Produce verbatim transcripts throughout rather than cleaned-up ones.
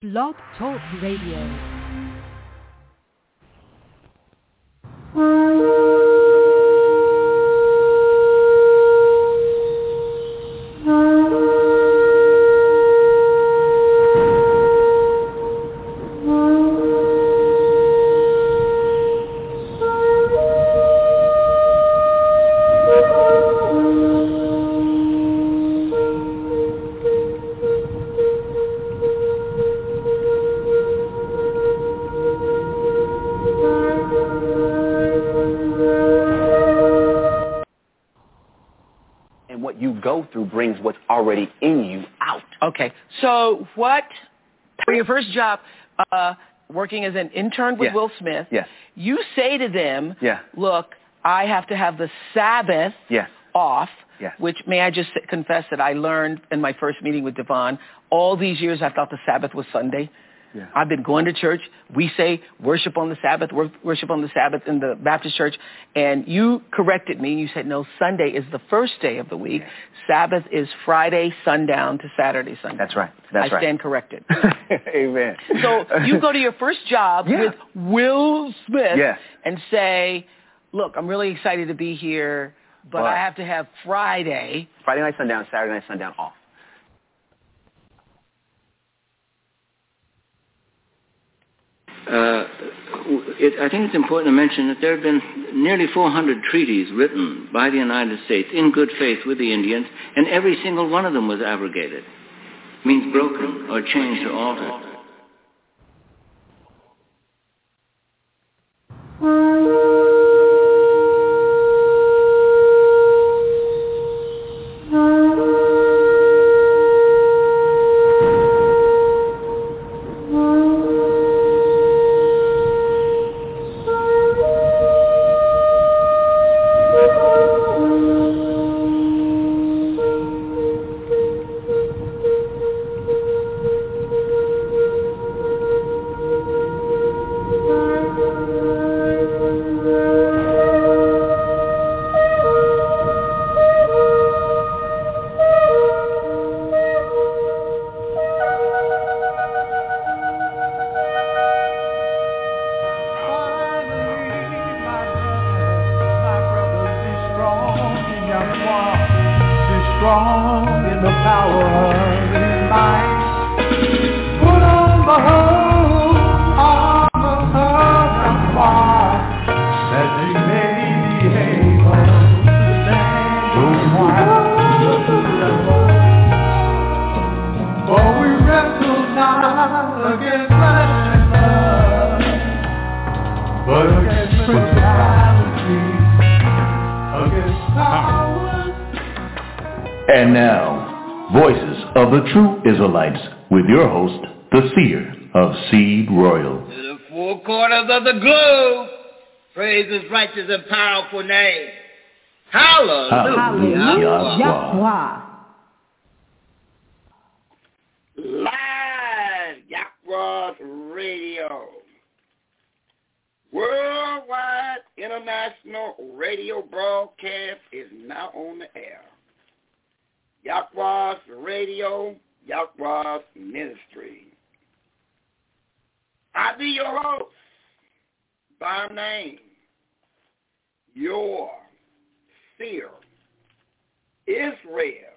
Blog Talk Radio. Brings what's already in you out. Okay. So what, for your first job, uh, working as an intern with yes. Will Smith, yes. you say to them, yeah. look, I have to have the Sabbath yes. off, yes. which may I just confess that I learned in my first meeting with Devon. All these years I thought the Sabbath was Sunday. Yeah. I've been going to church. We say worship on the Sabbath, worship on the Sabbath in the Baptist church. And you corrected me. You said, no, Sunday is the first day of the week. Yeah. Sabbath is Friday sundown to Saturday sundown. That's right. That's I right. stand corrected. Amen. So you go to your first job yeah. with Will Smith yes. and say, look, I'm really excited to be here, but what? I have to have Friday. Friday night sundown, Saturday night sundown off. Uh, it, I think it's important to mention that there have been nearly four hundred treaties written by the United States in good faith with the Indians, and every single one of them was abrogated. Means broken or changed or altered. And now, Voices of the True Israelites, with your host, the seer of Seed Royal. To the four corners of the globe, praise his righteous and powerful name. Hallelujah. Hallelujah. Live Yahweh's Radio. Worldwide international radio broadcast is now on the air. Yahweh's Radio, Yahweh's Ministry. I be your host by name, your seer, Israel.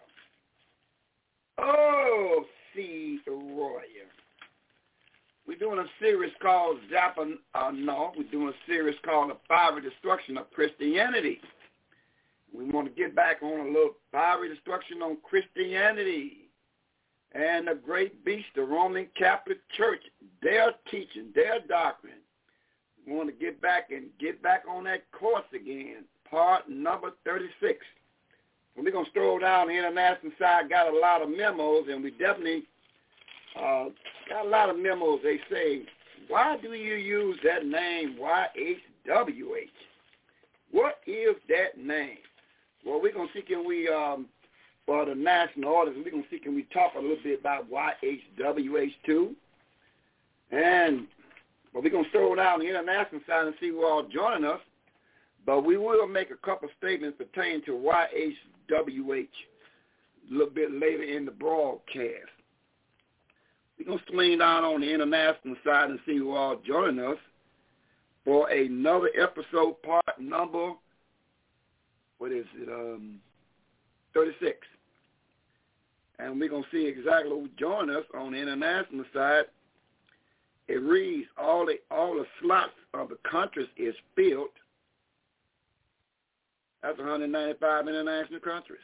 Oh, Seed Royal. We're doing a series called Zappa, uh, no, we're doing a series called The Fiery Destruction of Christianity. We want to get back on a little fiery destruction on Christianity and the great beast, the Roman Catholic Church, their teaching, their doctrine. We want to get back and get back on that course again, part number thirty-six. So we're going to stroll down the international side, got a lot of memos, and we definitely uh, got a lot of memos. They say, why do you use that name Y H W H? What is that name? Well, we're going to see, can we, um, for the national audience, we're going to see, can we talk a little bit about Y H W H too? And, but we're going to throw down the international side and see who all joining us. But we will make a couple statements pertaining to Y H W H a little bit later in the broadcast. We're going to swing down on the international side and see who all joining us for another episode, part number, what is it, um, thirty-six. And we're going to see exactly who joined us on the international side. It reads, all the, all the slots of the countries is filled. That's one hundred ninety-five international countries.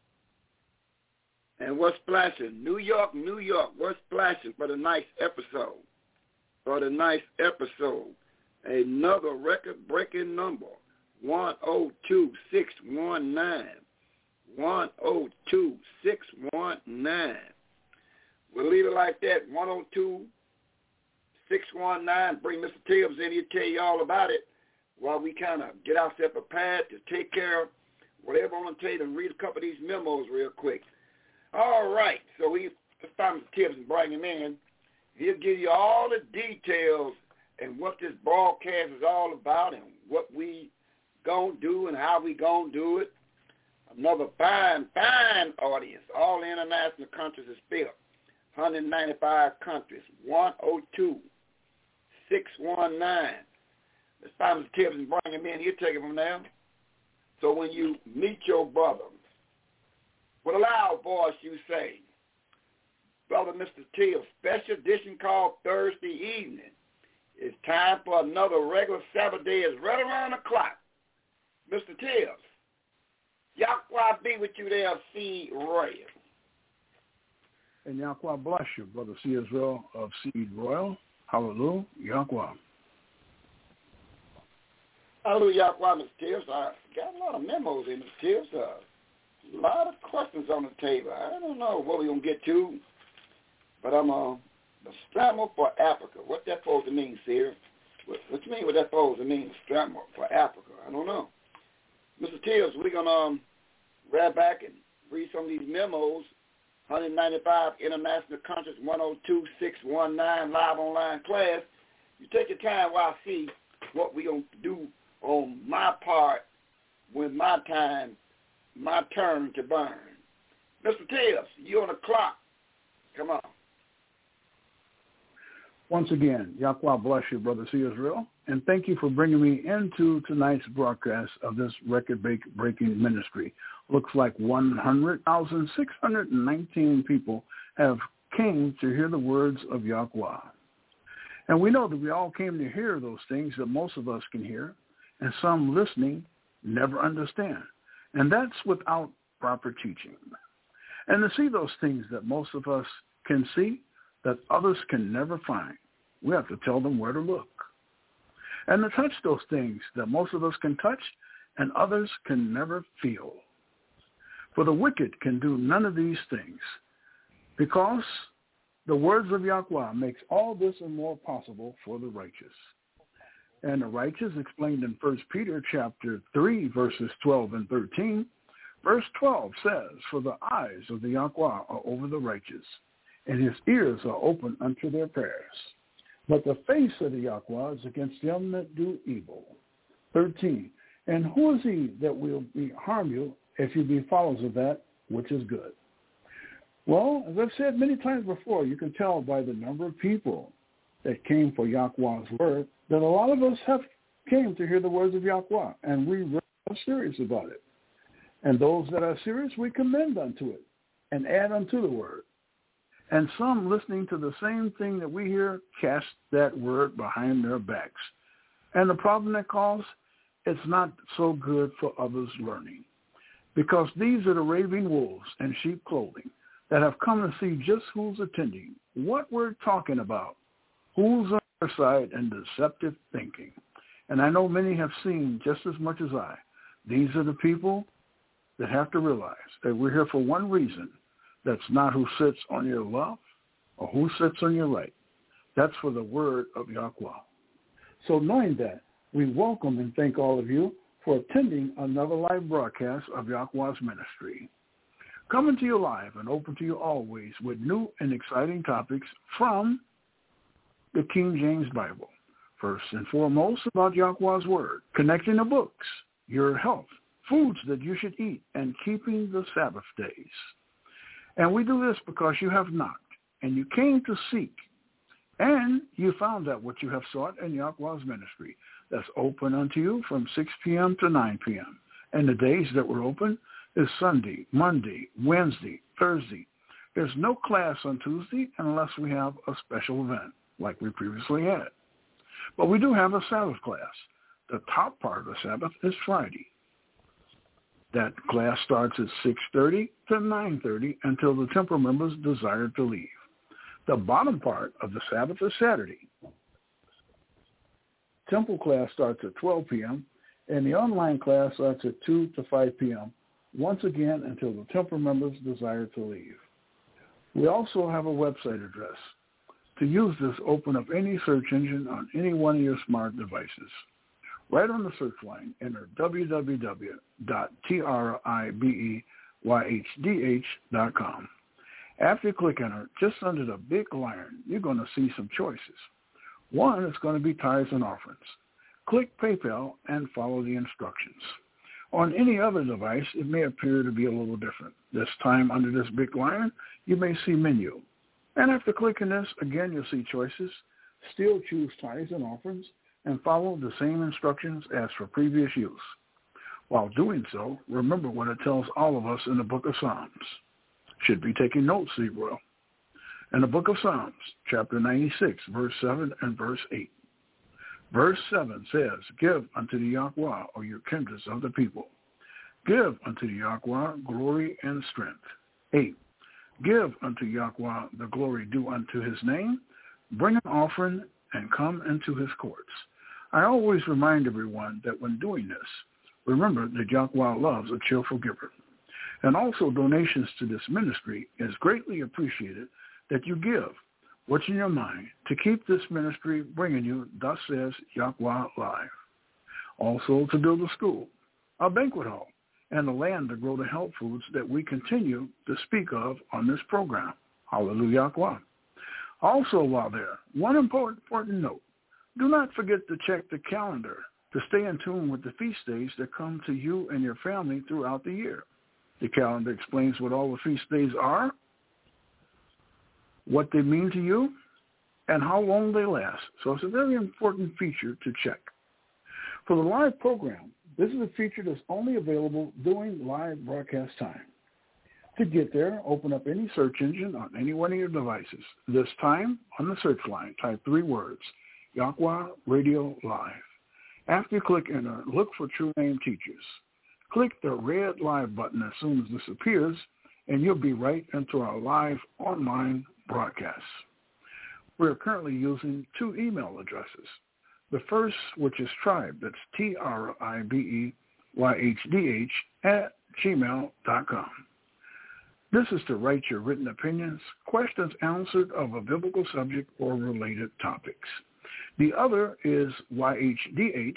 And what's splashing? New York, New York, what's splashing for the nice episode? For the nice episode. Another record-breaking number, one oh two six one nine. one oh two six one nine. We'll leave it like that, one oh two six one nine. Bring Mister Tibbs in here to tell you all about it while we kind of get ourselves prepared to take care of whatever I want to tell you and read a couple of these memos real quick. All right, so we let's find Mister Tibbs and bring him in. He'll give you all the details and what this broadcast is all about and what we going to do and how we going to do it. Another fine, fine audience. All the international countries is filled. one hundred ninety-five countries. one oh two six one nine. Let's find Mister Tibbs and bring him in. He'll take it from there. So when you meet your brother, with a loud voice you say, Brother Mister Tibbs, special edition called Thursday evening. It's time for another regular Sabbath day. It's right around the clock. Mister Tibbs, Yahweh be with you there, Seed Royal. And Yahweh bless you, Brother C. Israel of Seed Royal. Hallelujah, Yahweh. Hallelujah, Yahweh, Mister Tibbs. I got a lot of memos in, Mister Tibbs. Uh, a lot of questions on the table. I don't know what we're going to get to, but I'm uh, the Strammer for Africa. What that supposed to mean, Seer? What, what you mean what that supposed to mean, Strammer for Africa? I don't know. Mister Tibbs, we're going to um, grab back and read some of these memos. one hundred ninety-five international countries, one oh two six one nine live online class. You take your time while I see what we're going to do on my part when my time, my turn to burn. Mister Tibbs, you on the clock. Come on. Once again, Yahweh bless you, Brother C. Israel, and thank you for bringing me into tonight's broadcast of this record-breaking ministry. Looks like one hundred thousand six hundred nineteen people have came to hear the words of Yahweh. And we know that we all came to hear those things that most of us can hear, and some listening never understand. And that's without proper teaching. And to see those things that most of us can see that others can never find, we have to tell them where to look. And to touch those things that most of us can touch and others can never feel. For the wicked can do none of these things, because the words of Yahweh makes all this and more possible for the righteous. And the righteous, explained in First Peter chapter three, verses twelve and thirteen. Verse twelve says, for the eyes of the Yahweh are over the righteous, and his ears are open unto their prayers. But the face of the Yahweh is against them that do evil. thirteen. And who is he that will be harm you if you be followers of that which is good? Well, as I've said many times before, you can tell by the number of people that came for Yahweh's word that a lot of us have came to hear the words of Yahweh, and we really are serious about it. And those that are serious, we commend unto it and add unto the word. And some listening to the same thing that we hear cast that word behind their backs. And the problem that caused, it's not so good for others learning. Because these are the raving wolves in sheep clothing that have come to see just who's attending, what we're talking about, who's on their side, and deceptive thinking. And I know many have seen just as much as I. These are the people that have to realize that we're here for one reason. That's not who sits on your left or who sits on your right. That's for the word of Yahweh. So knowing that, we welcome and thank all of you for attending another live broadcast of Yahweh's ministry. Coming to you live and open to you always with new and exciting topics from the King James Bible. First and foremost about Yahweh's word, connecting the books, your health, foods that you should eat, and keeping the Sabbath days. And we do this because you have knocked and you came to seek, and you found out what you have sought in Yahweh's ministry that's open unto you from six p.m. to nine p.m. And the days that were open is Sunday, Monday, Wednesday, Thursday. There's no class on Tuesday unless we have a special event like we previously had. But we do have a Sabbath class. The top part of the Sabbath is Friday. That class starts at six thirty to nine thirty until the temple members desire to leave. The bottom part of the Sabbath is Saturday. Temple class starts at twelve p.m. and the online class starts at two to five p.m. once again until the temple members desire to leave. We also have a website address. To use this, open up any search engine on any one of your smart devices. Right on the search line, enter w w w dot tribehyhdh dot com. After you click enter, just under the big lion, you're going to see some choices. One is going to be tithes and offerings. Click PayPal and follow the instructions. On any other device, it may appear to be a little different. This time, under this big lion, you may see menu. And after clicking this, again, you'll see choices. Still choose tithes and offerings and follow the same instructions as for previous use. While doing so, remember what it tells all of us in the book of Psalms. Should be taking notes, Zebro. In the book of Psalms, chapter ninety-six, verse seven and verse eight. Verse seven says, give unto the Yahweh, O your kindreds of the people. Give unto the Yahweh glory and strength. eight. Give unto Yahweh the glory due unto his name. Bring an offering and come into his courts. I always remind everyone that when doing this, remember that Yahweh loves a cheerful giver. And also donations to this ministry is greatly appreciated that you give what's in your mind to keep this ministry bringing you, thus says Yahweh Live. Also to build a school, a banquet hall, and the land to grow the health foods that we continue to speak of on this program. Hallelujah. Also while there, one important, important note. Do not forget to check the calendar to stay in tune with the feast days that come to you and your family throughout the year. The calendar explains what all the feast days are, what they mean to you, and how long they last. So it's a very important feature to check. For the live program, this is a feature that's only available during live broadcast time. To get there, open up any search engine on any one of your devices. This time, on the search line, type three words, Yahweh Radio Live. After you click enter, look for True Name Teachers. Click the red live button as soon as this appears, and you'll be right into our live online broadcast. We're currently using two email addresses. The first, which is tribe, that's T R I B E Y H D H at gmail dot com. This is to write your written opinions, questions answered of a biblical subject or related topics. The other is Y H D H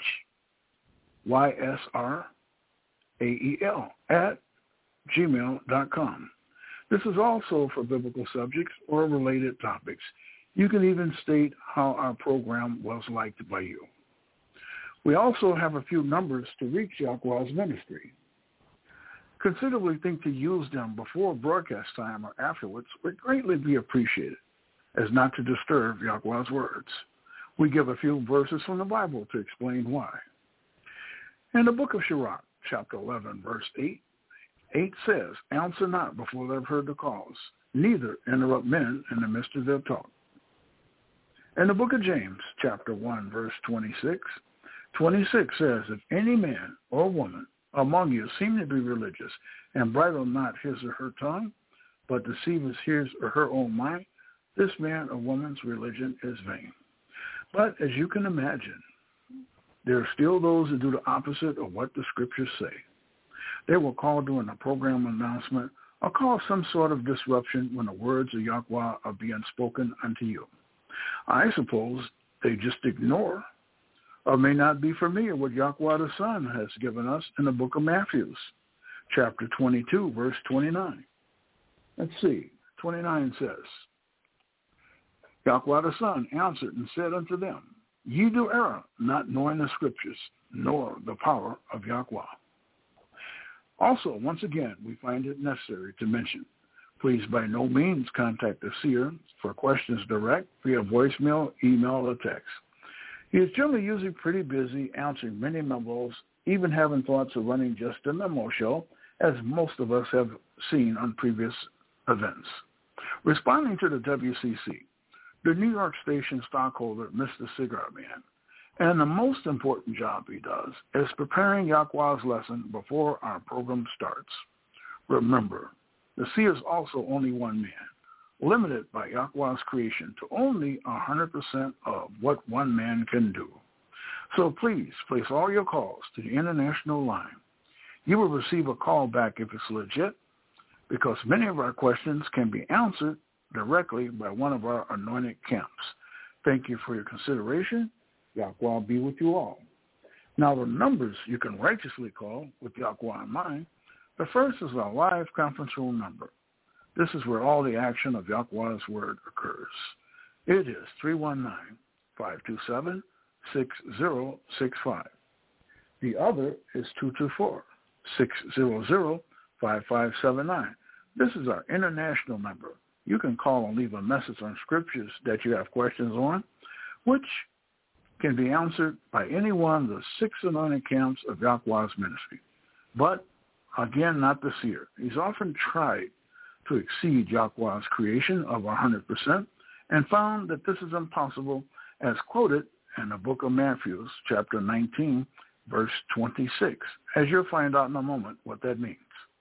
Y S R A E L at gmail dot com. This is also for biblical subjects or related topics. You can even state how our program was liked by you. We also have a few numbers to reach Yahweh's ministry. Considerably think to use them before broadcast time or afterwards would greatly be appreciated, as not to disturb Yahweh's words. We give a few verses from the Bible to explain why. In the book of Sirach, chapter eleven, verse eight, eight says, answer not before they've heard the cause, neither interrupt men in the midst of their talk. In the book of James, chapter one, verse twenty-six, twenty-six says, if any man or woman among you seem to be religious and bridle not his or her tongue, but deceiveth his or her own mind, this man or woman's religion is vain. But as you can imagine, there are still those who do the opposite of what the scriptures say. They will call during a program announcement or cause some sort of disruption when the words of Yahweh are being spoken unto you. I suppose they just ignore or may not be familiar with Yahweh the Son has given us in the book of Matthew, chapter twenty-two, verse twenty-nine. Let's see. twenty-nine says, Yahweh the Son answered and said unto them, ye do err, not knowing the scriptures, nor the power of Yahweh. Also, once again, we find it necessary to mention, Please by no means contact the seer for questions direct via voicemail, email, or text. He is generally usually pretty busy answering many memos, even having thoughts of running just a memo show, as most of us have seen on previous events. Responding to the W C C, the New York station stockholder, Mister Cigar Man, and the most important job he does is preparing Yahweh's lesson before our program starts. Remember, the seer is also only one man, limited by Yahweh's creation to only one hundred percent of what one man can do. So please place all your calls to the international line. You will receive a call back if it's legit, because many of our questions can be answered directly by one of our anointed camps. Thank you for your consideration. Yahweh be with you all. Now the numbers you can righteously call with Yahweh in mind. The first is our live conference room number. This is where all the action of Yahweh's word occurs. It is three one nine, five two seven, six zero six five. The other is two two four, six zero zero, five five seven nine. This is our international number. You can call and leave a message on scriptures that you have questions on, which can be answered by any one of the six anointed camps of Yahweh's ministry. But again, not the seer. He's often tried to exceed Yahweh's creation of one hundred percent and found that this is impossible, as quoted in the book of Matthew, chapter nineteen, verse twenty-six, as you'll find out in a moment what that means.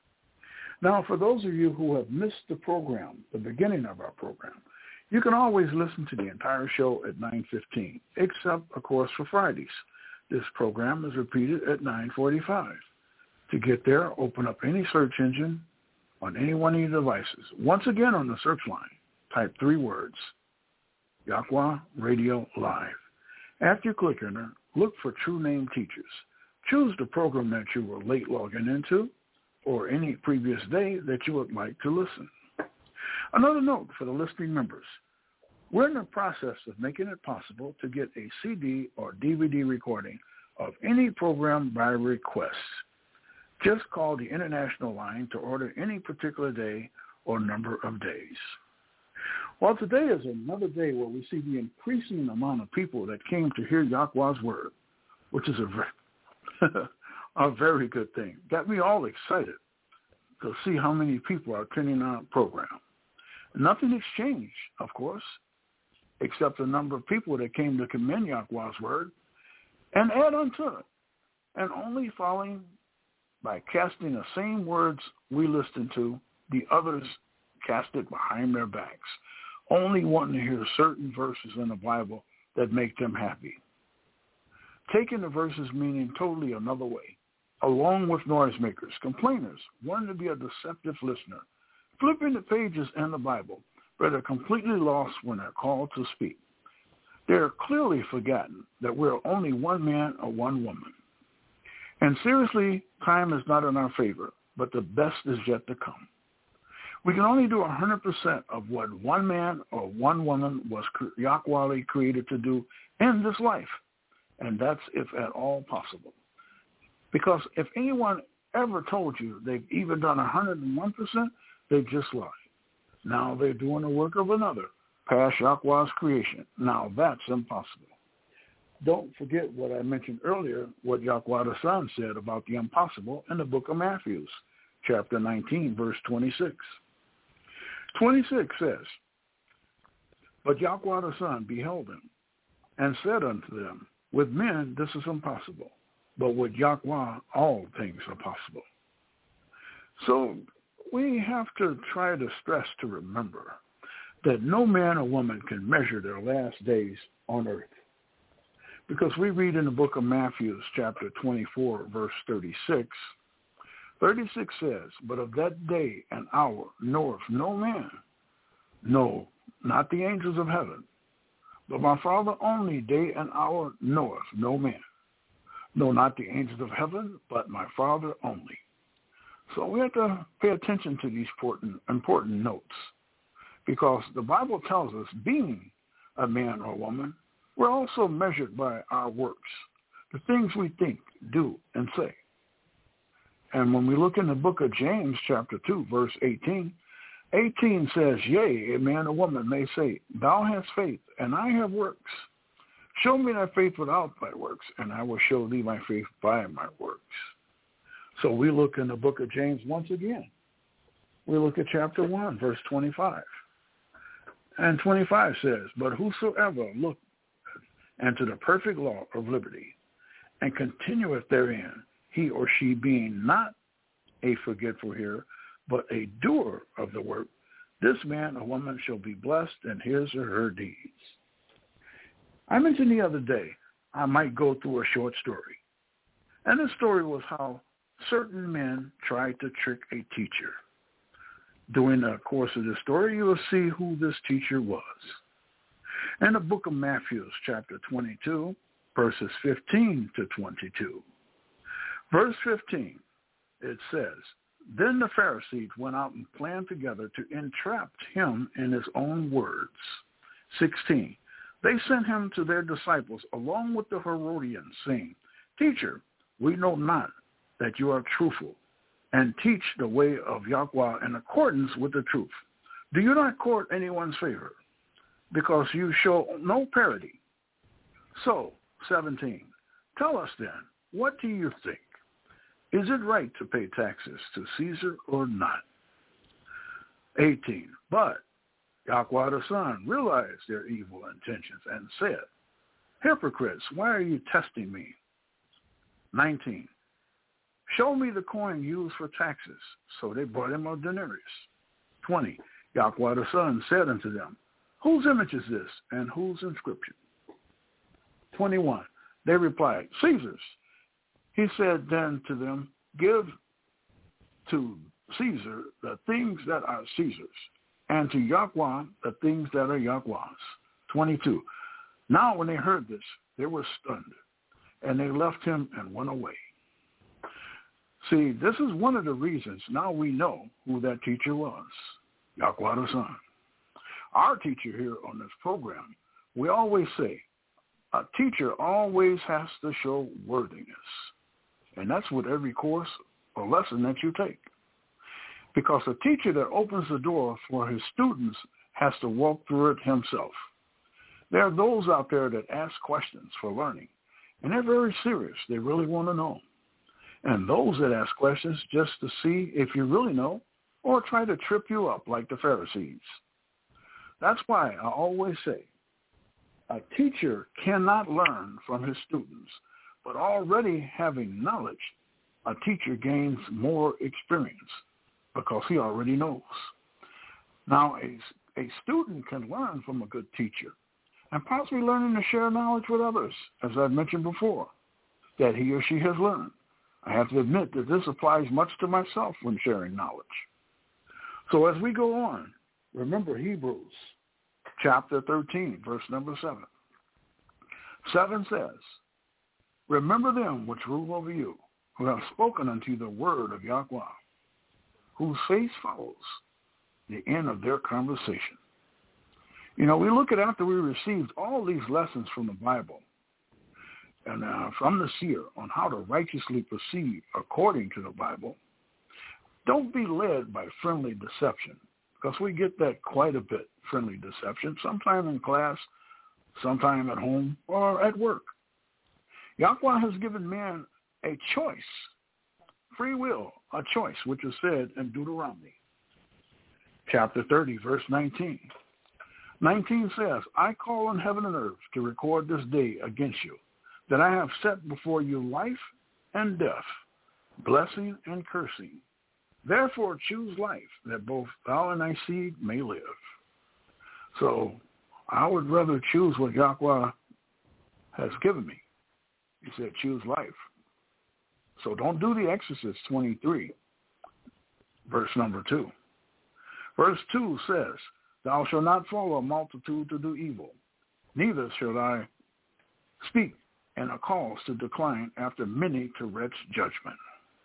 Now, for those of you who have missed the program, the beginning of our program, you can always listen to the entire show at nine fifteen, except, of course, for Fridays. This program is repeated at nine forty-five. To get there, open up any search engine on any one of your devices. Once again on the search line, type three words, Yahweh Radio Live. After you click enter, look for True Name Teachers. Choose the program that you were late logging into or any previous day that you would like to listen. Another note for the listening members. We're in the process of making it possible to get a C D or D V D recording of any program by request. Just call the international line to order any particular day or number of days. Well, today is another day where we see the increasing amount of people that came to hear Yahweh's word, which is a very, a very good thing. Got me all excited to see how many people are attending our program. Nothing has changed, of course, except the number of people that came to commend Yahweh's word and add unto it, and only following by casting the same words we listen to, the others cast it behind their backs, only wanting to hear certain verses in the Bible that make them happy. Taking the verses meaning totally another way, along with noisemakers, complainers, wanting to be a deceptive listener, flipping the pages in the Bible, but are completely lost when they're called to speak. They are clearly forgotten that we're only one man or one woman. And seriously, time is not in our favor, but the best is yet to come. We can only do one hundred percent of what one man or one woman was Yahweh created to do in this life, and that's if at all possible. Because if anyone ever told you they've even done one hundred one percent, they just lied. Now they're doing the work of another, past Yahweh's creation. Now that's impossible. Don't forget what I mentioned earlier, what Yahweh the Son said about the impossible in the book of Matthew, chapter nineteen, verse twenty-six. twenty-six says, But Yahweh the Son beheld them and said unto them, With men this is impossible, but with Yahweh all things are possible. So we have to try to stress to remember that no man or woman can measure their last days on earth. Because we read in the book of Matthew, chapter twenty-four, verse thirty-six, thirty-six says, But of that day and hour knoweth no man, no, not the angels of heaven, but my Father only day and hour knoweth no man. No, not the angels of heaven, but my Father only. So we have to pay attention to these important, important notes, because the Bible tells us, being a man or woman, we're also measured by our works, the things we think, do, and say. And when we look in the book of James, chapter two, verse eighteen, eighteen says, yea, a man or woman may say, thou hast faith, and I have works. Show me thy faith without thy works, and I will show thee my faith by my works. So we look in the book of James once again. We look at chapter one, verse twenty-five. And twenty-five says, but whosoever looketh unto the perfect law of liberty, and continueth therein, he or she being not a forgetful hearer, but a doer of the work, this man or woman shall be blessed in his or her deeds. I mentioned the other day I might go through a short story. And the story was how certain men tried to trick a teacher. During the course of the story, you will see who this teacher was. In the book of Matthew, chapter twenty-two, verses fifteen to twenty-two. Verse fifteen, it says, then the Pharisees went out and planned together to entrap him in his own words. sixteen, they sent him to their disciples along with the Herodians, saying, Teacher, we know not that you are truthful, and teach the way of Yahweh in accordance with the truth. Do you not court anyone's favor? Because you show no parity. So, seventeen, tell us then, what do you think? Is it right to pay taxes to Caesar or not? eighteen, but Yahweh the Son realized their evil intentions and said, hypocrites, why are you testing me? nineteen, show me the coin used for taxes. So they brought him a denarius. twenty, Yahweh the Son said unto them, whose image is this, and whose inscription? twenty-one, they replied, Caesar's. He said then to them, give to Caesar the things that are Caesar's, and to Yahweh the things that are Yahweh's. twenty-two, now when they heard this, they were stunned, and they left him and went away. See, this is one of the reasons now we know who that teacher was, Yahweh the Son. Our teacher here on this program, we always say, a teacher always has to show worthiness. And that's with every course or lesson that you take. Because a teacher that opens the door for his students has to walk through it himself. There are those out there that ask questions for learning, and they're very serious. They really want to know. And those that ask questions just to see if you really know or try to trip you up like the Pharisees. That's why I always say, a teacher cannot learn from his students, but already having knowledge, a teacher gains more experience because he already knows. Now, a, a student can learn from a good teacher and possibly learning to share knowledge with others, as I've mentioned before, that he or she has learned. I have to admit that this applies much to myself when sharing knowledge. So as we go on, remember Hebrews chapter thirteen, verse number seven. seven says, remember them which rule over you, who have spoken unto you the word of Yahweh, whose face follows the end of their conversation. You know, we look at after we received all these lessons from the Bible and uh, from the seer on how to righteously proceed according to the Bible, don't be led by friendly deception, because we get that quite a bit, friendly deception, sometime in class, sometime at home, or at work. Yahweh has given man a choice, free will, a choice, which is said in Deuteronomy chapter thirty, verse nineteen. nineteen says, I call on heaven and earth to record this day against you, that I have set before you life and death, blessing and cursing. Therefore choose life, that both thou and thy seed may live. So I would rather choose what Yahweh has given me. He said, choose life. So don't do the Exodus twenty-three, verse number two. Verse two says, thou shalt not follow a multitude to do evil, neither shall I speak in a cause to decline after many to wretch judgment.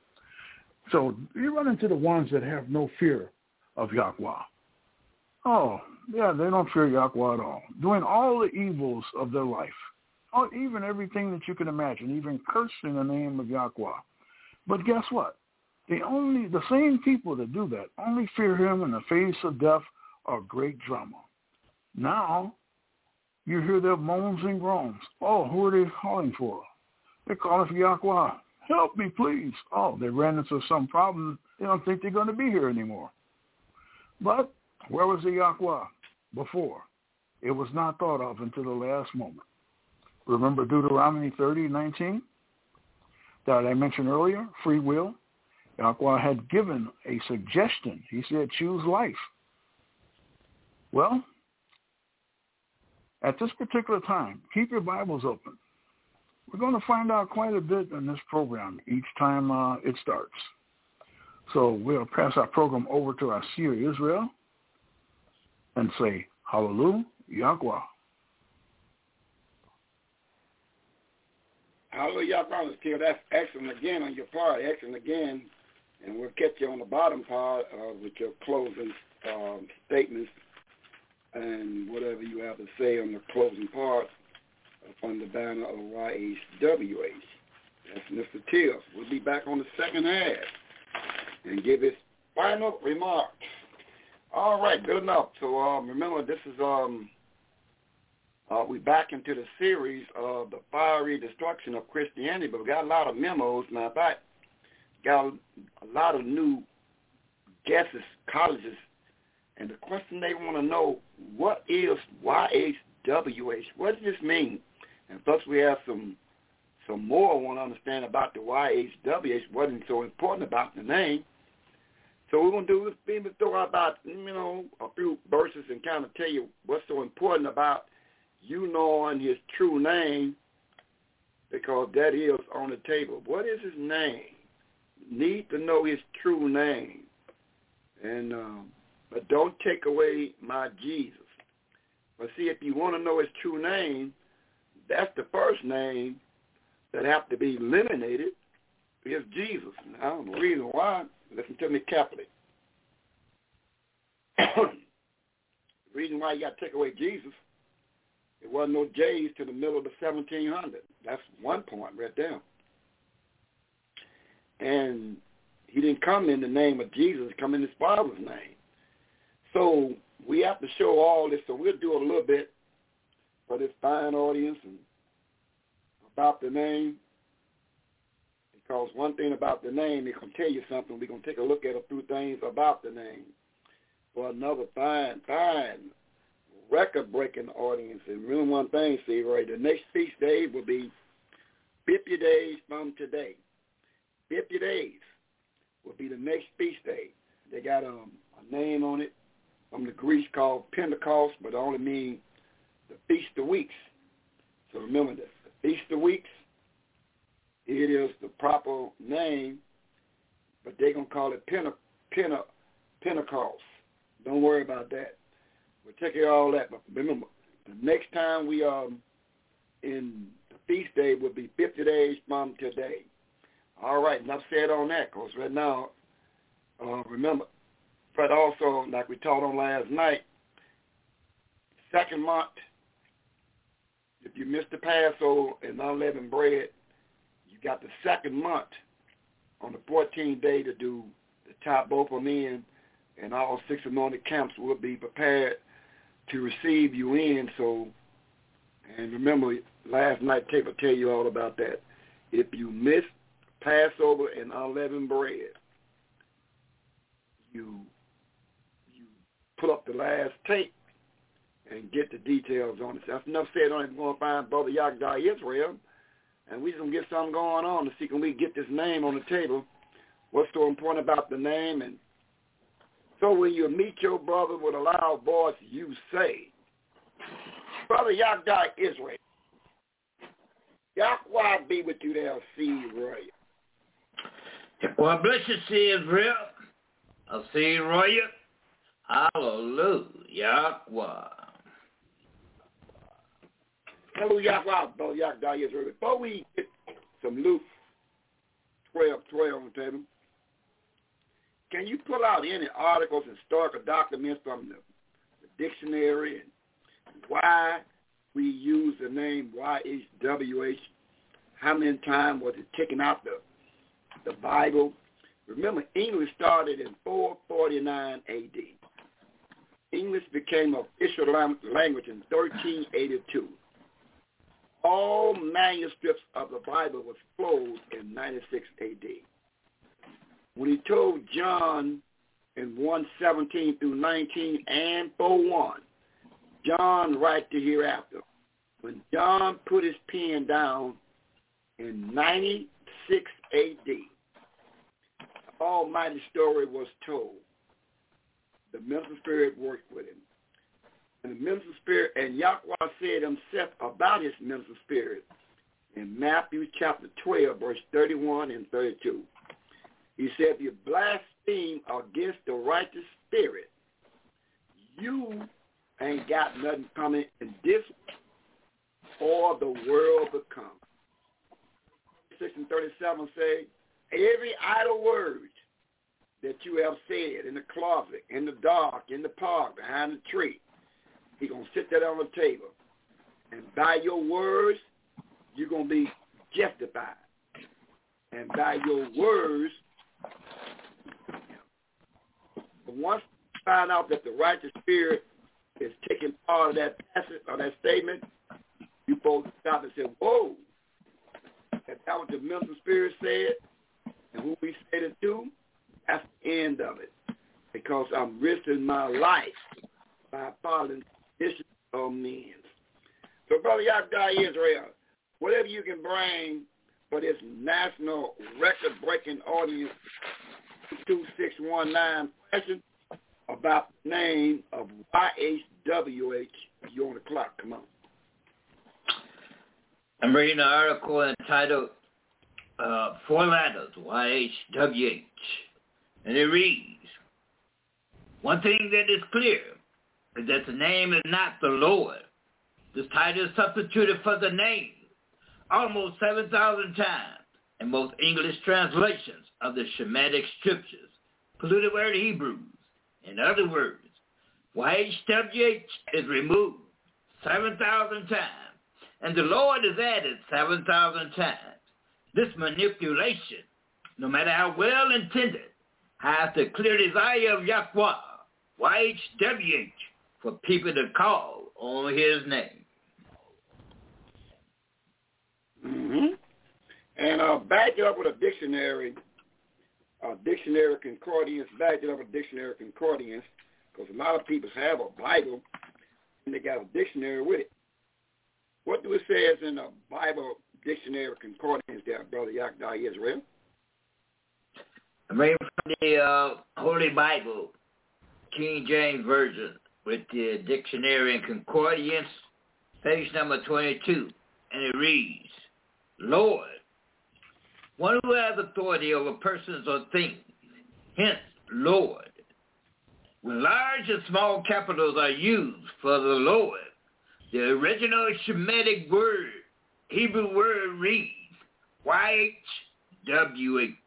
So you run into the ones that have no fear of Yahweh. Oh, yeah, they don't fear Yahweh at all, doing all the evils of their life, or even everything that you can imagine, even cursing the name of Yahweh. But guess what? The only, the same people that do that only fear him in the face of death or great drama. Now, you hear their moans and groans. Oh, who are they calling for? They're calling for Yahweh. Help me, please. Oh, they ran into some problem. They don't think they're going to be here anymore. But where was the Yahweh before? It was not thought of until the last moment. Remember Deuteronomy thirty nineteen that I mentioned earlier, free will? Yahweh had given a suggestion. He said, choose life. Well, at this particular time, keep your Bibles open. We're going to find out quite a bit in this program each time uh, it starts. So we'll pass our program over to our seer Israel and say, Hallelujah, Yahweh. Hallelujah, Yahweh. That's excellent again on your part, excellent again. And we'll catch you on the bottom part uh, with your closing um, statements and whatever you have to say on the closing part on the banner of Y H W H. That's Mister Tibbs. We'll be back on the second half and give his final remarks. All right, good enough. So um, remember, this is um, uh, we back into the series of the fiery destruction of Christianity, but we got a lot of memos. Now, in fact, got a lot of new guesses, colleges, and the question they want to know, what is Y H W H? What does this mean? And plus we have some some more want to understand about the Y H W H, wasn't so important about the name. So we're going to do is maybe throw out about, you know, a few verses and kind of tell you what's so important about you knowing his true name, because that is on the table. What is his name? Need to know his true name. And um, but don't take away my Jesus. But see, if you want to know his true name, that's the first name that have to be eliminated is Jesus. Now, the reason why, listen to me carefully. The reason why you got to take away Jesus, it wasn't no J's to the middle of the seventeen hundreds. That's one point right there. And he didn't come in the name of Jesus, he come in his Father's name. So we have to show all this, so we'll do it a little bit for this fine audience and about the name, because one thing about the name, it can tell you something. We're going to take a look at a few things about the name for another fine, fine, record-breaking audience. And remember one thing, see, right, the next feast day will be fifty days from today. fifty days will be the next feast day. They got um, a name on it from the Greeks called Pentecost, but it only means the Feast of Weeks. So remember this, the Feast of Weeks, it is the proper name, but they're going to call it Pente, Pente, Pentecost. Don't worry about that. We'll take care of all that, but remember, the next time we are um, in the feast day will be fifty days from today. All right, enough said on that, because right now, uh, remember, but also, like we taught on last night, second month, if you missed the Passover and unleavened bread, you got the second month on the fourteenth day to do the top both of them in, and all six anointed camps will be prepared to receive you in. So, and remember, last night tape will tell you all about that. If you miss Passover and unleavened bread, you you put up the last tape and get the details on it. So that's enough said on it. We're going to find Brother Yahweh Israel, and we're going to get something going on to see can we get this name on the table. What's so important about the name? And so when you meet your brother with a loud voice, you say, Brother Yahweh Israel, Yahweh be with you there, see Roy. Well, bless you, see Israel. I'll see Roy. Hallelujah, Yahweh. Hallelujah, Brother Yahweh Israel. Before we get some Luke twelve twelve on the table, can you pull out any articles and historical documents from the, the dictionary and why we use the name Y H W H? How many times was it taken out the the Bible? Remember, English started in four forty-nine A D. English became official language in thirteen eighty-two. All manuscripts of the Bible was closed in ninety-six A D. When he told John in one seventeen through nineteen and four one, John write the hereafter. When John put his pen down in ninety-six A D, the almighty story was told. The mental spirit worked with him. And the mental spirit, and Yahweh said himself about his mental spirit in Matthew chapter twelve, verse thirty-one and thirty-two. He said, if you blaspheme against the righteous spirit, you ain't got nothing coming in this or the world to come. six and thirty-seven say, every idle word that you have said in the closet, in the dark, in the park, behind the tree, he's going to sit that on the table. And by your words, you're going to be justified. And by your words, once you find out that the righteous spirit is taking part of that passage or that statement, you supposed to stop and say, whoa, that that what the mental spirit said, and who we said it to, that's the end of it. Because I'm risking my life by following traditions of men. So, Brother Yahweh Israel, whatever you can bring for this national record-breaking audience, two six one nine question about the name of Y H W H. You're on the clock. Come on. I'm reading an article entitled uh, Four Letters, Y H W H. And it reads, one thing that is clear is that the name is not the Lord. This title is substituted for the name almost seven thousand times in most English translations of the Shemitic scriptures, polluted word Hebrews. In other words, Y H W H is removed seven thousand times, and the Lord is added seven thousand times. This manipulation, no matter how well intended, has the clear desire of Yahweh, Y H W H, for people to call on his name. Mm-hmm. And uh, back it up with a dictionary, a dictionary concordance, back it up with a dictionary concordance, because a lot of people have a Bible and they got a dictionary with it. What do it says in a Bible dictionary concordance there, Brother Yahweh Israel? I'm reading from the uh, Holy Bible, King James Version, with the dictionary and concordance, page number twenty-two, and it reads, Lord, one who has authority over persons or things, hence Lord. When large and small capitals are used for the Lord, the original Shemitic word, Hebrew word reads Y H W H.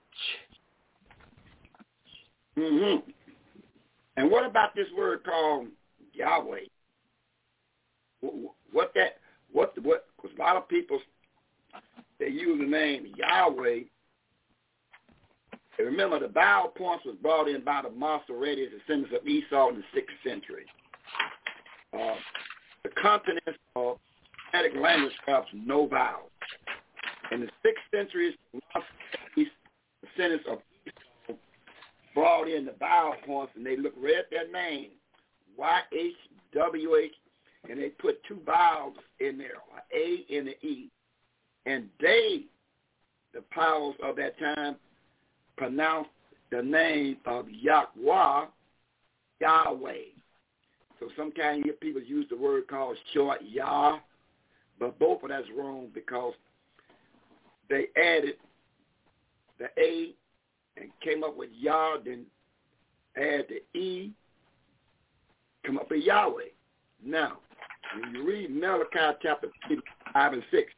Mm-hmm. And what about this word called Yahweh? What that, what, what, because a lot of people, they use the name Yahweh. And remember, the vowel points was brought in by the Masoretes, descendants of Esau in the sixth century. Uh, the continents of Semitic language have no vowel. In the sixth century, the descendants of Esau brought in the vowel points, and they looked right at their name, Y H W H, and they put two vowels in there, an A and an E. And they, the powers of that time, pronounced the name of Yahweh, Yahweh. So sometimes you hear people use the word called short Yah, but both of that's wrong because they added the A and came up with Yah, then add the E, come up with Yahweh. Now, when you read Malachi chapter five and six,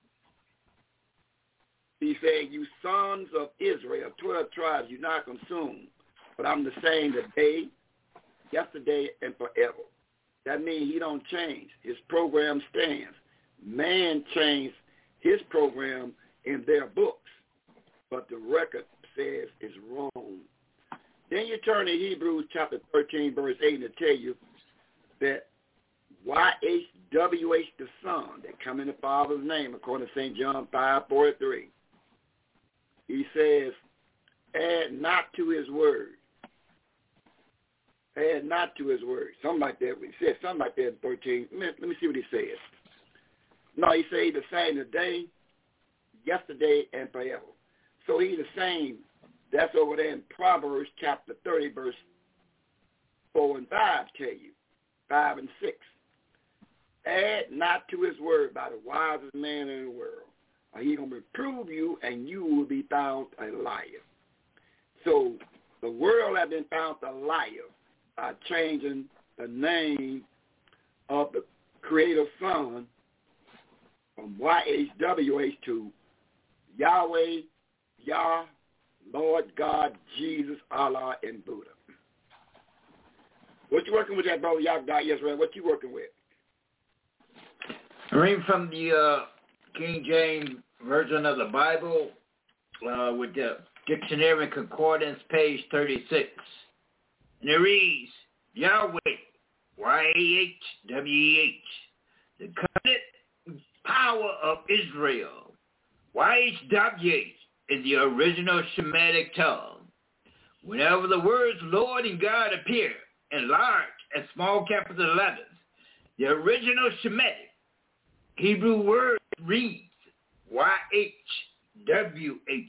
he said, you sons of Israel, twelve tribes, you're not consumed, but I'm the same today, yesterday, and forever. That means he don't change. His program stands. Man changed his program in their books, but the record says is wrong. Then you turn to Hebrews chapter thirteen, verse eight, and it tell you that Y H W H, the Son, that come in the Father's name, according to Saint John five forty-three. He says, add not to his word. Add not to his word. Something like that. He said something like that in thirteen. Let me, let me see what he says. No, he said the same today, yesterday, and forever. So he's the same. That's over there in Proverbs chapter thirty, verse four and five tell you. five and six. Add not to his word by the wisest man in the world, or he's going to reprove you, and you will be found a liar. So the world has been found a liar by changing the name of the Creator Son from Y H W H to Yahweh, Yah, Lord God, Jesus, Allah, and Buddha. What you working with that, brother Yahweh Israel? What you working with? I read from the uh, King James Version of the Bible uh, with the Dictionary and Concordance, page thirty-six. And it reads, Yahweh, Y A H W E H, the covenant power of Israel. Y H W H is the original Shemitic tongue. Whenever the words Lord and God appear in large and small capital letters, the original Shemitic Hebrew word reads Y H W H.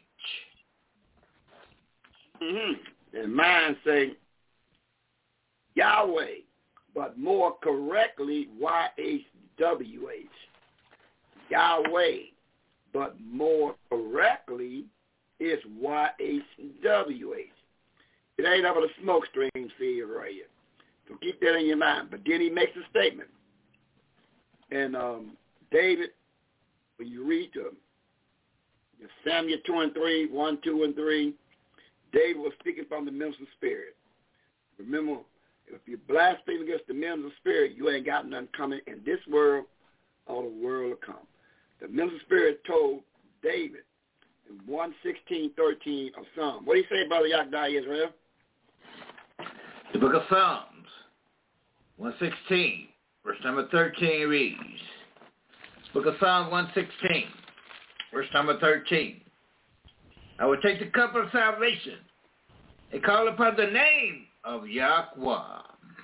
Mm-hmm. And mine say Yahweh, but more correctly Y H W H. Yahweh, but more correctly is Y H W H. It ain't up a smoke string, see right here. So keep that in your mind. But then he makes a statement. And um, David, when you read them, Samuel twenty-three, one, two, and three, David was speaking from the minister spirit. Remember, if you blaspheme against the minister spirit, you ain't got nothing coming in this world or the world to come. The minister spirit told David in one sixteen, thirteen of Psalm. What do you say, Brother Yakdai Israel? The book of Psalms, one sixteen, verse number thirteen reads, book of Psalms one sixteen, verse number thirteen. I will take the cup of salvation and call upon the name of Yahweh.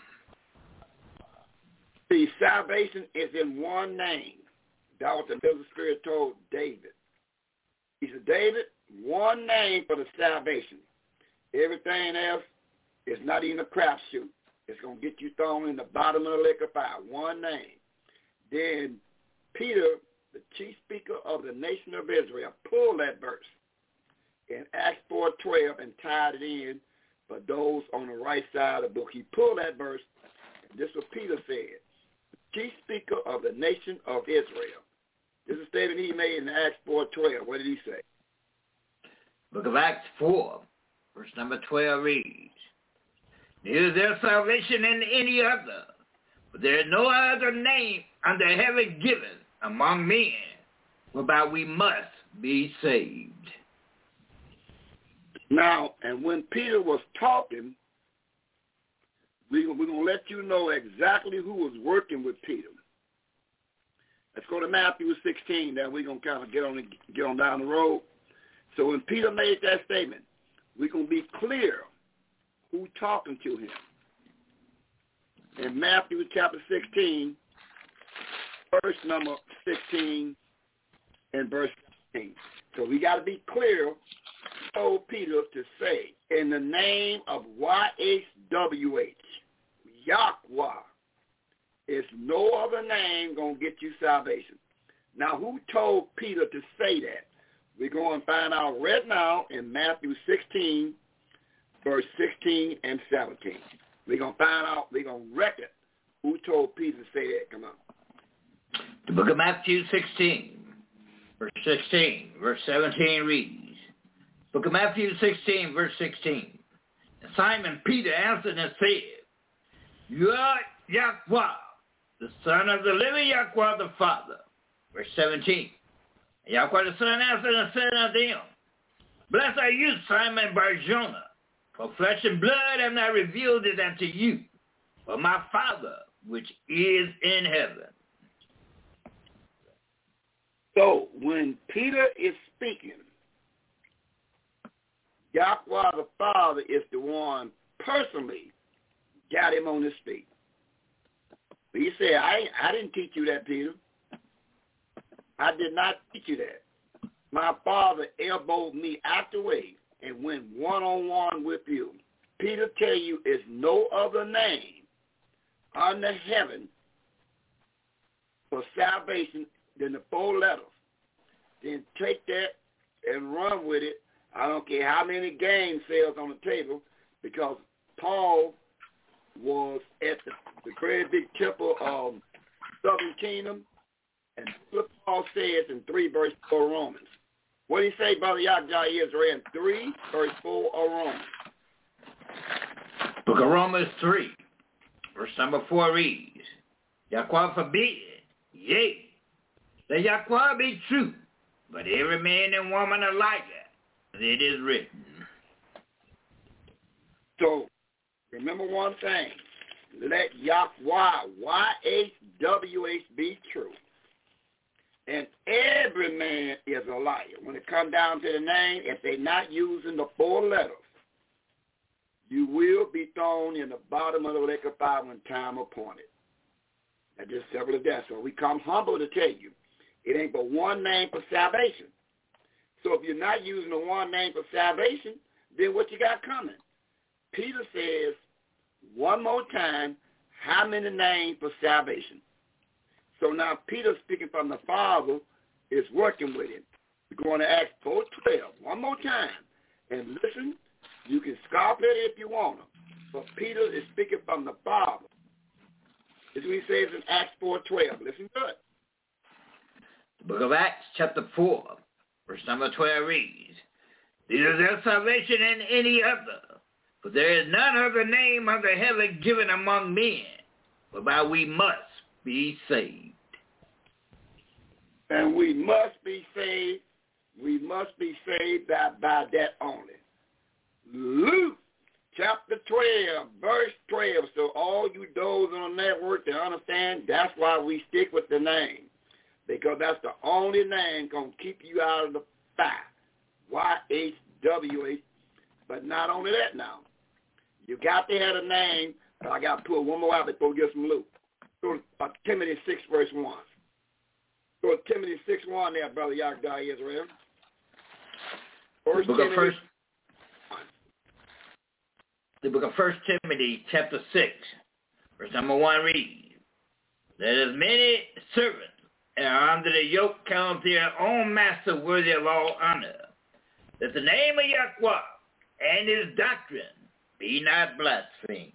See, salvation is in one name. That was the Holy Spirit told David. He said, David, one name for the salvation. Everything else is not even a crapshoot. It's going to get you thrown in the bottom of the lake of fire. One name. Then Peter, the chief speaker of the nation of Israel, pulled that verse in Acts four twelve and tied it in for those on the right side of the book. He pulled that verse, and this is what Peter said. Chief speaker of the nation of Israel. This is a statement he made in Acts four twelve. What did he say? Book of Acts four, verse number twelve reads, neither is there salvation in any other, for there is no other name under heaven given among men whereby we must be saved. Now, and when Peter was talking, we, we're going to let you know exactly who was working with Peter. Let's go to Matthew sixteen. Then we're going to kind of get on, get on down the road. So when Peter made that statement, we're going to be clear who talking to him. In Matthew chapter sixteen, verse number sixteen and verse sixteen. So we got to be clear. Told Peter to say, in the name of Y H W H, Yahweh, is no other name going to get you salvation. Now, who told Peter to say that? We're going to find out right now in Matthew sixteen, verse sixteen and seventeen. We're going to find out, we're going to record who told Peter to say that. Come on. The book of Matthew sixteen, verse sixteen, verse seventeen reads, book of Matthew sixteen, verse sixteen. And Simon Peter answered and said, you are Yahweh, the Son of the living Yahweh the Father. Verse seventeen. And Yahweh the Son answered and said unto him, Blessed are you, Simon Bar-Jonah, for flesh and blood have not revealed it unto you, but my Father which is in heaven. So when Peter is speaking, Yahweh the Father is the one personally got him on his feet. But he said, I, I didn't teach you that, Peter. I did not teach you that. My Father elbowed me out the way and went one-on-one with you. Peter tell you is no other name under heaven for salvation than the four letters. Then take that and run with it. I don't care how many game sales on the table, because Paul was at the, the very big temple of Southern Kingdom, and what Paul says in three verse four Romans. What did he say, Brother Yahweh Israel, in three verse four of Romans? Book of Romans three, verse number four reads, Yahweh forbid, yea, that Yahweh be true, but every man and woman a liar. It is written. So, remember one thing. Let Yahweh, Y H W H, be true. And every man is a liar. When it comes down to the name, if they're not using the four letters, you will be thrown in the bottom of the lake of fire when time appointed. That's just several of that. So we come humble to tell you, it ain't but one name for salvation. So if you're not using the one name for salvation, then what you got coming? Peter says, one more time, how many names for salvation? So now Peter, speaking from the Father, is working with him. We're going to Acts four twelve, one more time. And listen, you can scoff at it if you want to, but Peter is speaking from the Father. This is what he says in Acts four twelve. Listen to it. The book of Acts, chapter four, verse number twelve reads, There is no salvation in any other, for there is none other name under heaven given among men, whereby we must be saved. And we must be saved. We must be saved by, by that only. Luke chapter twelve, verse twelve. So all you those on the network to understand, that's why we stick with the name. Because that's the only name going to keep you out of the fire. Y H W H. But not only that now. You got to have a name, but I got to pull one more out before we get some Luke. Go to uh, Timothy six, verse one. Go to Timothy six, one there, Brother Yahweh Israel. First the, book Timothy, of first, the book of First Timothy, chapter six, verse number one reads, Let as many servants and are under the yoke count their own master worthy of all honor, that the name of Yahweh and his doctrine be not blasphemed.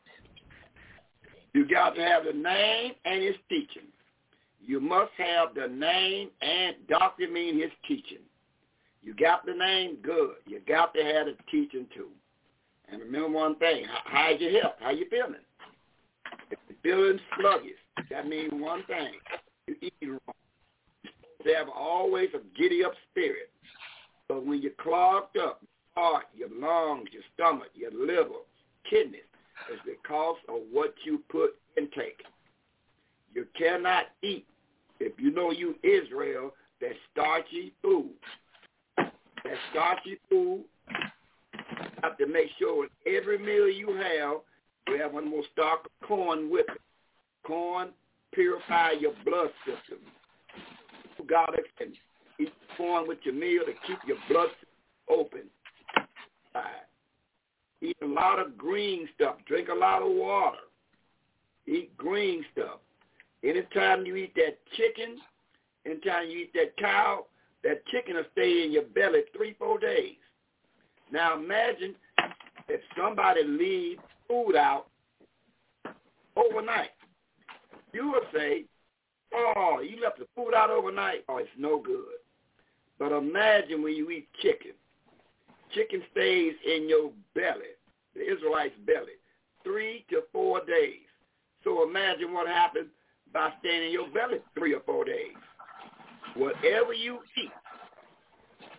You got to have the name and his teaching. You must have the name and doctrine, mean his teaching. You got the name, good. You got to have the teaching too. And remember one thing, how's your health? How you feeling? If you're feeling sluggish, that means one thing. You eat wrong. They have always a giddy up spirit. But when you're clogged up, your heart, your lungs, your stomach, your liver, kidneys, it's because of what you put intake. You cannot eat, if you know you Israel, that starchy food. That starchy food, you have to make sure with every meal you have, you have one more stalk of corn with it. Corn purify your blood system. You got to eat corn with your meal to keep your blood system open. Right. Eat a lot of green stuff. Drink a lot of water. Eat green stuff. Anytime you eat that chicken, anytime you eat that cow, that chicken will stay in your belly three, four days. Now imagine if somebody leaves food out overnight. You would say, oh, you left the food out overnight. Oh, it's no good. But imagine when you eat chicken. Chicken stays in your belly, the Israelites' belly, three to four days. So imagine what happens by staying in your belly three or four days. Whatever you eat,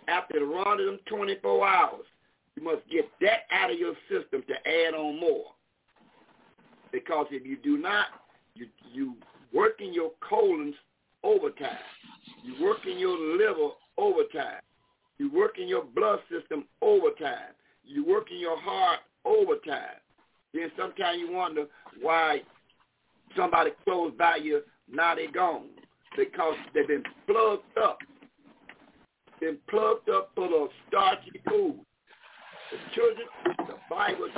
after the run of them twenty-four hours, you must get that out of your system to add on more. Because if you do not, you you working your colons overtime. You working your liver overtime. You working your blood system overtime. You working your heart overtime. Then sometimes you wonder why somebody close by you, now they're gone. Because they've been plugged up. Been plugged up full of starchy food. The children, the Bible,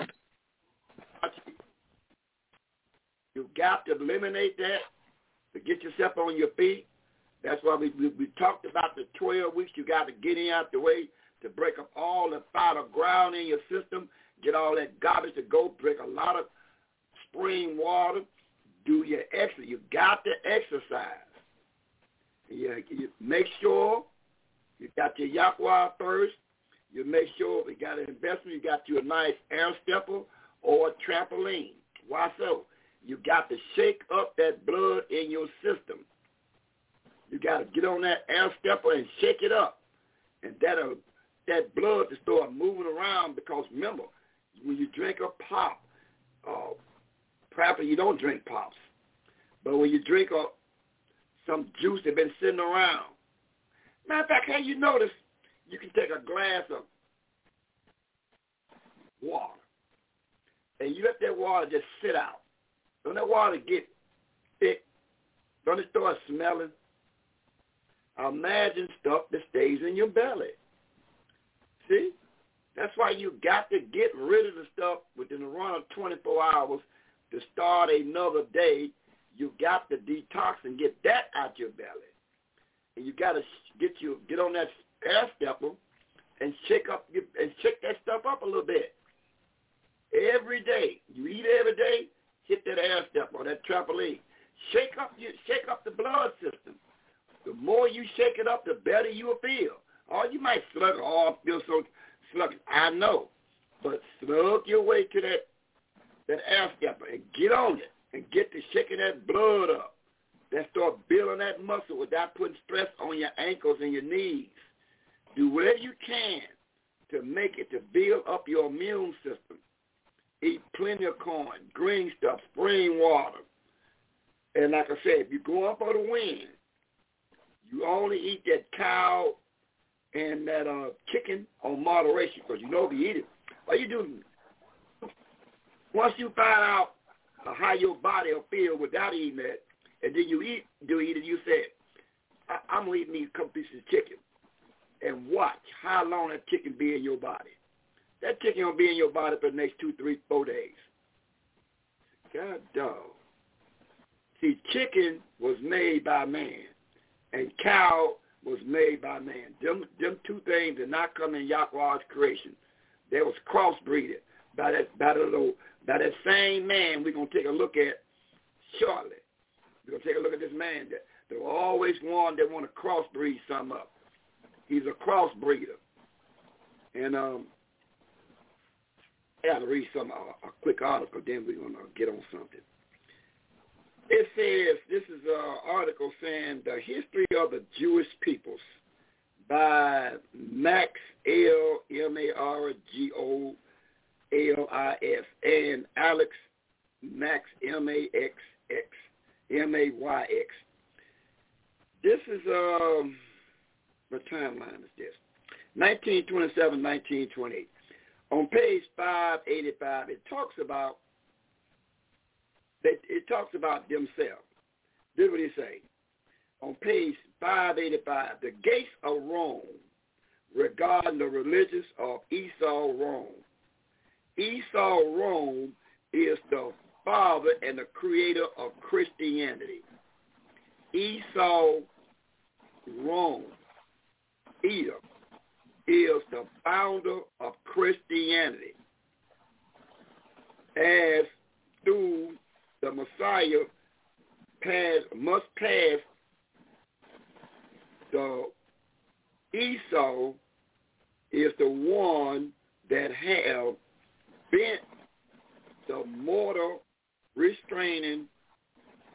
you got to eliminate that to get yourself on your feet. That's why we, we, we talked about the twelve weeks. You got to get in out the way to break up all the fallow ground in your system, get all that garbage to go, drink a lot of spring water, do your exercise. You got to exercise. You, you make sure you got your Yahweh first. You make sure if you got an investment, you got you a nice air stepper or a trampoline. Why so? You got to shake up that blood in your system. You got to get on that air stepper and shake it up. And that'll, that blood to start moving around because remember, when you drink a pop, uh, probably you don't drink pops, but when you drink a, some juice that's been sitting around, matter of fact, how you notice you can take a glass of water and you let that water just sit out. Don't that water get thick? Don't it start smelling? Imagine stuff that stays in your belly. See? That's why you got to get rid of the stuff within the run of twenty-four hours to start another day. You got to detox and get that out your belly. And you got to get you get on that air stepper and shake up and shake that stuff up a little bit. Every day. You eat every day, hit that air stepper or that trampoline. Shake up you shake up the blood system. The more you shake it up, the better you will feel. Or you might slug, oh, I feel so sluggish. I know. But slug your way to that, that air stepper and get on it and get to shaking that blood up. Then start building that muscle without putting stress on your ankles and your knees. Do whatever you can to make it to build up your immune system. Eat plenty of corn, green stuff, spring water. And like I said, if you're going for the wind, you only eat that cow and that uh, chicken on moderation because you know if you eat it, what you do, once you find out uh, how your body will feel without eating that, and then you eat, do eat it, you say, I- I'm going to eat me a couple pieces of chicken and watch how long that chicken be in your body. That chicken will be in your body for the next two, three, four days. God dog. See, chicken was made by man, and cow was made by man. Them, them two things did not come in Yahweh's creation. They was crossbreeded by that, by that little, by that same man we're gonna take a look at shortly. We're gonna take a look at this man that there were always one that want to crossbreed something up. He's a crossbreeder, and um, I got to read some a, a quick article. Then we're gonna get on something. It says, this is an article saying the history of the Jewish peoples by Max L, M A R G O L I S, and Alex Max, M A X X, M A Y X. This is, um, what timeline is this? nineteen twenty-seven, nineteen twenty-eight. On page five eighty-five, it talks about They, it talks about themselves. This is what he say. On page five eighty-five, the gates of Rome regarding the religions of Esau Rome. Esau Rome is the father and the creator of Christianity. Esau Rome, Edom, is the founder of Christianity. As through the Messiah pass, must pass the Esau is the one that have bent the mortal restraining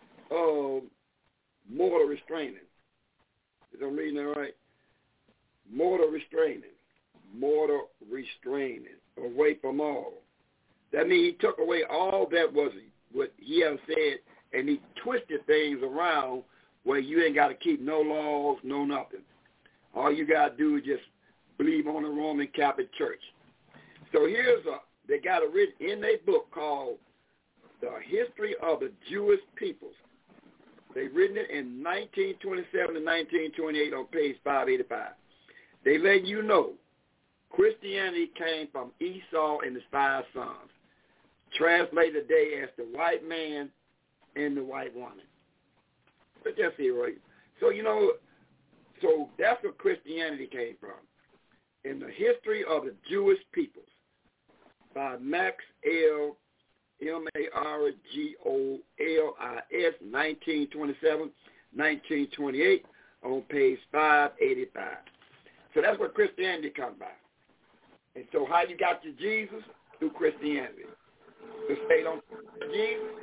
of mortal restraining. Is I'm reading that right? mortal restraining, mortal restraining, away from all. That means he took away all that was what he had said, and he twisted things around where you ain't got to keep no laws, no nothing. All you got to do is just believe on the Roman Catholic Church. So here's a, they got it written in their book called The History of the Jewish Peoples. They've written it in nineteen twenty-seven to nineteen twenty-eight on page five eighty-five. They let you know Christianity came from Esau and his five sons, translated today as the white man and the white woman. But that's it, right? So, you know, so that's where Christianity came from. In the History of the Jewish Peoples by Max L. M A R G O L I S, nineteen twenty-seven, nineteen twenty-eight, on page five eighty-five. So that's what Christianity comes by. And so how you got to Jesus? Through Christianity. The state on Jesus,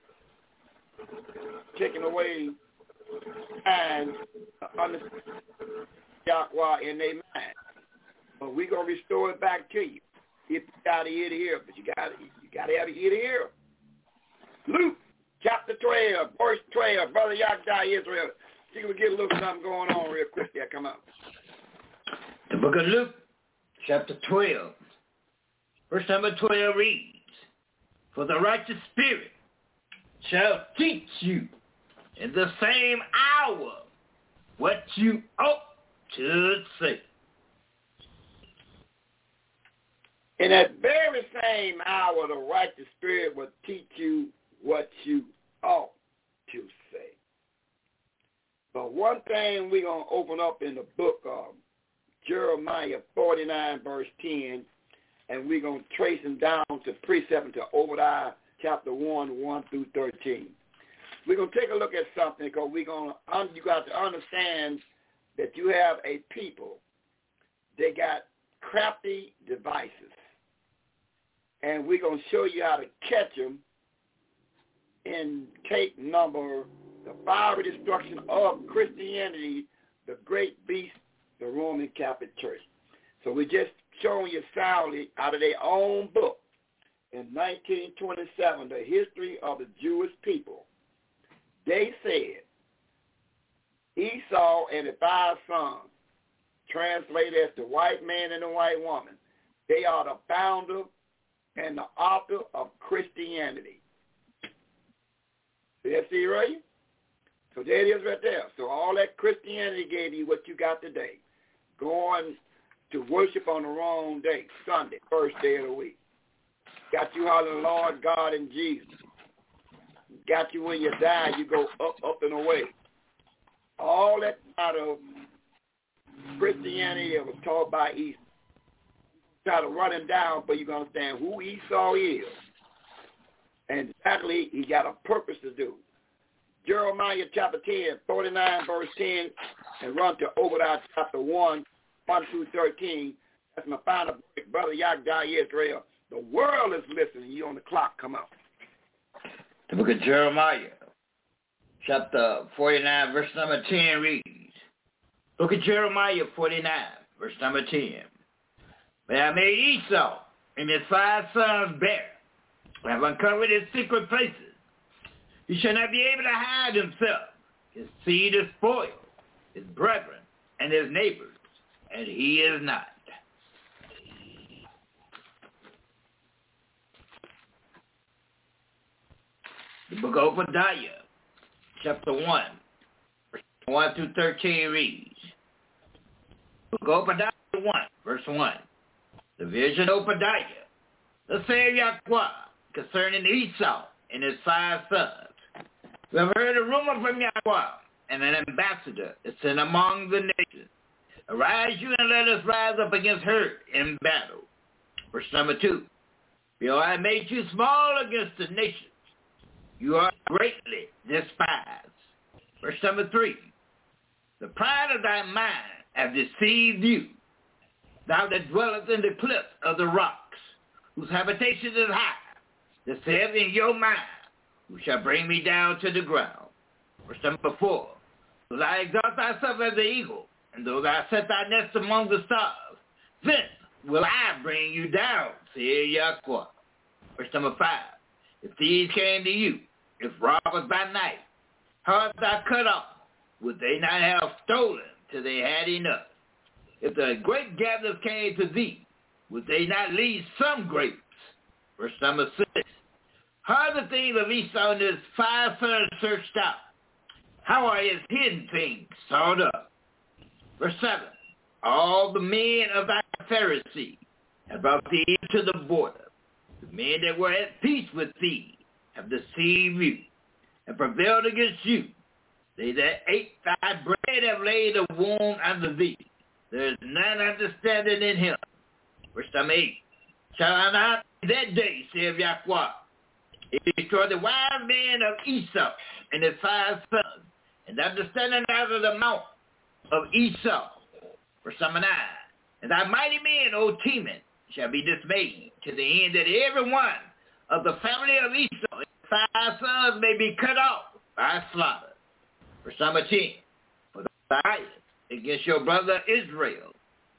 taking away and understand Yahweh in their mind. But we're going to restore it back to you. If you got to hear to hear, but you got to you got to have a ear to hear. Luke chapter twelve, verse twelve, Brother Yagda Israel. See if we get a little something going on real quick there. Come on. The book of Luke, chapter twelve, verse number twelve reads, "For the righteous spirit shall teach you in the same hour what you ought to say." In that very same hour, the righteous spirit will teach you what you ought to say. But one thing we're going to open up in the book of Jeremiah forty-nine, verse ten, and we're going to trace them down to precept to Obadiah chapter one, one through thirteen. We're going to take a look at something because we're going to, you got to understand that you have a people, they got crafty devices. And we're going to show you how to catch them in tape number, the fiery destruction of Christianity, the great beast, the Roman Catholic Church. So we're just showing you soundly out of their own book in nineteen twenty-seven, The History of the Jewish People. They said, Esau and the five sons, translated as the white man and the white woman, they are the founder and the author of Christianity. See that, see right? So there it is right there. So all that Christianity gave you what you got today. Going to worship on the wrong day, Sunday, first day of the week. Got you hollering Lord God and Jesus. Got you when you die, you go up, up and away. All that out of Christianity that was taught by Esau. Try to run him down, but you're going to understand who Esau is. And exactly, he got a purpose to do. Jeremiah chapter ten, forty-nine, verse ten, and run to Obadiah chapter one, one through thirteen. That's my final break. Brother Yagda Israel. The world is listening. You on the clock. Come out. The book of Jeremiah, chapter forty-nine, verse number ten reads, Book of Jeremiah forty-nine, verse number ten. "But I made Esau and his five sons bare. I have uncovered his secret places. He shall not be able to hide himself. His seed is spoiled, his brethren and his neighbors, and he is not." The book of Obadiah, chapter one, verse one through thirteen reads, Book of Obadiah one, verse one. "The vision of Obadiah, the say of Yahweh, concerning Esau and his five sons. We have heard a rumor from Yahweh, and an ambassador is sent among the nations. Arise you and let us rise up against her in battle." Verse number two. "Behold, I made you small against the nations. You are greatly despised." Verse number three. "The pride of thy mind hath deceived you. Thou that dwellest in the cliffs of the rocks, whose habitation is high, that saith in your mind, who shall bring me down to the ground." Verse number four. "Will I exalt thyself as the eagle, and though thou set thy nest among the stars, thence will I bring you down, saith Yahweh. Verse number five. If thieves came to you, if robbers by night, how art thou cut off? Would they not have stolen till they had enough? If the grape gatherers came to thee, would they not leave some grapes? Verse number six. How are the things of Esau and his five sons searched out? How are his hidden things sought up? Verse seven. All the men of thy Pharisees have brought thee to the border. The men that were at peace with thee have deceived you and prevailed against you. They that ate thy bread have laid a wound under thee. There is none understanding in him. Verse number eight. Shall I not that day, saith Yahweh, destroy the wise men of Esau and his five sons, and understanding out of the mouth of Esau. Verse number nine. And thy mighty men, O Teman, shall be dismayed, to the end that every one of the family of Esau and five sons may be cut off by slaughter. Verse number ten. For the highest against your brother Israel,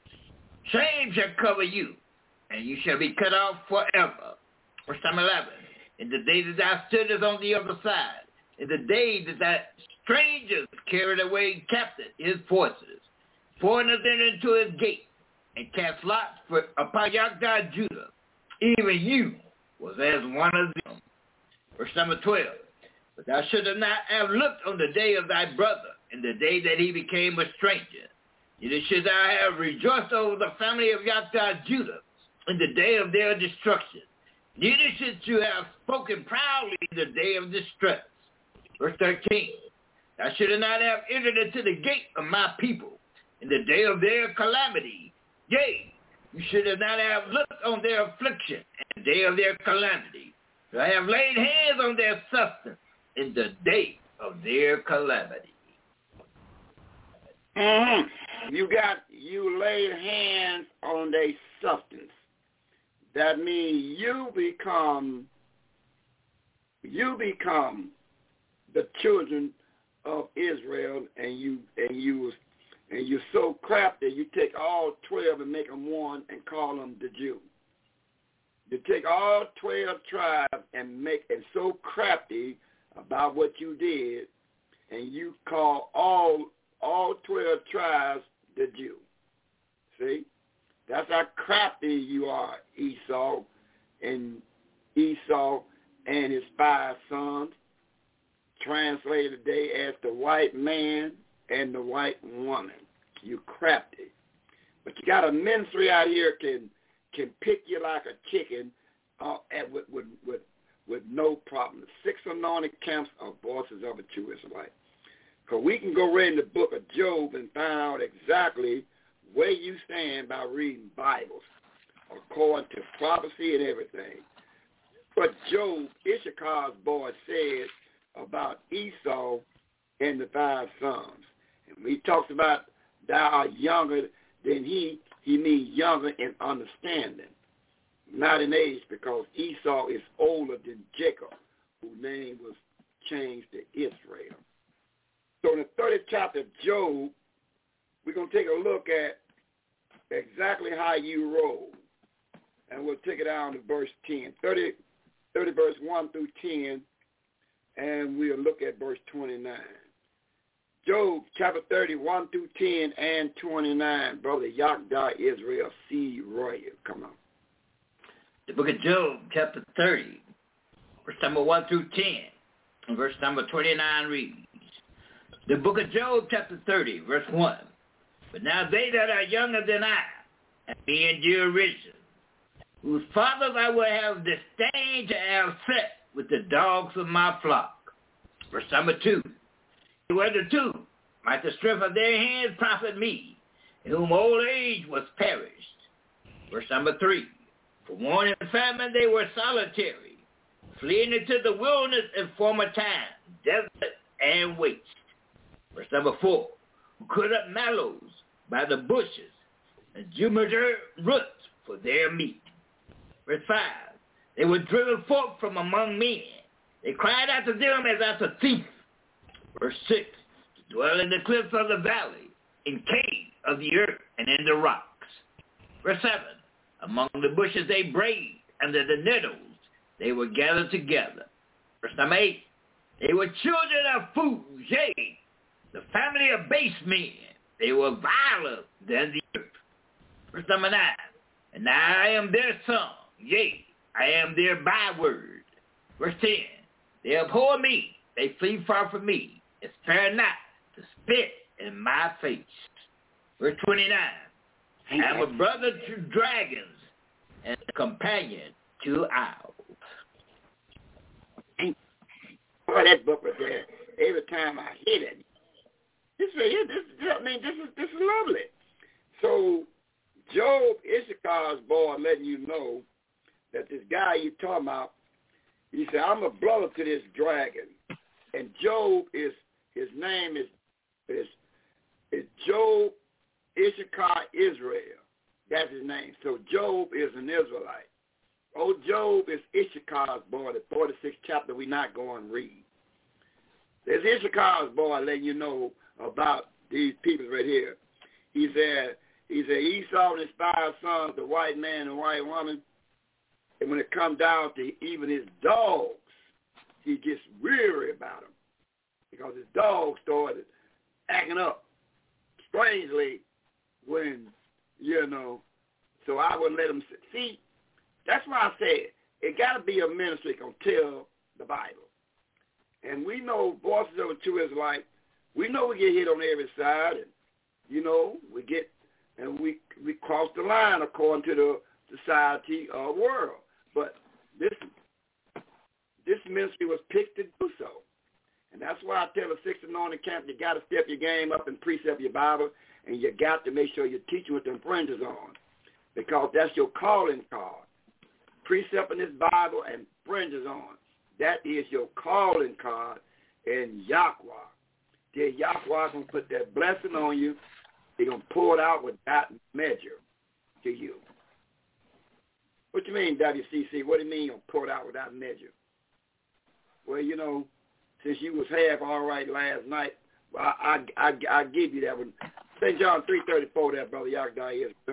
shame shall cover you, and you shall be cut off forever. Verse number eleven. In the day that thou stoodest on the other side, in the day that thy strangers carried away captive his forces, foreigners entered into his gate, and cast lots for upon Yahweh Judah, even you was as one of them. Verse number twelve. But thou shouldst not have looked on the day of thy brother, in the day that he became a stranger. Neither should thou have rejoiced over the family of Yahweh Judah in the day of their destruction. Neither should you have spoken proudly in the day of distress. Verse thirteen. Thou shouldst not have entered into the gate of my people in the day of their calamity. Yea, you should not have looked on their affliction in the day of their calamity. For I have laid hands on their substance in the day of their calamity. Mm-hmm. You got, you laid hands on their substance. That means you become, you become the children of Israel, and you, and you, and you're so crafty. You take all twelve and make them one, and call them the Jew. You take all twelve tribes and make it so crafty about what you did, and you call all all twelve tribes the Jew. See? That's how crafty you are, Esau, and Esau and his five sons, translated today as the white man and the white woman. You crafty. But you got a ministry out here can can pick you like a chicken uh, at, with, with, with, with no problem. The six anointed camps are voices of a true Israelite. Because we can go read in the book of Job and find out exactly where you stand by reading Bibles, according to prophecy and everything. But Job, Issachar's boy, says about Esau and the five sons. And when he talks about thou art younger than he, he means younger in understanding, not in age, because Esau is older than Jacob, whose name was changed to Israel. So in the thirtieth chapter of Job, we're going to take a look at exactly how you roll. And we'll take it down to verse ten. thirty, thirty verse one through ten, and we'll look at verse twenty-nine. Job chapter thirty, one through ten and twenty-nine. Brother Yahweh Israel C. Royal. Come on. The book of Job chapter thirty, verse number one through ten, and verse number twenty-nine reads, the book of Job chapter thirty, verse one. But now they that are younger than I, and be in derision, whose fathers I will have disdain to have set with the dogs of my flock. Verse number two. Whether two might the strength of their hands profit me, in whom old age was perished. Verse number three. For want and famine they were solitary, fleeing into the wilderness in former time, desert and waste. Verse number four. Who cut up mallows by the bushes, and juniper roots for their meat. Verse five. They were driven forth from among men. They cried after them as after thief. Verse six. To dwell in the cliffs of the valley, in caves of the earth and in the rocks. Verse seven, among the bushes they brayed, under the nettles they were gathered together. Verse number eight, they were children of fools, yea, the family of base men. They were viler than the earth. Verse number nine, and I am their son, yea, I am their byword. Verse ten, they abhor me, they flee far from me, and spare not to spit in my face. Verse twenty-nine, I am a brother to dragons and a companion to owls. Boy, that book right there, every time I hit it, this right here, this, this, I mean, this is, this is lovely. So, Job, Issachar's boy, letting you know that this guy you talking about, he said, I'm a brother to this dragon. And Job is, his name is, is, is Job Issachar Israel. That's his name. So Job is an Israelite. Oh, Job is Issachar's boy, the forty-sixth chapter we not going to read. There's Issachar's boy letting you know about these people right here. He said, he said Esau and his five sons, the white man and white woman, and when it comes down to even his dogs, he gets weary about them because his dogs started acting up strangely when, you know, so I wouldn't let him see. That's why I said it got to be a ministry that can tell the Bible. And we know Voices of a True Israelite, we know we get hit on every side, and, you know, we get, and we we cross the line according to the society or world. But this this ministry was picked to do so. And that's why I tell the Sixth Anointing Camp, you got to step your game up and precept your Bible, and you got to make sure you're teaching with them fringes on, because that's your calling card. Precepting this Bible and fringes on. That is your calling card in Yahweh. Then Yahweh going to put that blessing on you. He's going to pour it out without measure to you. What you mean, W C C? What do you mean you're going to pour it out without measure? Well, you know, since you was half all right last night, well, I, I, I, I give you that one. Saint John three thirty-four there, Brother Yahweh is.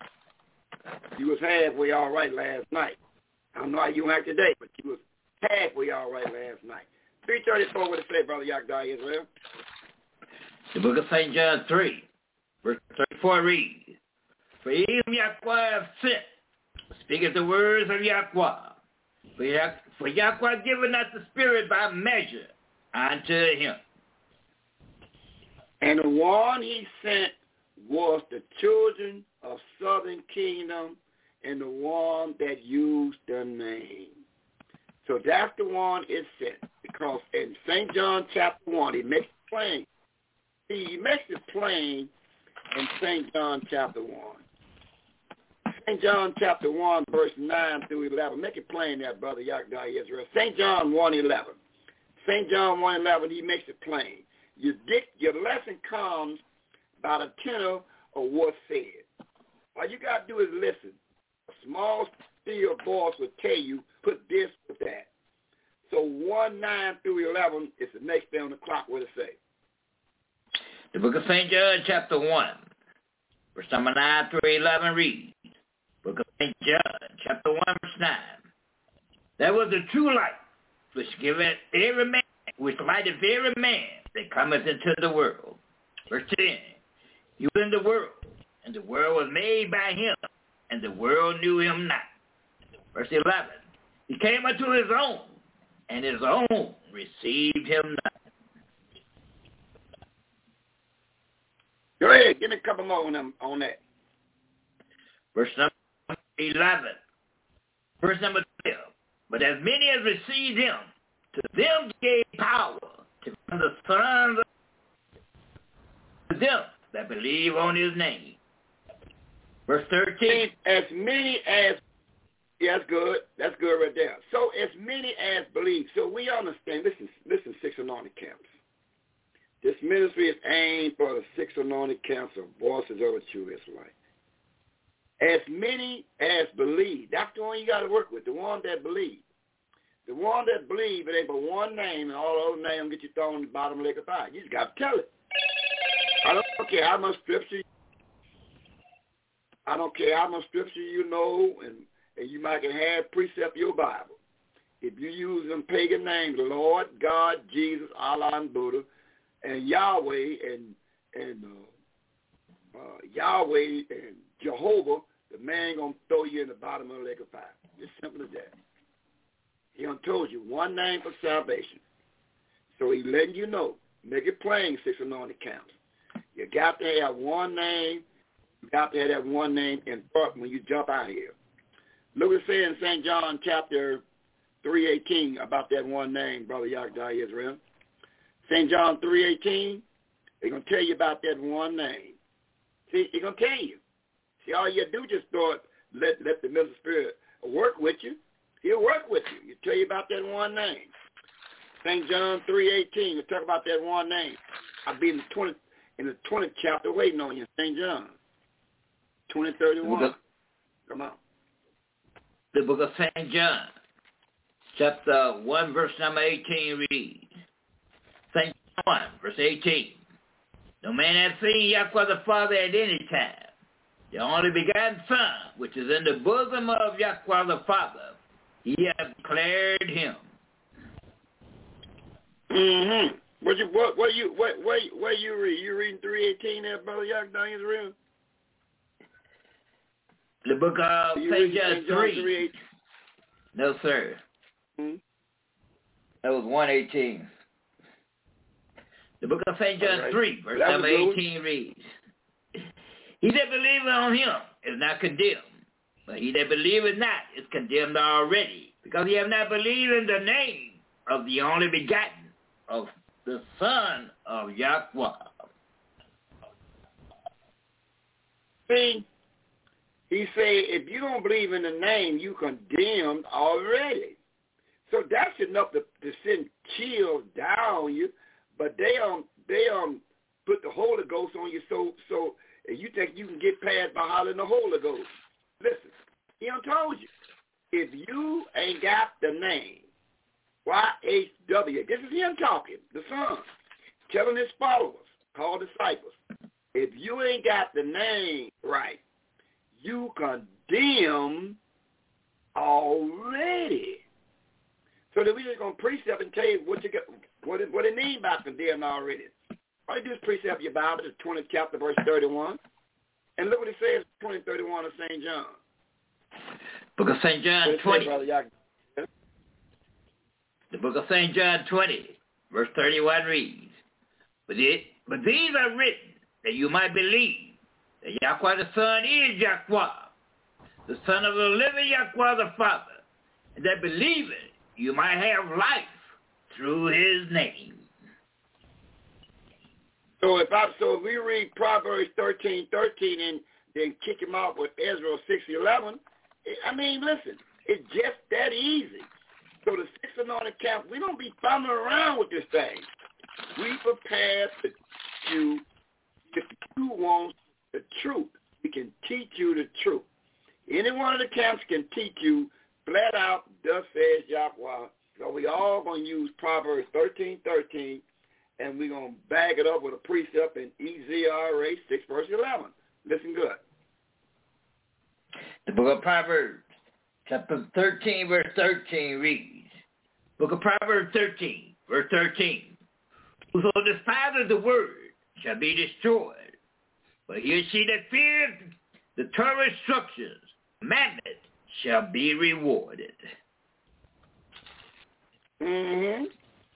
You was halfway all right last night. I don't know how you act today, but you was halfway all right last night. three thirty-four, what it say, Brother Yahweh Israel? The book of Saint John three, verse thirty-four reads, For he whom Yahweh hath sent, speaketh the words of Yahweh. For, Yah- for Yahweh giveth not the Spirit by measure unto him. And the one he sent was the children of Southern Kingdom and the one that used the name. So that's the one it sent, because in Saint John chapter one, he makes it plain. He makes it plain in Saint John chapter one. Saint John chapter one, verse nine through eleven. Make it plain there, Brother Yahweh Israel. Saint John one eleven. Saint John one eleven, he makes it plain. Your, dic- your lesson comes by the tenor of what's said. All you got to do is listen. A small, still voice will tell you, put this with that. So one, nine through eleven is the next day on the clock. What it say? The book of Saint John, chapter one, verse number nine through eleven reads, book of Saint John, chapter one, verse nine. There was the true light, which giveth every man, which lighteth every man that cometh into the world. Verse ten. He was in the world, and the world was made by him, and the world knew him not. Verse eleven. He came unto his own, and his own received him not. Go ahead, give me a couple more on, them, on that. Verse number eleven. Verse number twelve. But as many as received him, to them gave power to become the sons of them that believe on his name. Verse thirteen. As many as, yeah, that's good. That's good right there. So as many as believe. So we understand, listen, listen, Six Anointed Camps. This ministry is aimed for the Six Anointed Camps of Voices of a True Israelite. As many as believe. That's the one you got to work with, the one that believe. The one that believe, it ain't but one name, and all those names get you thrown in the bottom leg of the fire. You just got to tell it. I don't don't care how much scripture, I don't care how much scripture you know, and, and you might can have precept your Bible. If you use them pagan names, Lord, God, Jesus, Allah, and Buddha, and Yahweh, and and uh, uh, Yahweh and Jehovah, the man gonna throw you in the bottom of the lake of fire. It's simple as that. He done told you one name for salvation. So he letting you know. Make it plain, six anointed camps. You got to have one name. You got to have that one name in front when you jump out here. Look what it says in Saint John chapter three eighteen about that one name, Brother Yakdai Israel. Saint John three eighteen, they're going to tell you about that one name. See, they're going to tell you. See, all you do just throw it, let, let the Mister Spirit work with you. He'll work with you. He'll tell you about that one name. Saint John three eighteen, we'll talk about that one name. I'll be in the twentieth in the twentieth chapter waiting on you, Saint John. twenty thirty-one. Come on. The book of Saint John, chapter one, verse number eighteen reads. Saint John one, verse eighteen. No man hath seen Yahweh the Father at any time. The only begotten Son, which is in the bosom of Yahweh the Father, he hath declared him. Mm-hmm. What you what what you what what what you read? You reading three eighteen there, Brother Yakdai Israel? The book of Saint John three. No, sir. Hmm? That was one eighteen. The book of Saint John right. three, verse number eighteen reads, He that believeth on him is not condemned, but he that believeth not is condemned already, because he have not believed in the name of the only begotten of the Son of Yahweh. See, he said, if you don't believe in the name, you condemned already. So that's enough to, to send chills down you, but they um they um put the Holy Ghost on you, so so you think you can get past by hollering the Holy Ghost. Listen, he done told you, if you ain't got the name, Y H W, this is him talking, the Son, telling his followers, called disciples, if you ain't got the name right, you condemn already. So that we just going to precept and tell you what you got, what it, what it mean by condemn already. All you do is precept your Bible, the twentieth chapter, verse thirty-one, and look what it says, twenty thirty-one of Saint John. Book of Saint John twenty. Say, The book of Saint John twenty, verse thirty-one reads, But, it, but these are written that you might believe that Yahweh the Son is Yahweh, the Son of the living Yahweh the Father, and that believing you might have life through his name. So if I so if we read Proverbs thirteen thirteen and then kick him out with Ezra six eleven, I mean, listen, it's just that easy. So the six anointed camp, we don't be fumbling around with this thing. We prepare to teach you, if you want the truth, we can teach you the truth. Any one of the camps can teach you flat out, thus says Yahweh. So we all going to use Proverbs thirteen thirteen, and we're going to bag it up with a precept in Ezra six, verse eleven. Listen good. The book of Proverbs, chapter thirteen, verse thirteen reads, Book of Proverbs thirteen, verse thirteen, Whoso despiseth the word shall be destroyed, but he or she that feareth the Torah instructions, commandment, shall be rewarded. Mm-hmm.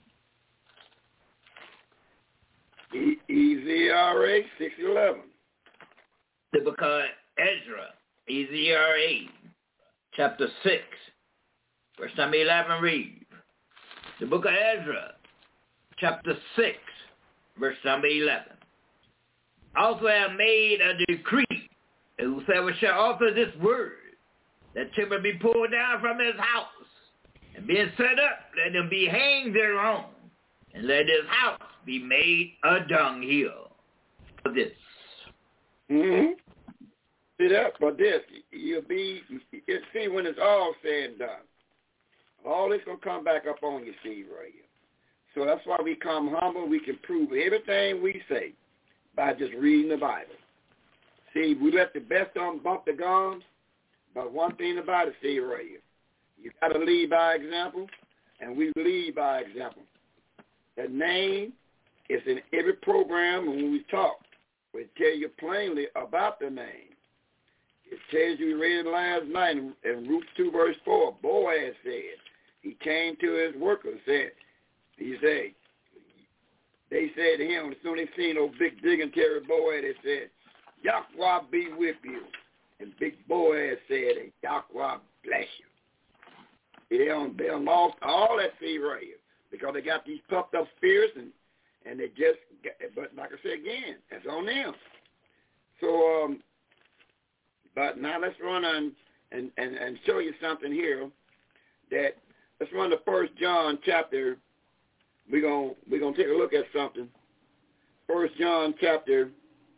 Ezra six eleven. The book of Ezra, Ezra chapter six, verse number eleven reads, the book of Ezra, chapter six, verse number eleven. Also I have made a decree that whosoever shall author this word, that timber be pulled down from his house, and being set up, let him be hanged thereon, and let his house be made a dunghill. For this. Mm-hmm. See that? But this, you'll be, you see, when it's all said and done, all this going to come back up on your seed right here. So that's why we come humble. We can prove everything we say by just reading the Bible. See, we let the best of them bump the gums, but one thing about it, see right here, you got to lead by example, and we lead by example. The name is in every program, and when we talk, we tell you plainly about the name. It tells you, we read it last night in, in Ruth two, verse four, Boaz said, he came to his workers, said, he said, they said to him, as soon as they seen old big dignitary Boaz, they said, Yahweh be with you. And big Boaz said, Yahweh bless you. They done, they done lost all that seed right here because they got these puffed up spirits, and, and they just, got, but like I said again, that's on them. So, um, but now let's run on and, and, and show you something here that, let's run to First John chapter, we're going we're gonna take a look at something. First John chapter,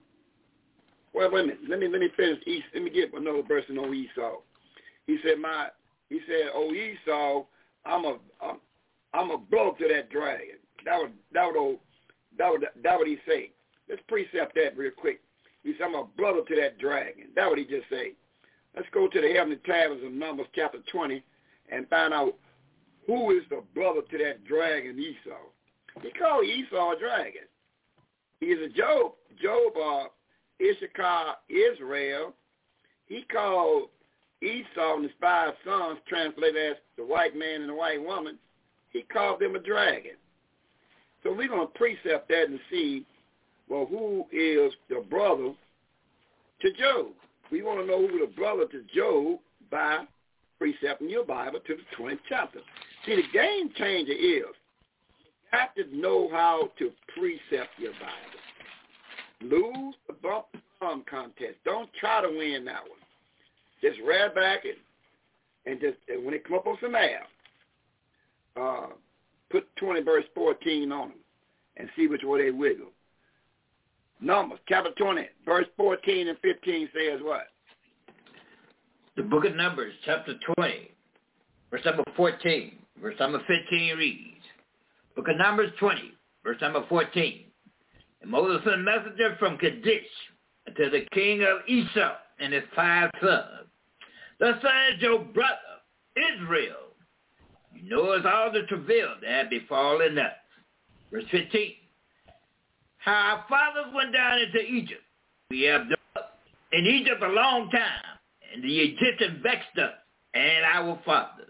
well, wait a minute, let me, let me finish, Esau. Let me get another person on Esau. He said, my, He said, "Oh Esau, I'm a, I'm, I'm a blow to that dragon." That would, that would, that would, that would he say. Let's precept that real quick. He said, "I'm a brother to that dragon." That would he just say. Let's go to the heavenly tablets of Numbers chapter twenty and find out who is the brother to that dragon Esau. He called Esau a dragon. He is a Job, Job, uh, Issachar, Israel. He called Esau and his five sons, translated as the white man and the white woman, he called them a dragon. So we're going to precept that and see, well, who is the brother to Job? We want to know who the brother to Job by precepting your Bible to the twentieth chapter. See, the game changer is you have to know how to precept your Bible. Lose the bump thumb contest. Don't try to win that one. Just read back and, and just and when they come up on some air, uh, put twenty verse fourteen on them and see which way they wiggle. Numbers chapter twenty, verse fourteen and fifteen says what? The book of Numbers, chapter twenty, verse number fourteen, verse number fifteen reads, Book of Numbers twenty, verse number fourteen. And Moses sent a messenger from Kadesh to the king of Esau and his five sons. Thus says your brother, Israel, you know as all the travail that had befallen us. Verse fifteen. How our fathers went down into Egypt. We have done in Egypt a long time, and the Egyptians vexed us and our fathers.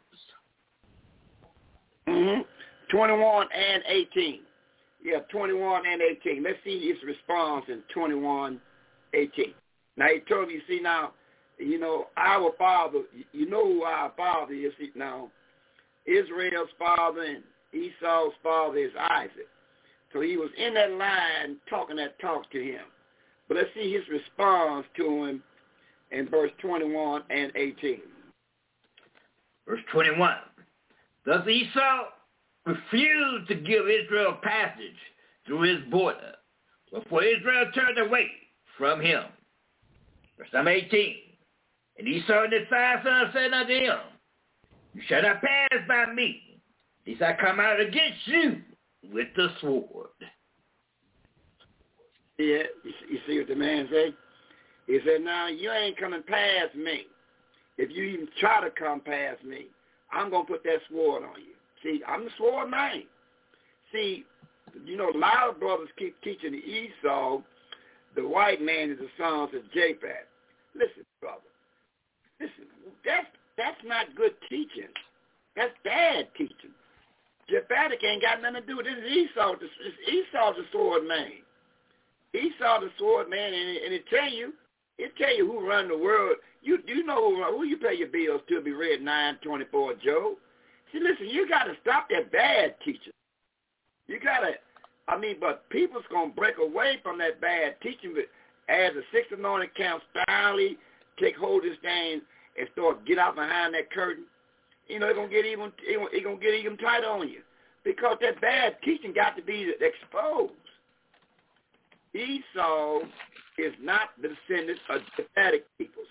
Mm-hmm. twenty-one and eighteen. Yeah, twenty-one and eighteen. Let's see his response in twenty-one, eighteen. Now, he told me, you see, now, you know, our father, you know who our father is now. Israel's father and Esau's father is Isaac. So he was in that line talking that talk to him. But let's see his response to him in verse twenty-one and eighteen. Verse twenty-one. Thus Esau refused to give Israel passage through his border, before Israel turned away from him. Verse number eighteen. And Esau and his five sons said unto him, you shall not pass by me, lest I come out against you with the sword. Yeah, you see what the man said? He said, now you ain't coming past me. If you even try to come past me, I'm going to put that sword on you. See, I'm the sword man. See, you know, a lot of brothers keep teaching Esau, the white man is the sons of Japheth. Listen, brother. Listen, that's, that's not good teaching. That's bad teaching. Japhetic ain't got nothing to do with this. Esau, this Esau the sword man. Esau the sword man, and it, and it tell you, it tell you who run the world. You you know who, who you pay your bills to. Be read nine twenty four, Joe. See, listen, you got to stop that bad teaching. You got to, I mean, but people's gonna break away from that bad teaching. But as the sixth anointing counts, finally take hold of this thing and start get out behind that curtain. You know, it's gonna get even it's gonna get even tighter on you because that bad teaching got to be exposed. Esau is not the descendant of Japhetic peoples.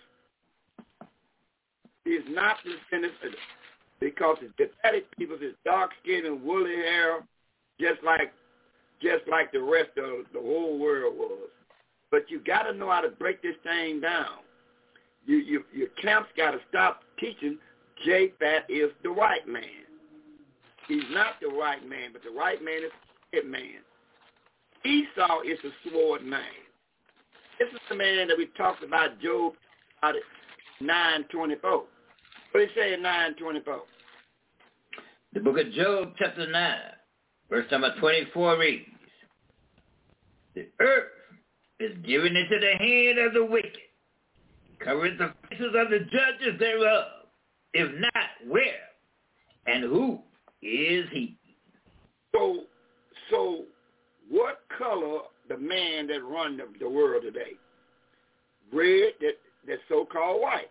He is not the descendant of, because the Japhetic peoples is dark skin and woolly hair, just like just like the rest of the whole world was. But you got to know how to break this thing down. You, you, your camps got to stop teaching Japhet is the right man. He's not the right man, but the right man is the man. Esau is the sword man. This is the man that we talked about, Job, about it, nine twenty-four. What did he say in nine twenty-four? The book of Job, chapter nine, verse number twenty-four reads, the earth is given into the hand of the wicked, covering the faces of the judges thereof. If not, where and who is he? So, so what color the man that run the, the world today? Red, that that's so-called white.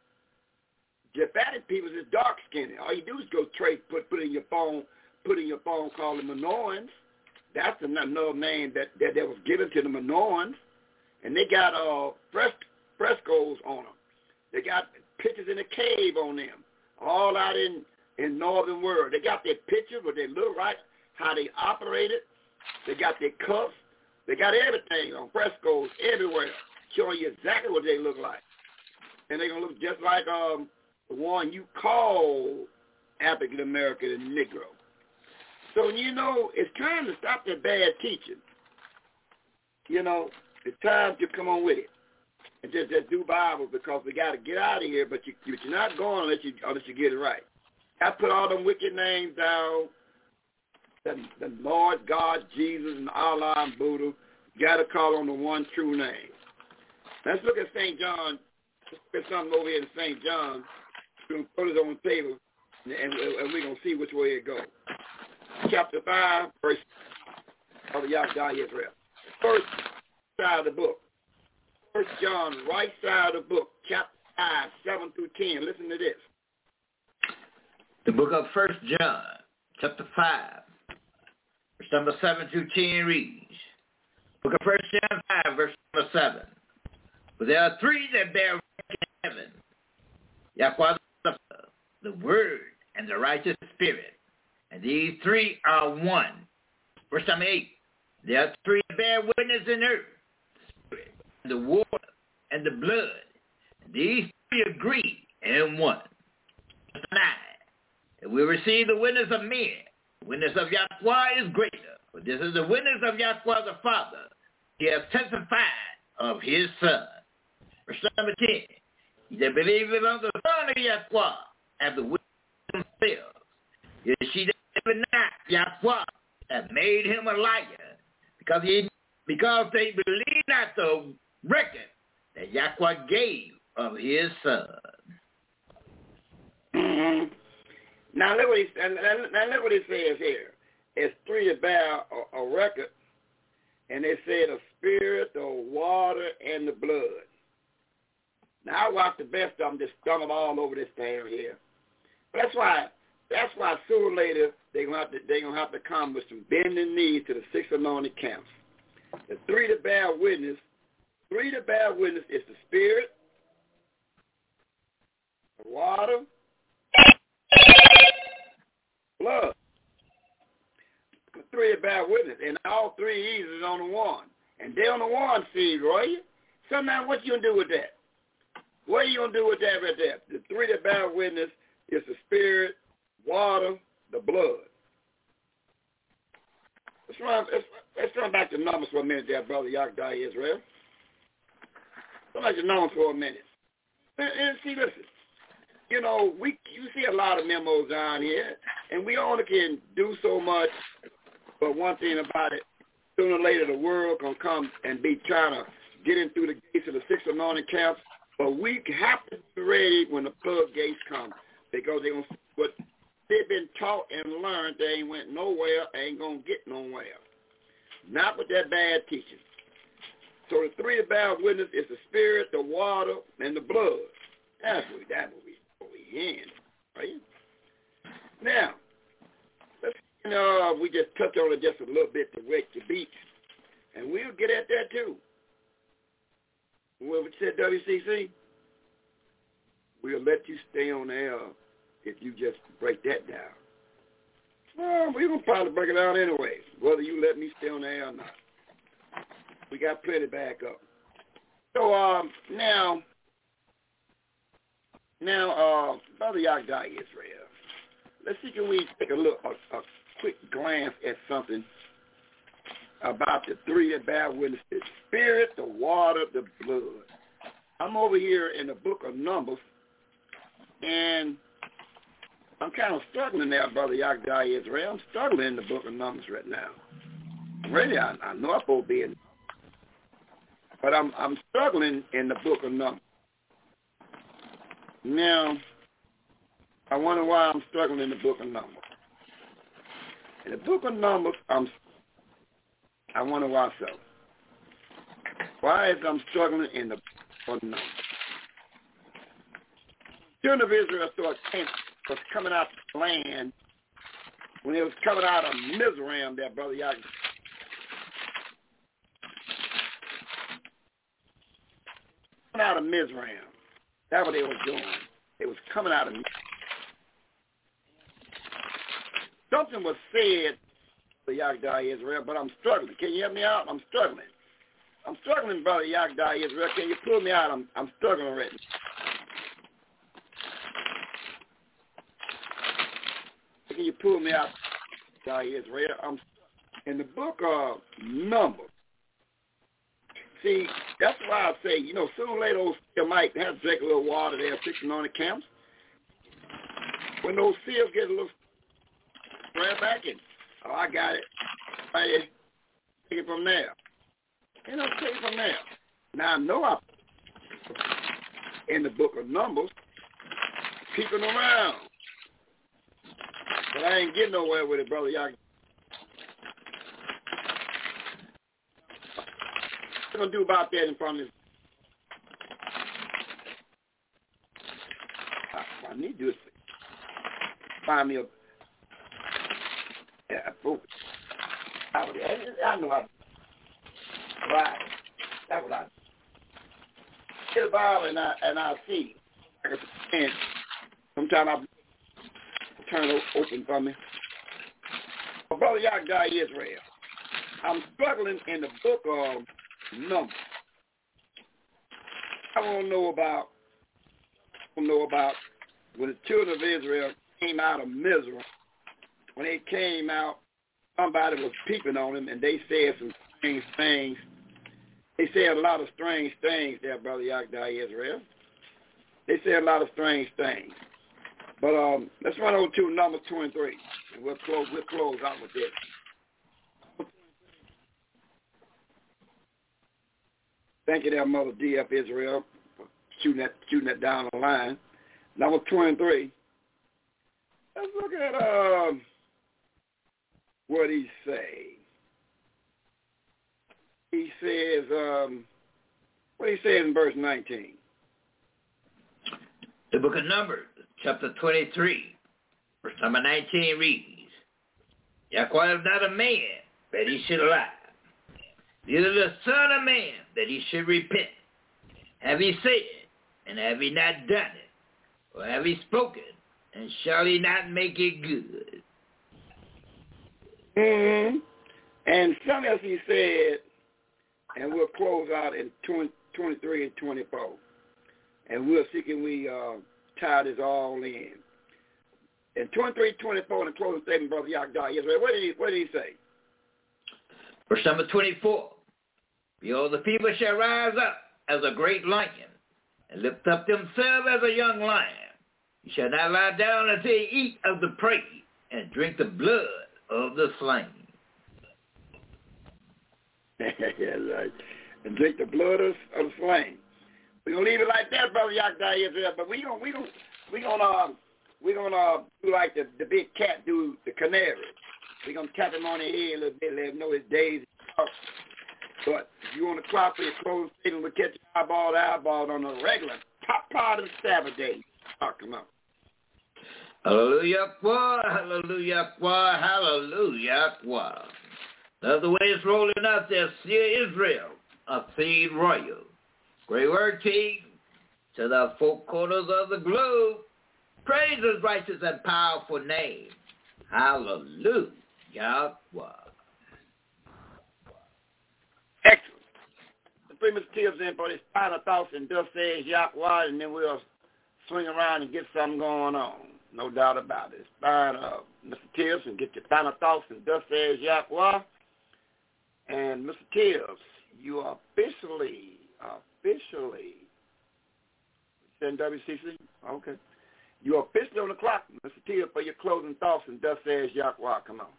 Japhetic people is dark-skinned. All you do is go trade, put put in your phone, put in your phone, call them Minoans. That's another name that, that, that was given to the Minoans. And they got uh, fres- frescoes on them. They got pictures in a cave on them, all out in, in northern world. They got their pictures, what they look like, how they operated. They got their cuffs. They got everything on frescoes everywhere, showing you exactly what they look like. And they're going to look just like um, the one you call African American and Negro. So, you know, it's trying to stop that bad teaching. You know, it's time to come on with it. And just, just do Bible, because we got to get out of here, but you, you're not going unless you, unless you get it right. I put all them wicked names down, the, the Lord, God, Jesus, and Allah, and Buddha. You got to call on the one true name. Let's look at Saint John. Let's put something over here in Saint John. We're going to put it on the table, and, and, and we're going to see which way it goes. Chapter five, verse of the Yahweh Israel. First side of the book. First John, right side of the book, chapter five, seven through ten. Listen to this. The book of First John, chapter five, verse number seven through ten reads. Book of First John five, verse number seven. For there are three that bear record in heaven: Yahweh, the Word, and the righteous Spirit. And these three are one. Verse number eight. There are three that bear witness in earth: the Spirit, and the water, and the blood. And these three agree in one. Verse nine. And we receive the witness of men. The witness of Yahweh is greater. For this is the witness of Yahweh the Father. He has testified of his Son. Verse number ten. He that believeth on the Son of Yahweh have the witness themselves. Yet she that believeth not Yahweh hath made him a liar, because he because they believe not the record that Yahweh gave of his Son. Mm-hmm. Now look what he now look what he says here. It's three that bear a, a record, and they say the Spirit, the water, and the blood. Now I watch the best of them just stumble all over this thing here. But that's why that's why sooner or later they're gonna have to they're gonna have to come with some bending knees to the six anointed camps. The three that bear witness, three that bear witness is the Spirit, the water, blood. The three that bear witness, and all three of these is on the one. And they're on the one seed, Roy. So now what you gonna do with that? What are you going to do with that right there? The three that bear witness is the Spirit, water, the blood. Let's run, let's, let's run back to Numbers for a minute there, Brother Yahweh Israel. Run back to Numbers for a minute. And, and see, listen, you know, we you see a lot of memos down here, and we only can do so much, but one thing about it, sooner or later the world going to come and be trying to get in through the gates of the six anointed camps. But we have to be ready when the floodgates come, because they're going to what they've been taught and learned. They ain't went nowhere, ain't going to get nowhere. Not with that bad teaching. So the three that bear witness is the Spirit, the water, and the blood. That's what, that's what, we, what we in, right? Now, let's, you know, we just touch on it just a little bit to wake the beat, and we'll get at that too. What we said, W C C, we'll let you stay on air if you just break that down. Well, we're going to probably break it down anyway, whether you let me stay on the air or not. We got plenty back up. So um, now, now, uh, Brother Yagda Israel, let's see, can we take a look, a, a quick glance at something about the three that bear witness: the spirit, the water, the blood. I'm over here in the book of Numbers, and I'm kind of struggling there, Brother Yagda Israel. I'm struggling in the book of Numbers right now. Really, I, I know I'm supposed to be in, but I'm I'm struggling in the book of Numbers. Now, I wonder why I'm struggling in the book of Numbers. In the book of Numbers, I'm I wonder why so. Why is I'm struggling in the book of Numbers? Children of Israel started was coming out of the land when it was coming out of Mizraim, there, Brother Yagda. Coming out of Mizraim. That's what they was doing. It was coming out of Mizraim. Something was said, Brother Yagda Israel, but I'm struggling. Can you help me out? I'm struggling. I'm struggling, Brother Yagda Israel. Can you pull me out? I'm I'm struggling right now. Can you pull me out, Israel? I'm in the book of Numbers. See, that's why I say, you know, sooner or later those seals might have to drink a little water there fixing on the camps. When those seals get a little right back in, oh, I got it. Right there. Take it from there. You know, take it from there. Now I know I in the book of Numbers, peeping around. But I ain't getting nowhere with it, Brother Yagda. What I'm going to do about that in front of this? I, I need to do is find me a... Yeah, book. I, I know how... Right. That's what I do. Get a Bible and I, and I see. And sometimes I... turn it open for me. Well, Brother Yagda Israel, I'm struggling in the book of Numbers. I want to know about, I want to know about when the children of Israel came out of Mizraim. When they came out, somebody was peeping on them, and they said some strange things. They said a lot of strange things there, Brother Yagda Israel. They said a lot of strange things. But um, let's run over to Numbers twenty-three, and we'll close. We'll close out with this. Thank you, there, Mother D F Israel, for shooting that shooting that down the line. Numbers twenty-three. Let's look at um, what he say. He says, um, what he says in verse nineteen. The book of Numbers, chapter twenty-three, verse number nineteen reads, Yahweh is not a man that he should lie, neither the son of man that he should repent. Have he said, and have he not done it? Or have he spoken, and shall he not make it good? Mm-hmm. And something else he said, and we'll close out in twenty-three and twenty-four. And we'll see can we uh, tie this all in. In twenty-three, twenty-four, in the closing statement, Brother Yagda Israel, what did he, what did he say? Verse number twenty-four. Behold, the people shall rise up as a great lion, and lift up themselves as a young lion. You shall not lie down until you eat of the prey, and drink the blood of the slain. Yeah, right. And drink the blood of, of the slain. We're gonna leave it like that, Brother Yagda Israel, but we gonna we gonna we gonna uh, we gonna uh, do like the, the big cat do the canary. We're gonna tap him on the head a little bit, let him know his days is up. But if you want to clock for your closing statement, we'll catch your eyeball to eyeball on a regular top part of the Sabbath day. Oh, come on. Hallelujah, qua, hallelujah, qua, hallelujah, qua. That's the way it's rolling out there, Seer Israel, a seed royal. Great word, King, to the four corners of the globe. Praise his righteous and powerful name. Hallelujah. Excellent. bring Mister Tibbs in for his final thoughts and thus says Yahweh, and then we'll swing around and get something going on. No doubt about it. It's fine, uh, Mister Tibbs, and get your final thoughts and thus says Yahweh. And Mister Tibbs, you are officially, officially, in W C C? Okay. You are officially on the clock, Mister Tibbs, for your closing thoughts and thus says Yahweh. Come on.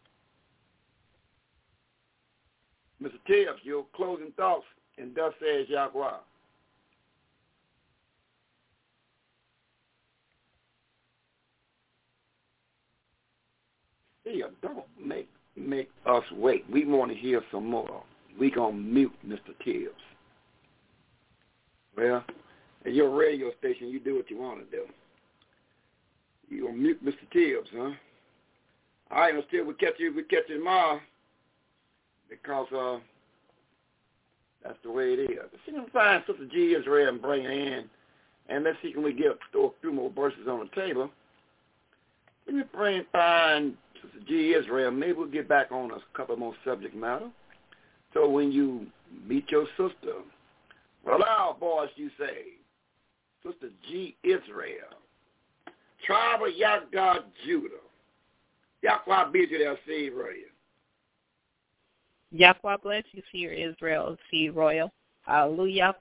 Mister Tibbs, your closing thoughts and thus says Yahweh. Yeah, don't make make us wait. We want to hear some more. We gonna mute Mister Tibbs. Well, at your radio station, you do what you want to do. You gonna mute Mister Tibbs, huh? All right, well, still we catch you. We catch you tomorrow because uh, that's the way it is. Let's see if we can find Sister G. Israel and bring her in, and let's see can we get throw a few more verses on the table. Let me bring find Sister G. Israel. Maybe we'll get back on a couple more subject matter. So when you meet your sister, well, our boys, you say, Sister G. Israel, tribe of Yahgad Judah. Yahweh be you there, seed royal. Yahweh bless you, seer Israel, seed royal. Hallelujah.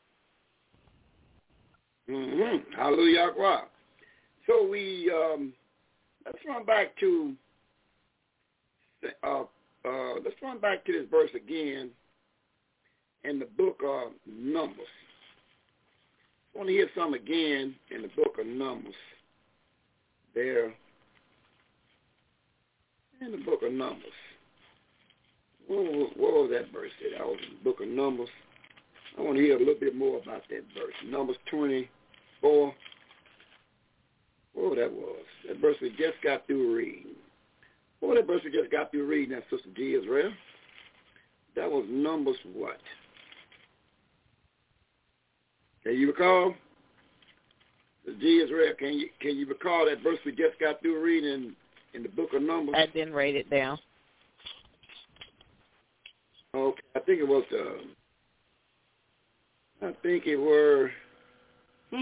Mm-hmm. Hallelujah. So we, um, let's run back to, uh, uh, let's run back to this verse again in the book of Numbers. I want to hear some again in the book of Numbers. There, in the book of Numbers. What was, what was that verse? That was in the book of Numbers. I want to hear a little bit more about that verse. Numbers twenty-four. What that was? That verse we just got through reading. What was that verse we just got through reading, that Sister G. Israel? That was Numbers what? Can you recall? Sister G. Israel, can you can you recall that verse we just got through reading in, in the book of Numbers? I didn't write it down. Okay, I think it was, uh, I think it were, hmm,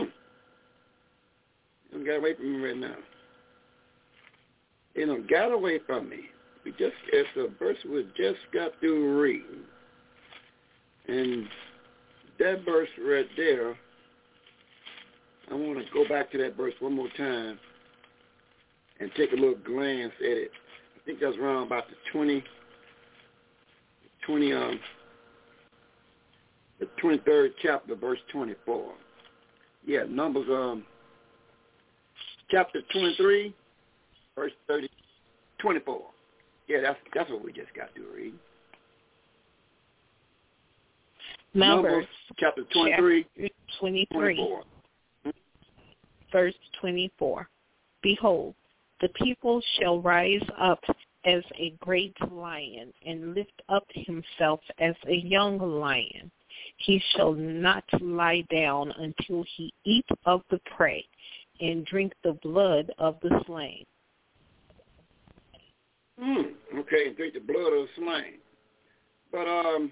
it got away from me right now. You know, got away from me. We just, it's a verse we just got through reading. And that verse right there, I want to go back to that verse one more time and take a little glance at it. I think that's around about the twenty, twenty, um, the twenty-third chapter, verse twenty-four. Yeah, Numbers, um, chapter twenty-three, verse thirty, twenty-four. Yeah, that's that's what we just got to read. Numbers, Numbers chapter twenty-three, chapter twenty-three, twenty-four. Verse twenty-four. Behold, the people shall rise up as a great lion and lift up himself as a young lion. He shall not lie down until he eat of the prey and drink the blood of the slain. Hmm. Okay, drink the blood of the slain. But um,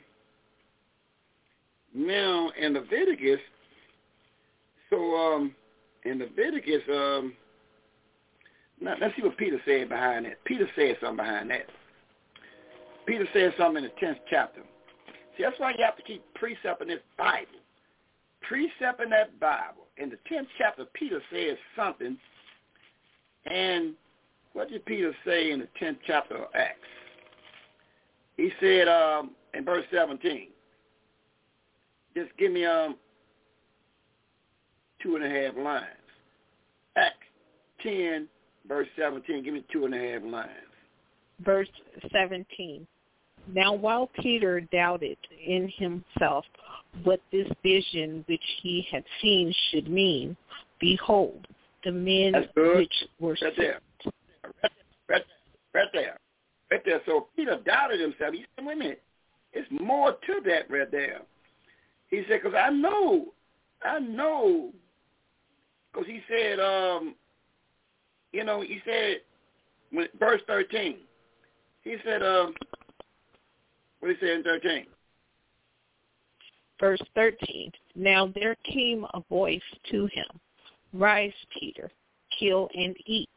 now in Leviticus, so um, in Leviticus, um, now let's see what Peter said behind that. Peter said something behind that. Peter said something in the tenth chapter. See, that's why you have to keep precepting this Bible. Precepting that Bible. In the tenth chapter, Peter says something. And what did Peter say in the tenth chapter of Acts? He said um, in verse seventeen, just give me um two and a half lines. Acts ten, verse seventeen, give me two and a half lines. Verse seventeen. Now while Peter doubted in himself what this vision which he had seen should mean, behold, the men which were right there. Right, right, right there. Right there. So Peter doubted himself. He said, wait a minute, it's more to that right there. He said, because I know, I know, because he said, um, you know, he said, when, verse thirteen, he said, um, what did he say in thirteen? Verse thirteen, now there came a voice to him, rise, Peter, kill and eat.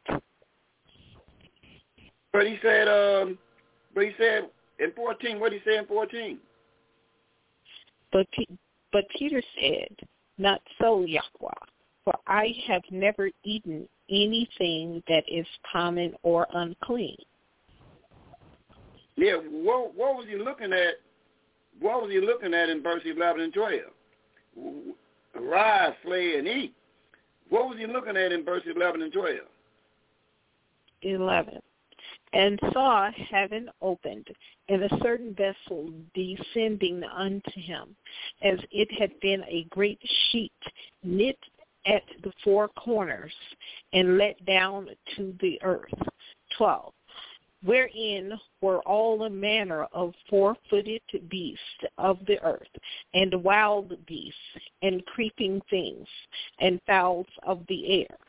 But he said, um, but he said in fourteen, what did he say in fourteen? But, but Peter said, not so, Yahweh, for I have never eaten anything that is common or unclean. Yeah, what, what was he looking at? What was he looking at in verse eleven and twelve? Rise, slay, and eat. What was he looking at in verse eleven and twelve? eleven. And saw heaven opened, and a certain vessel descending unto him, as it had been a great sheet knit at the four corners, and let down to the earth. twelve. Wherein were all the manner of four-footed beasts of the earth, and wild beasts, and creeping things, and fowls of the air.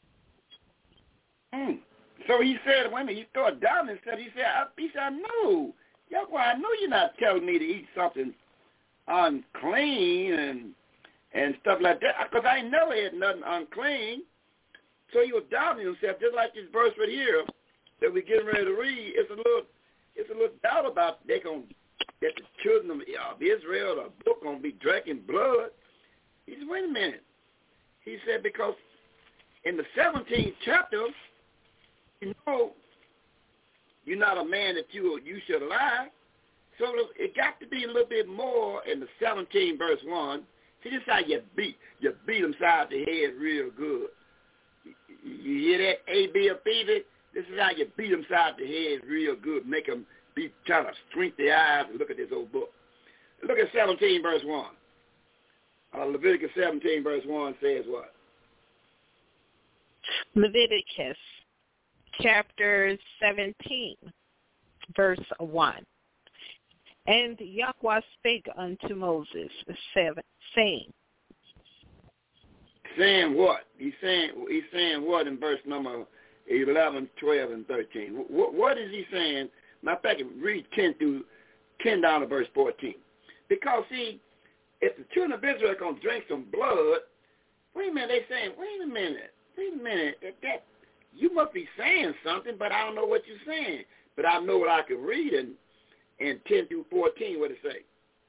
Mm. So he said, wait a minute, he started down and said, he said, I, he said, no, Yahweh, I know you're not telling me to eat something unclean and and stuff like that, because I ain't never had nothing unclean. So he was doubting himself, just like this verse right here that we're getting ready to read. It's a little, it's a little doubt about they gonna that the children of Israel, the book gonna be drinking blood. He said, wait a minute. He said, because in the seventeenth chapter, you know, you're not a man that you you should lie. So it got to be a little bit more in the seventeen verse one. See, this is how you beat you beat them side the head real good. You, you hear that, A B or Phoebe? This is how you beat them side the head real good. Make them be trying to squint their eyes and look at this old book. Look at seventeen verse one. Uh, Leviticus seventeen verse one says what? Leviticus chapter seventeen, verse one. And Yahweh spake unto Moses, seven, saying. Saying what? He's saying, he's saying what in verse number eleven, twelve, and thirteen? What, what is he saying? Matter of fact, read ten through ten down to verse fourteen. Because, see, if the children of Israel are going to drink some blood, wait a minute, they're saying, wait a minute, wait a minute, that, that you must be saying something, but I don't know what you're saying. But I know what I can read in, in ten through fourteen, what it say?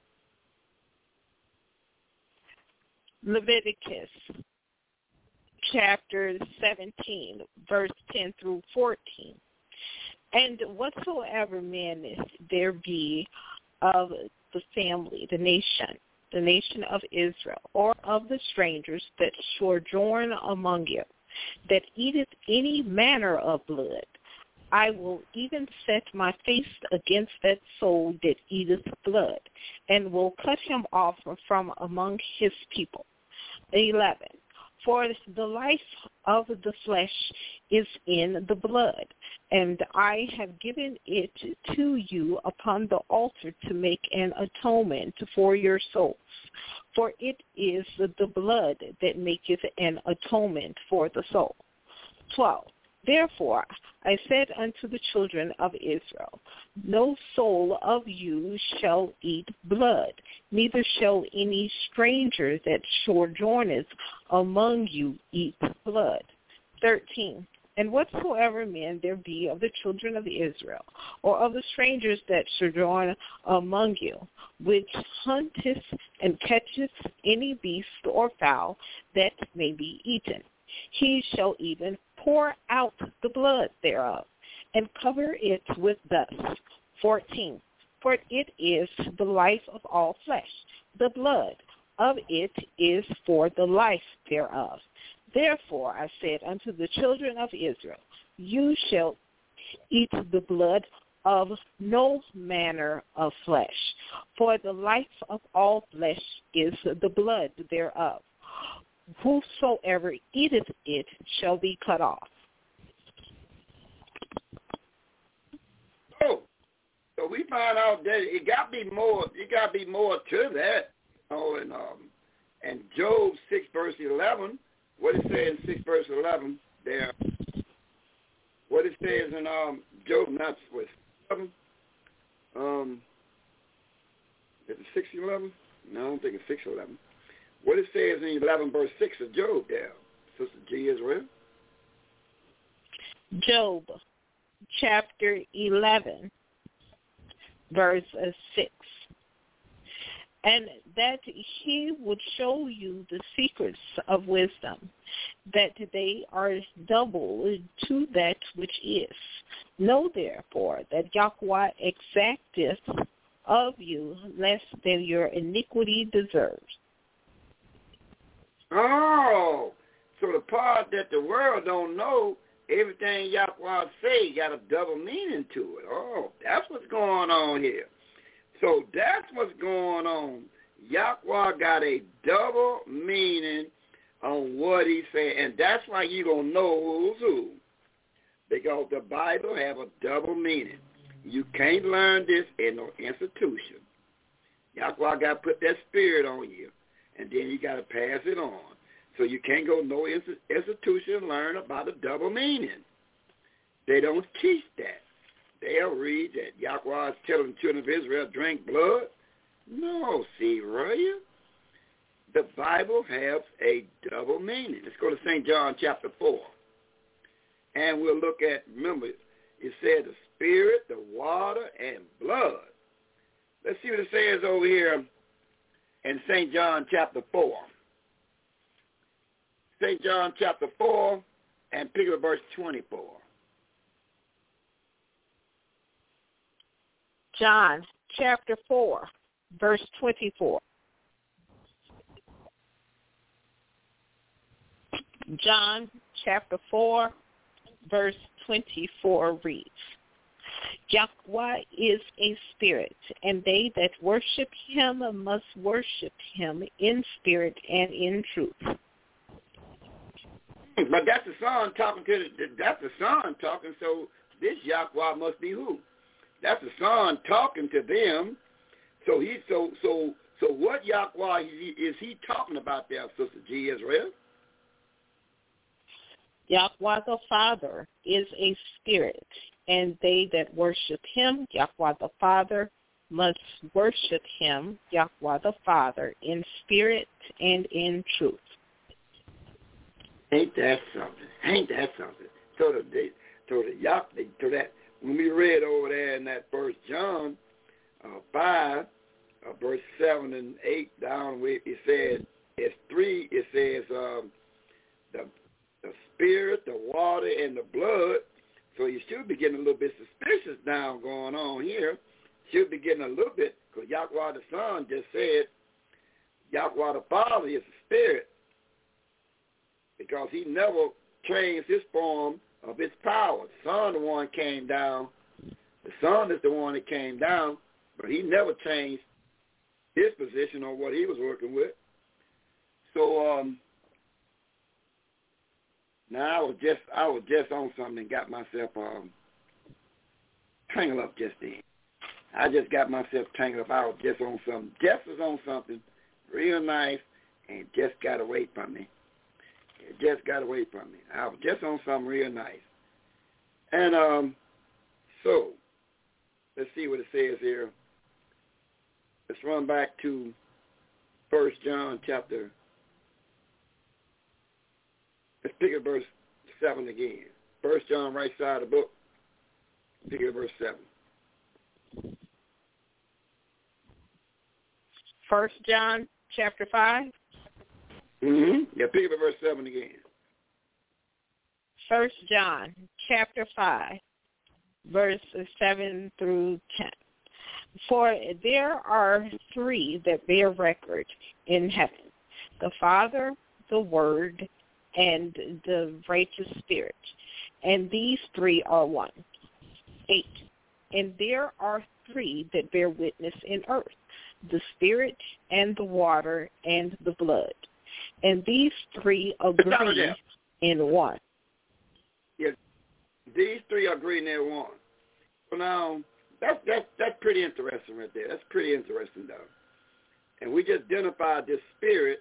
Leviticus chapter seventeen, verse ten through fourteen. And whatsoever man there be of the family, the nation, the nation of Israel, or of the strangers that sojourn among you, that eateth any manner of blood, I will even set my face against that soul that eateth blood, and will cut him off from among his people. eleven. For the life of the flesh is in the blood, and I have given it to you upon the altar to make an atonement for your souls. For it is the blood that maketh an atonement for the soul. twelve. Therefore I said unto the children of Israel, no soul of you shall eat blood, neither shall any stranger that sojourneth among you eat blood. thirteen. And whatsoever man there be of the children of Israel, or of the strangers that sojourn among you, which hunteth and catcheth any beast or fowl that may be eaten, he shall even pour out the blood thereof, and cover it with dust. fourteen. For it is the life of all flesh. The blood of it is for the life thereof. Therefore I said unto the children of Israel, you shall eat the blood of no manner of flesh, for the life of all flesh is the blood thereof. Whosoever eateth it shall be cut off. Oh, so we find out that it got to be more. It got to be more to that. Oh, and um, and Job six verse eleven. What it says in six verse eleven there. What it says in um Job, not what seven. Um, is it six eleven? No, I don't think it's six eleven. What it says in eleven verse six of Job there, Sister G. Israel? Job, chapter eleven, verse six. And that he would show you the secrets of wisdom, that they are double to that which is. Know therefore that Yahweh exacteth of you less than your iniquity deserves. Oh, so the part that the world don't know, everything Yahweh say got a double meaning to it. Oh, that's what's going on here. So that's what's going on. Yahweh got a double meaning on what he said, and that's why you're going to know who's who, because the Bible have a double meaning. You can't learn this in no institution. Yahweh got to put that spirit on you, and then you got to pass it on. So you can't go no institution and learn about a double meaning. They don't teach that. They'll read that Yahweh is telling the children of Israel, drink blood. No, see, Raya. The Bible has a double meaning. Let's go to Saint John chapter four. And we'll look at, remember, it said the spirit, the water, and blood. Let's see what it says over here in Saint John chapter four. Saint John chapter four, and pick up verse twenty-four. John chapter four, verse twenty-four. John chapter four, verse twenty-four reads, Yahweh is a spirit, and they that worship him must worship him in spirit and in truth. But that's the Son talking to the, that's the Son talking, so this Yahweh must be who? That's the Son talking to them. So he so so so what Yahweh is he, is he talking about there, Sister G. Israel? Yahweh the Father is a spirit, and they that worship him, Yahweh the Father, must worship him, Yahweh the Father, in spirit and in truth. Ain't that something? Ain't that something? So the so the Yahweh to that when we read over there in that First John uh, five, uh, verse seven and eight down, where it said it's three. It says um, the the spirit, the water, and the blood. So you should be getting a little bit suspicious now going on here. Should be getting a little bit, because Yahweh the Son just said Yahweh the Father is a spirit, because he never changed his form of his power. The Son, the one came down. The Son is the one that came down, but he never changed his position on what he was working with. So um, now I was just I was just on something and got myself um, tangled up just then. I just got myself tangled up. I was just on something. Just was on something real nice and just got away from me. It just got away from me. I was just on something real nice. And um, so, let's see what it says here. Let's run back to First John chapter. Let's pick up verse seven again. First John, right side of the book. Pick up verse seven. First John chapter five. Mm-hmm. Yeah, pick up at verse seven again. First John chapter five, verses seven through ten. For there are three that bear record in heaven, the Father, the Word, and the righteous Spirit. And these three are one. Eight. And there are three that bear witness in earth, the Spirit and the water and the blood. And these three agree in one. Yes, these three agree in one. So now, that's, that's, that's pretty interesting right there. That's pretty interesting, though. And we just identified this Spirit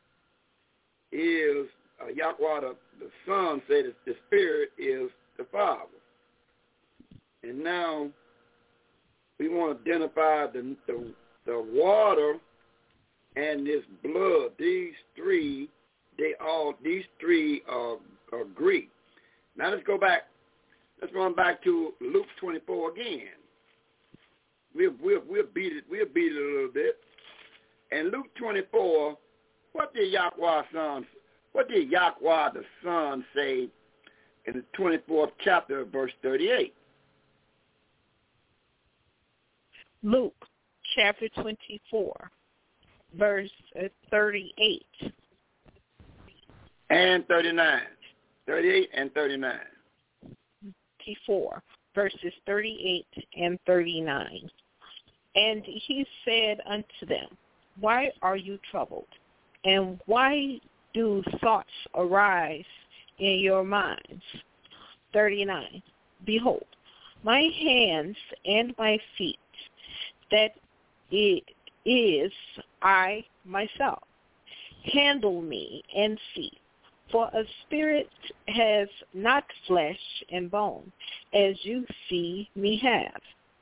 is, uh, Yahweh, the, the Son said that the Spirit is the Father. And now we want to identify the, the, the water and this blood. These three, they all, these three uh, agree. Now let's go back. Let's run back to Luke twenty-four again. We'll, we'll, we'll beat it. We'll beat it a little bit. And Luke twenty-four, what did Yahweh son? What did Yahweh the Son say in the twenty-fourth chapter, verse thirty-eight? Luke chapter twenty-four, verse thirty-eight. And thirty-nine. thirty-eight and thirty-nine. twenty-four, verses thirty-eight and thirty-nine. And he said unto them, why are you troubled? And why do thoughts arise in your minds? thirty-nine. Behold, my hands and my feet, that it is I myself. Handle me and see. For a spirit has not flesh and bone, as you see me have.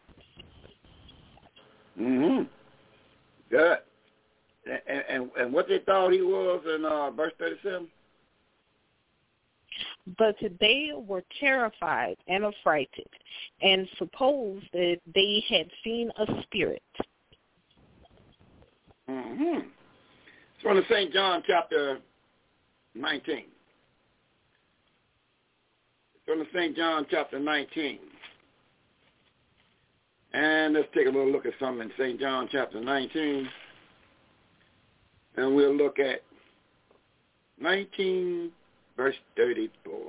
Mm-hmm. Good. And, and, and what they thought he was in uh, verse thirty-seven? But they were terrified and affrighted, and supposed that they had seen a spirit. Mm-hmm. So in the Saint John chapter nineteen. From the Saint John chapter nineteen. And let's take a little look at something in Saint John chapter nineteen. And we'll look at nineteen, verse thirty-four.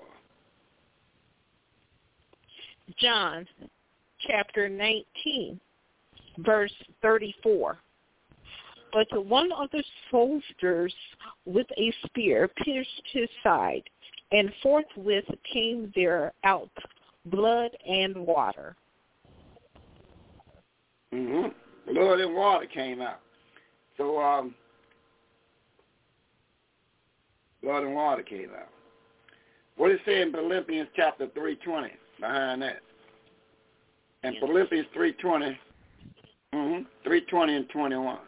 John chapter nineteen, verse thirty-four. But one of the soldiers with a spear pierced his side, and forthwith came there out blood and water. Mm-hmm. Blood and water came out. So, um, blood and water came out. What does it say in Philippians chapter three twenty behind that? And yes. Philippians three twenty, mm-hmm, three twenty and twenty-one.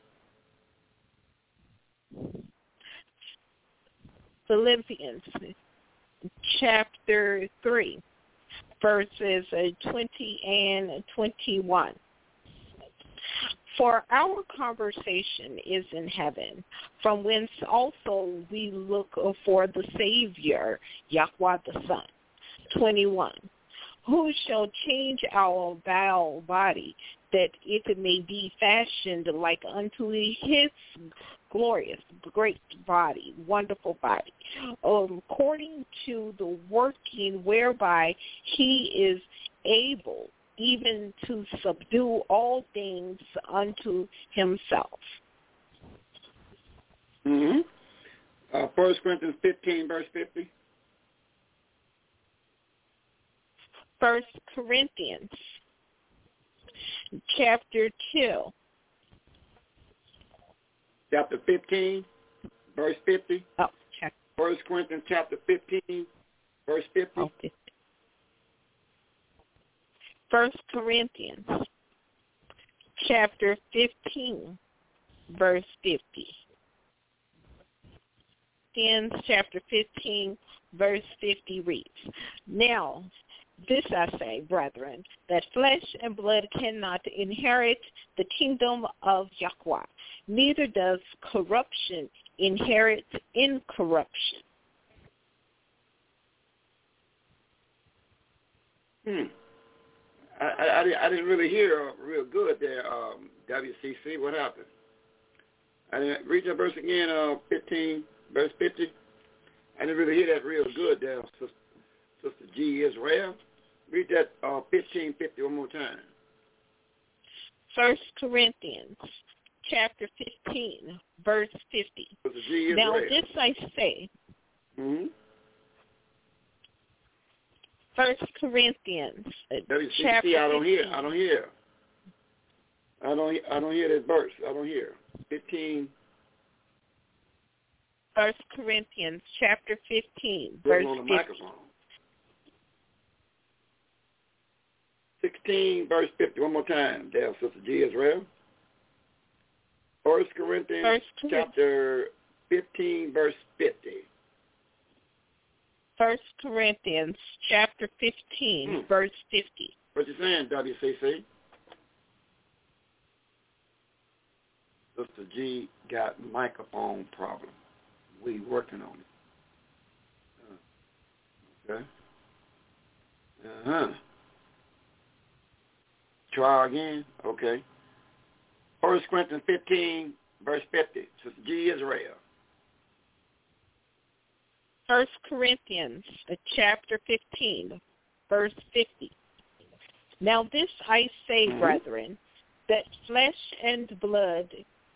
Philippians chapter three, verses twenty and twenty-one. For our conversation is in heaven, from whence also we look for the Savior, Yahweh the Son. twenty-one. Who shall change our vile body, that it may be fashioned like unto his glorious, great body, wonderful body, um, according to the working whereby he is able even to subdue all things unto himself. Mm-hmm. Uh, First Corinthians fifteen, verse fifty. First Corinthians chapter two. Chapter fifteen, verse fifty. Oh, check. First Corinthians chapter fifteen, verse fifty. Oh, fifty. First Corinthians chapter fifteen, verse fifty. Then chapter fifteen, verse fifty reads, Now this I say, brethren, that flesh and blood cannot inherit the kingdom of Yahweh, neither does corruption inherit incorruption. Hmm. I, I, I didn't really hear real good there, um, W C C. What happened? I didn't read that verse again, uh, fifteen, verse fifty. I didn't really hear that real good there, Sister, Sister G. Israel. Read that uh, fifteen fifty one more time. First Corinthians chapter fifteen, verse fifty. Sister G. Now Israel. this I say. Mm-hmm. First Corinthians W C C, chapter I don't fifteen. hear. I don't hear. I don't. I don't hear that verse. I don't hear. Fifteen. First Corinthians chapter fifteen, Put verse on the fifty. microphone. Sixteen, verse fifty. One more time, there, Sister G. Israel. First Corinthians First chapter fifteen, verse fifty. First Corinthians chapter fifteen, Hmm. verse fifty. What you saying, W C C? Sister G got microphone problem. We working on it. Uh, okay. Uh-huh. Try again? Okay. First Corinthians fifteen, verse fifty. Sister G Israel. First Corinthians uh, chapter fifteen, verse fifty. Now this I say, Mm-hmm. brethren, that flesh and blood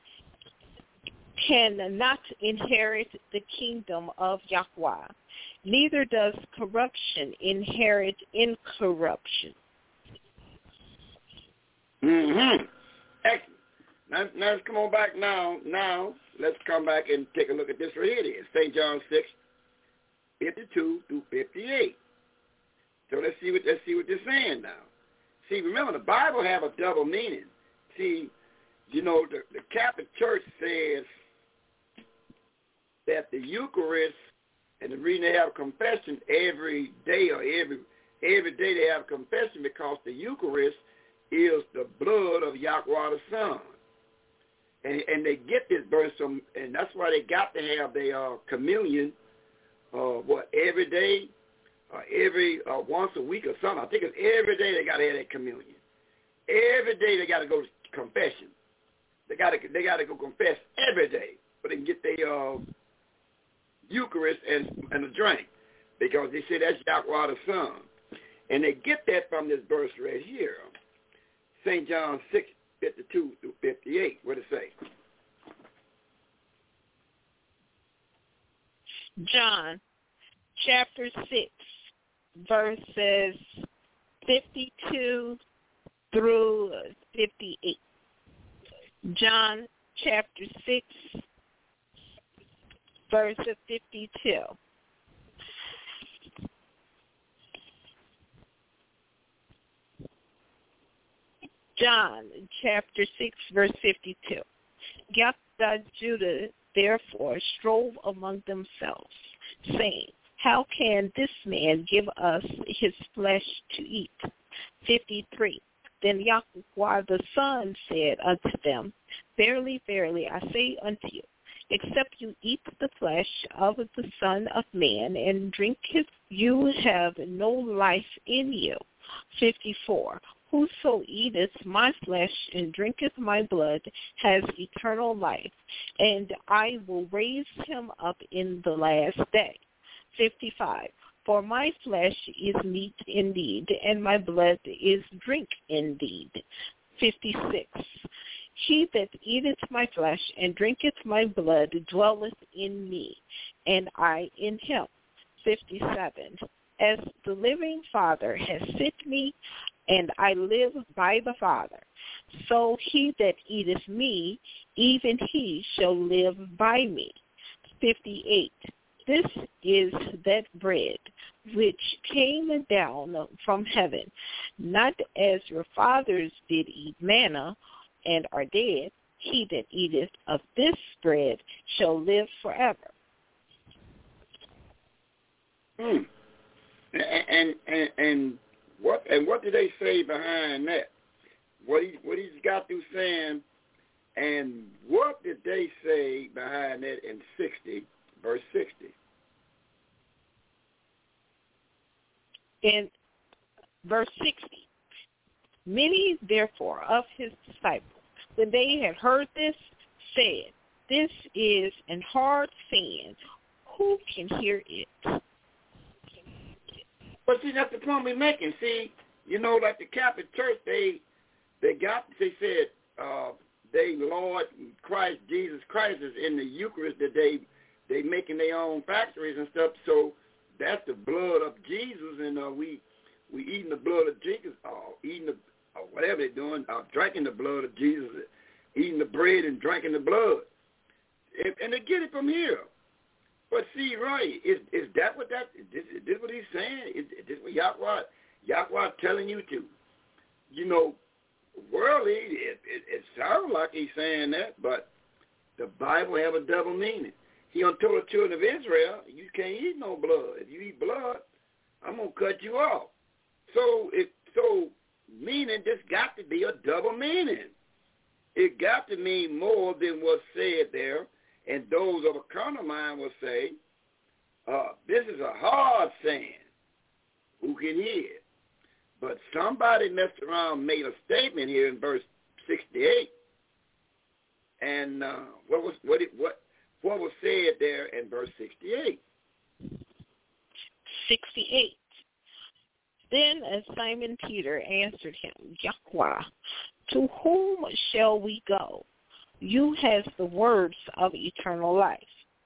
cannot inherit the kingdom of Yahweh, neither does corruption inherit incorruption. Mm-hmm. Excellent. Now, now let's come on back now. Now, let's come back and take a look at this right here. It is Saint John six, fifty-two through fifty-eight. So let's see what let's see what they're saying now. See, remember the Bible have a double meaning. See, you know, the, the Catholic Church says that the Eucharist, and the reason they have confession every day or every every day they have confession because the Eucharist is the blood of Yahweh the Son. And, and they get this verse from, and that's why they got to have their uh, communion, uh, what, every day, uh, every, uh, once a week or something. I think it's every day they got to have that communion. Every day they got to go to confession. They got to they got to go confess every day, but they can get their uh, Eucharist and, and a drink because they say that's Yahweh the Son. And they get that from this verse right here, Saint John six, fifty-two through fifty-eight. What does it say? John chapter six, verses fifty-two through fifty-eight. John chapter six, verse fifty-two. John chapter six, verse fifty-two. Yaphtha Judah therefore strove among themselves, saying, how can this man give us his flesh to eat? fifty-three. Then Yahweh the Son said unto them, verily, verily, I say unto you, except you eat the flesh of the Son of Man and drink his, you have no life in you. fifty-four. Whoso eateth my flesh and drinketh my blood has eternal life, and I will raise him up in the last day. fifty-five. For my flesh is meat indeed, and my blood is drink indeed. fifty-six. He that eateth my flesh and drinketh my blood dwelleth in me, and I in him. fifty-seven. As the living Father has sent me, and I live by the Father, so he that eateth me, even he shall live by me. fifty-eight. This is that bread which came down from heaven, not as your fathers did eat manna and are dead. He that eateth of this bread shall live forever. Hmm. And, and and and what and what did they say behind that? What he what he's got through saying, and what did they say behind that in sixty, verse sixty? In verse sixty, many therefore of his disciples, when they had heard this, said, this is an hard saying. Who can hear it? But see, that's the point we're making. See, you know, like the Catholic Church, they they got, they said, uh, they Lord Christ, Jesus Christ is in the Eucharist that they they making their own factories and stuff. So that's the blood of Jesus, and uh, we we eating the blood of Jesus, or eating the or whatever they're doing, or drinking the blood of Jesus, eating the bread and drinking the blood, and, and they get it from here. But see, right, is is that what that is this, is this what he's saying? Is, is this what Yahweh Yahweh telling you to? You know, worldly, it, it, it sounds like he's saying that, but The Bible have a double meaning. He told the children of Israel, you can't eat no blood. If you eat blood, I'm going to cut you off. So, it, so meaning this got to be a double meaning. It got to mean more than what's said there. And those of a carnal mind will say, uh, this is a hard saying. Who can hear it? But somebody messed around and made a statement here in verse sixty-eight. And uh, what was what it, what what was said there in verse sixty-eight? sixty-eight. Then as Simon Peter answered him, Yahweh, to whom shall we go? You has the words of eternal life.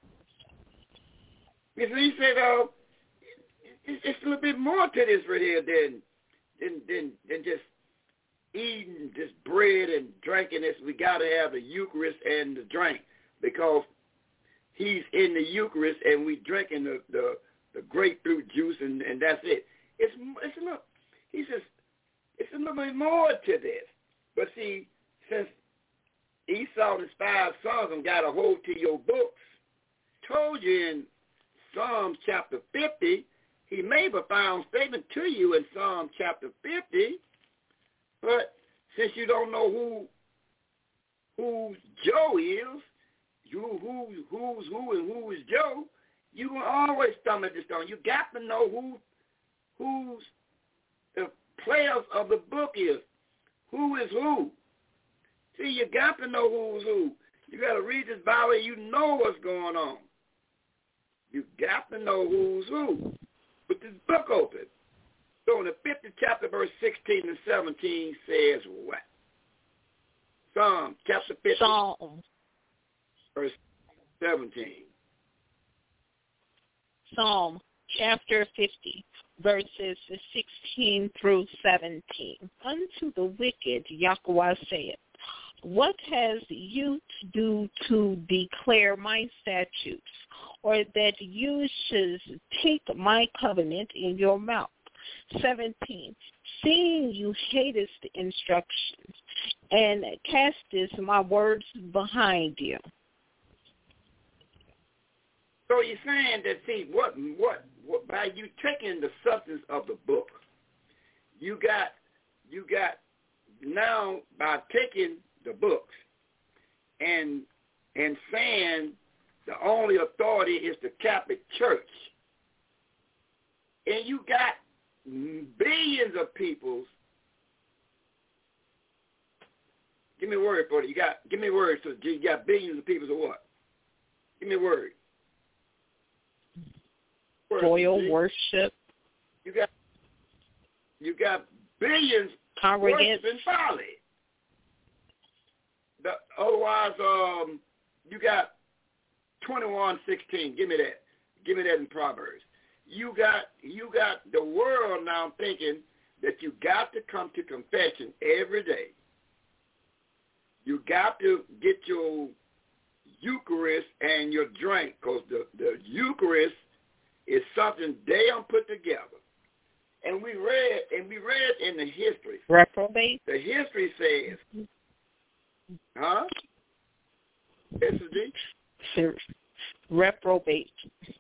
Yes, he said, uh, it's, it's a little bit more to this right here than than than, than just eating this bread and drinking this. We got to have the Eucharist and the drink, because he's in the Eucharist and we drinking the, the, the grapefruit juice, and, and that's it. It's it's a little, he says, it's a little bit more to this. But see, since Esau and his five sons and got a hold to your books, told you in Psalm chapter fifty, he made a profound statement to you in Psalm chapter fifty, but since you don't know who who Joe is, you who who's who and who is Joe, you will always stumble at this stone. You got to know who who's the players of the book is. Who is who? See, you got to know who's who. You got to read this Bible and you know what's going on. You got to know who's who. Put this book open. So in the fiftieth chapter, verse sixteen and seventeen says what? Psalm chapter fifty. Psalm. Verse seventeen. Psalm chapter fifty, verses sixteen through seventeen. Unto the wicked, Yahweh saith, what has you to do to declare my statutes, or that you should take my covenant in your mouth? seventeen. Seeing you hatest instructions, and castest my words behind you. So you're saying that, see, what, what, what, by you taking the substance of the book, you got, you got now by taking the books and and saying the only authority is the Catholic Church, and you got billions of peoples. Give me a word for it. You got give me a word. So you got billions of peoples or what? Give me a word. Royal worship. You got you got billions worshiping folly. The, otherwise, um, you got twenty-one sixteen. Give me that. Give me that in Proverbs. You got you got the world now thinking that you got to come to confession every day. You got to get your Eucharist and your drink, because the, the Eucharist is something they don't put together. And we read, and we read in the history. Reprobate. The history says, huh? S D? Reprobate.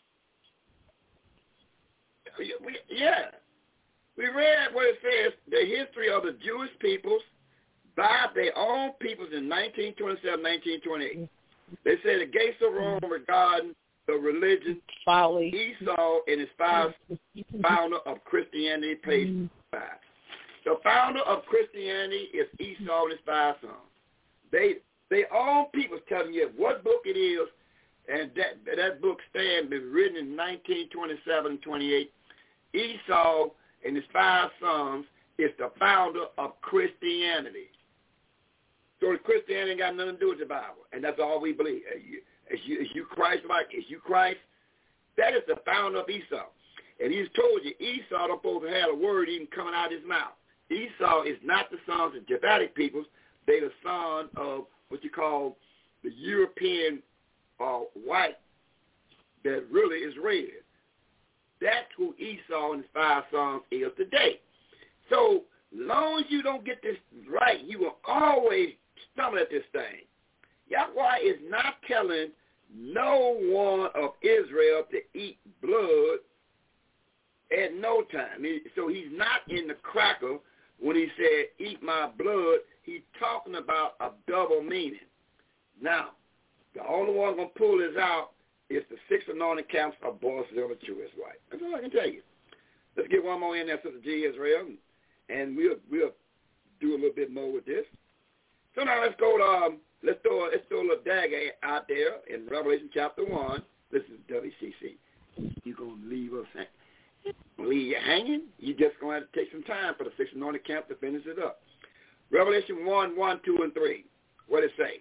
Yeah. We read what it says, the history of the Jewish peoples by their own peoples in nineteen twenty-seven, nineteen twenty-eight. They say the gates of Rome regarding the religion, folly. Esau and his five founder of Christianity, page five. The founder of Christianity is Esau and his five sons. They they own people telling you what book it is, and that that book stand been written in nineteen twenty-seven, twenty-eight. Esau and his five sons is the founder of Christianity. So Christianity ain't got nothing to do with the Bible, and that's all we believe. Is you, is you Christ-like? Is you Christ? That is the founder of Esau. And he's told you Esau don't supposed to have a word even coming out of his mouth. Esau is not the sons of Japhetic peoples. They're the son of what you call the European uh, white that really is red. That's who Esau and his five sons is today. So long as you don't get this right, you will always stumble at this thing. Yahweh is not telling no one of Israel to eat blood at no time. He, so he's not in the cracker when he said, eat my blood. He's talking about a double meaning. Now, the only one going to pull this out is the six anointed camps of boys of the true Israelite. That's all I can tell you. Let's get one more in there, Sister G. Israel, and we'll we'll do a little bit more with this. So now let's go to um, let's throw let's throw a little dagger out there in Revelation chapter one. This is W C C. You gonna leave us hanging? Leave you hanging? You just gonna have to take some time for the six anointed camp to finish it up. Revelation one, one, two, and three. What does it say?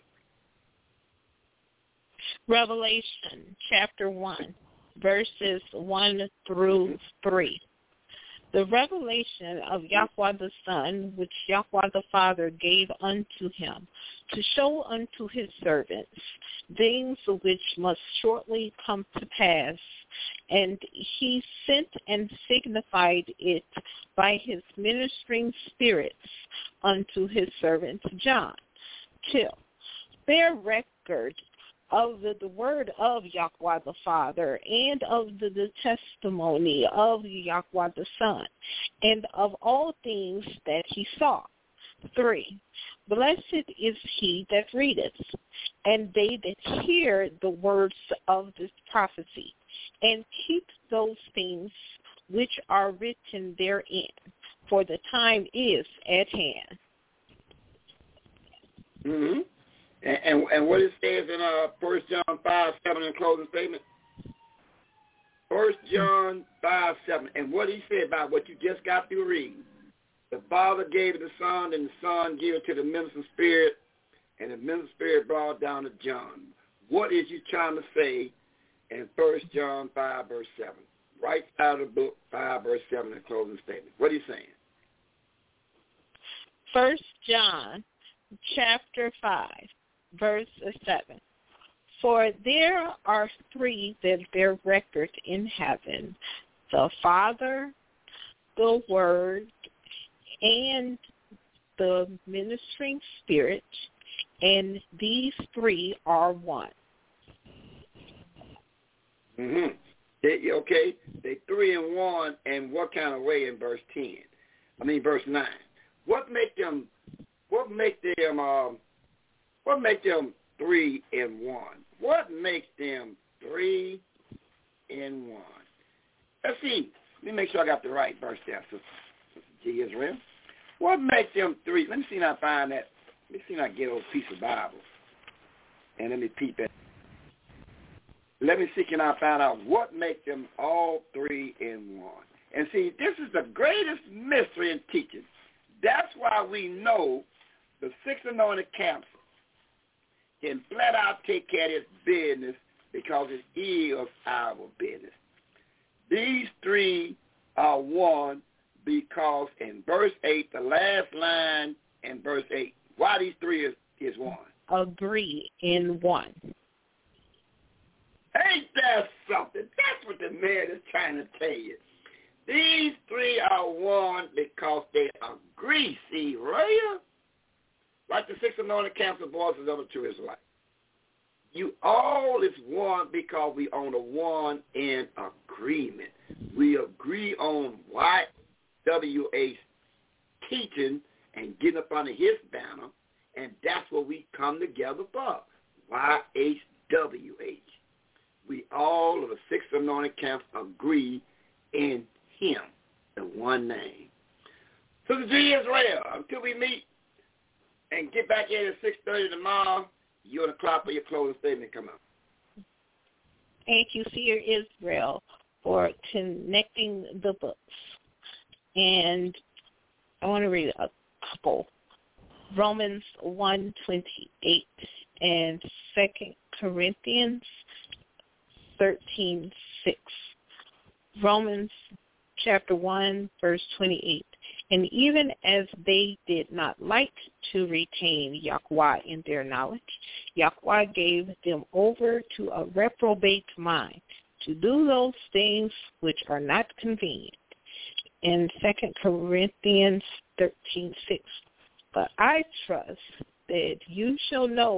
Revelation chapter one, verses one through three. The revelation of Yahweh the Son, which Yahweh the Father gave unto him, to show unto his servants things which must shortly come to pass. And he sent and signified it by his ministering spirits unto his servant John, till bear record of the, the word of Yahweh the Father, and of the, the testimony of Yahweh the Son, and of all things that he saw. Three, blessed is he that readeth, and they that hear the words of this prophecy, and keep those things which are written therein, for the time is at hand. Mm-hmm. And, and, and what it says in uh, First John five, seven in the closing statement? First John five, seven. And what he said about what you just got through reading. The Father gave it to the Son, and the Son gave it to the ministering spirit, and the ministering spirit brought it down to John. What is you trying to say in First John five, verse seven? Right out of the book, five, verse seven in the closing statement. What are you saying? First John chapter five. Verse seven. For there are three that bear record in heaven, the Father, the Word, and the ministering spirit, and these three are one. Mm-hmm. They, okay, they three and one, and what kind of way in verse ten? I mean, verse nine. What make them, what make them, um, What makes them three in one? What makes them three in one? Let's see. Let me make sure I got the right verse there, Sister G. Israel. What makes them three? Let me see if I find that. Let me see if I get a piece of Bible. And let me peep at it. Let me see can I find out what makes them all three in one. And see, this is the greatest mystery in teaching. That's why we know the six anointed camps can flat out take care of his business because it is our business. These three are one because in verse eight, the last line in verse eight, why these three is, is one? Agree in one. Ain't that something? That's what the man is trying to tell you. These three are one because they agree, see, right? Like the six anointed camps of boys of the true Israelite. You all is one because we on a one in agreement. We agree on Y W H teaching and getting up under his banner, and that's what we come together for. Y H W H. We all of the six anointed camps agree in him, the one name. So the G Israel, until we meet and get back in at six thirty tomorrow, you're on the clock for your closing statement. Come on. Thank you, Seer Israel, for connecting the books. And I want to read a couple. Romans one twenty-eight and Second Corinthians thirteen six. Romans chapter one, verse twenty-eight. And even as they did not like to retain Yahweh in their knowledge, Yahweh gave them over to a reprobate mind to do those things which are not convenient. In Second Corinthians thirteen six. But I trust that you shall know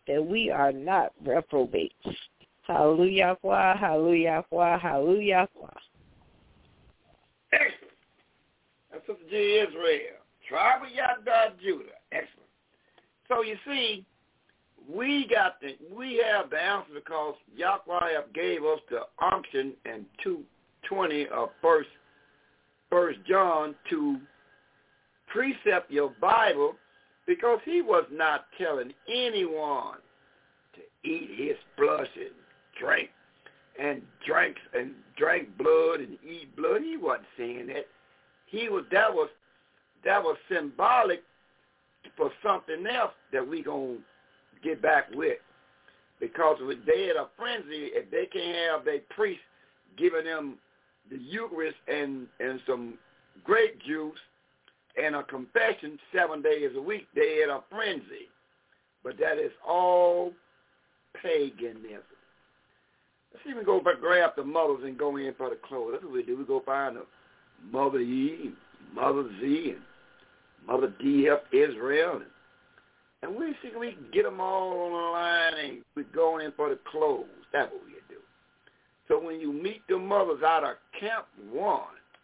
that we are not reprobates. Hallelujah, hallelujah, hallelujah. Excellent. That's Sister G. Israel. Tribe of Yada, Judah. Excellent. So you see, we got the we have the answer because Yahweh gave us the unction in two twenty of first First John to precept your Bible, because he was not telling anyone to eat his flesh and drink and drinks and drink blood and eat blood. He wasn't saying that. He was that was that was symbolic for something else that we gonna get back with. Because if they had a frenzy, if they can't have their priest giving them the Eucharist and, and some grape juice and a confession seven days a week, they had a frenzy. But that is all paganism. Let's even go back, grab the mothers and go in for the clothes. That's what we do. We go find a Mother E, Mother Z, and Mother D F Israel. And, and we see we can get them all on the line and we go in for the clothes. That's what we do. So when you meet the mothers out of Camp One,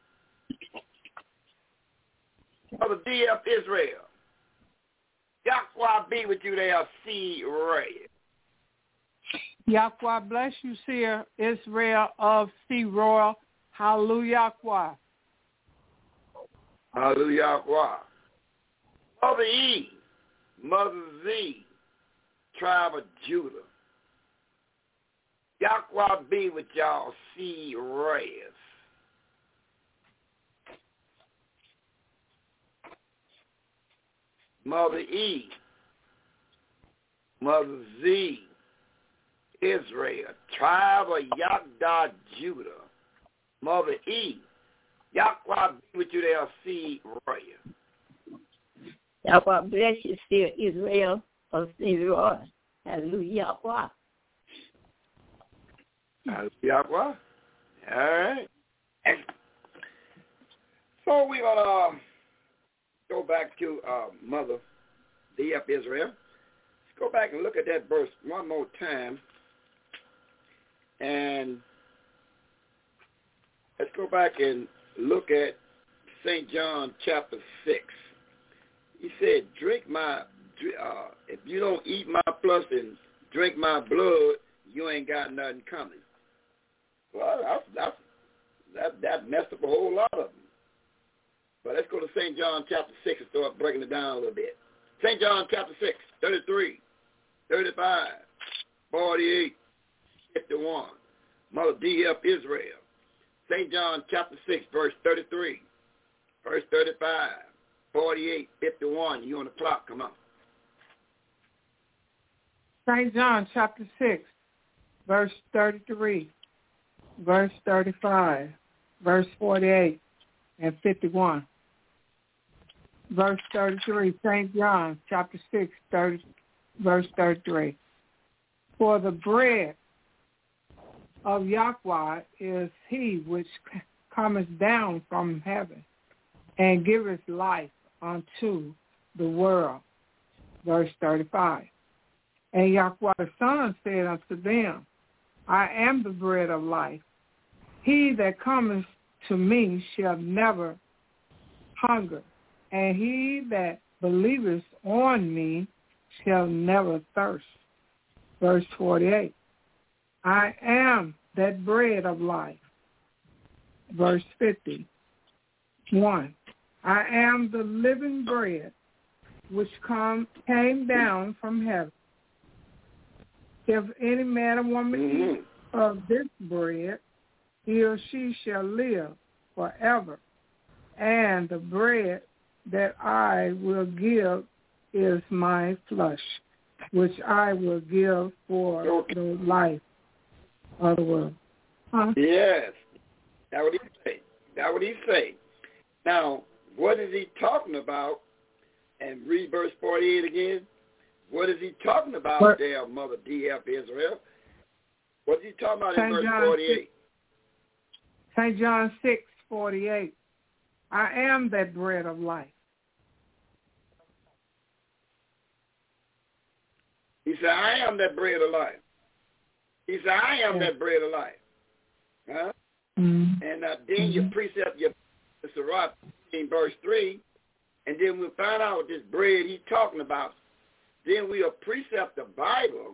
Mother D F Israel, Yahweh be with you there, C. Ray. Yahweh bless you, Seer Israel of C. Royal. Hallelujah. Hallelujah. Mother E, Mother Z, tribe of Judah. Yahweh be with y'all, C. Reyes. Mother E, Mother Z, Israel, tribe of Yahda, Judah. Mother E, Yahweh be with you there, C. Reyes. Yahweh bless you, Seer Israel of Israel. Hallelujah. Hallelujah. All right. So we're going to uh, go back to uh, Mother D F Israel. Let's go back and look at that verse one more time. And let's go back and look at Saint John chapter six. He said, drink my, uh, if you don't eat my flesh and drink my blood, you ain't got nothing coming. Well, that's, that's, that, that messed up a whole lot of them. But let's go to Saint John chapter six and start breaking it down a little bit. Saint John chapter six, thirty-three, thirty-five, forty-eight, fifty-one. Mother D F Israel. Saint John chapter six, verse thirty-three, verse thirty-five, forty-eight, fifty-one. You on the clock, come on. Saint John chapter six, verse thirty-three, verse thirty-five, verse forty-eight, and fifty-one. Verse thirty-three, Saint John chapter six, thirty, verse thirty-three. For the bread of Yahweh is he which cometh down from heaven and giveth life unto the world. Verse thirty-five. And Yahweh the Son said unto them, I am the bread of life. He that cometh to me shall never hunger, and he that believeth on me shall never thirst. Verse forty-eight. I am that bread of life. Verse fifty. One. I am the living bread which come, came down from heaven. If any man or woman mm-hmm. eat of this bread, he or she shall live forever. And the bread that I will give is my flesh, which I will give for okay. the life of the world. Huh? Yes. That's what he say. That's what he say. Now, what is he talking about? And read verse forty-eight again. What is he talking about what? there, Mother D F Israel? What is he talking about Saint in verse John forty-eight? Saint John six, forty-eight. I am that bread of life. He said, I am that bread of life. He said, I am yeah. that bread of life. Huh? Mm-hmm. And uh, then mm-hmm. you precept your Sirach in verse three, and then we'll find out what this bread he's talking about. Then we'll precept the Bible,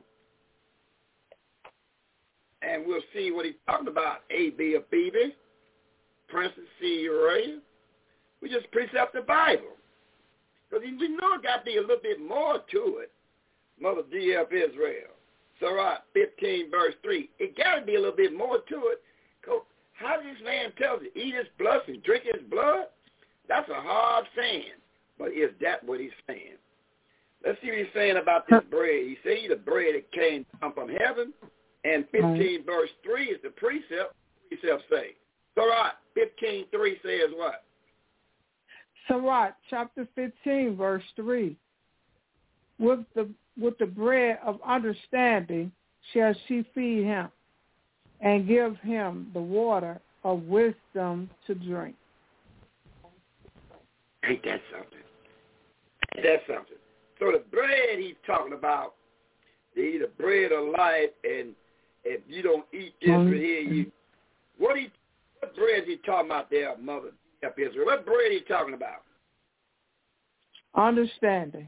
and we'll see what he's talking about. A, B, of Phoebe, Princess C, Uriah. We just precept the Bible. Because we know it got to be a little bit more to it. Mother D F Israel. Sirach fifteen, verse three. It got to be a little bit more to it. Cause how does this man tell you, eat his blood and drink his blood? That's a hard saying. But is that what he's saying? Let's see what he's saying about this bread. He said the bread that came down from heaven. And fifteen, right. verse three is the precept. Precept say. Sirach fifteen, three says what? Sirach chapter fifteen, verse three. With the with the bread of understanding shall she feed him, and give him the water of wisdom to drink. Ain't that something? Ain't that something? So the bread he's talking about, they eat the bread of life, and if you don't eat this mm-hmm. right here, you what he what bread is he talking about there, Mother Israel? What bread he talking about? Understanding.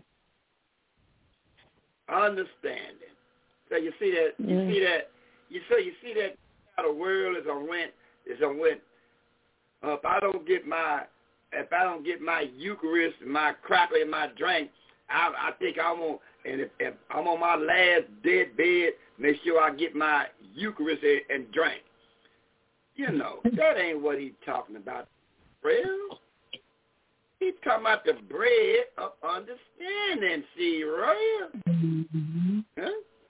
Understanding. So you see that you mm. see that you so you see that how the world is a went is a went. Uh, if I don't get my if I don't get my Eucharist, my cracker, and my drink, I, I think I'm on. And if, if I'm on my last dead bed, make sure I get my Eucharist and, and drink. You know that ain't what he's talking about, real. He's talking about the bread of understanding, see, right? Mm-hmm. Huh?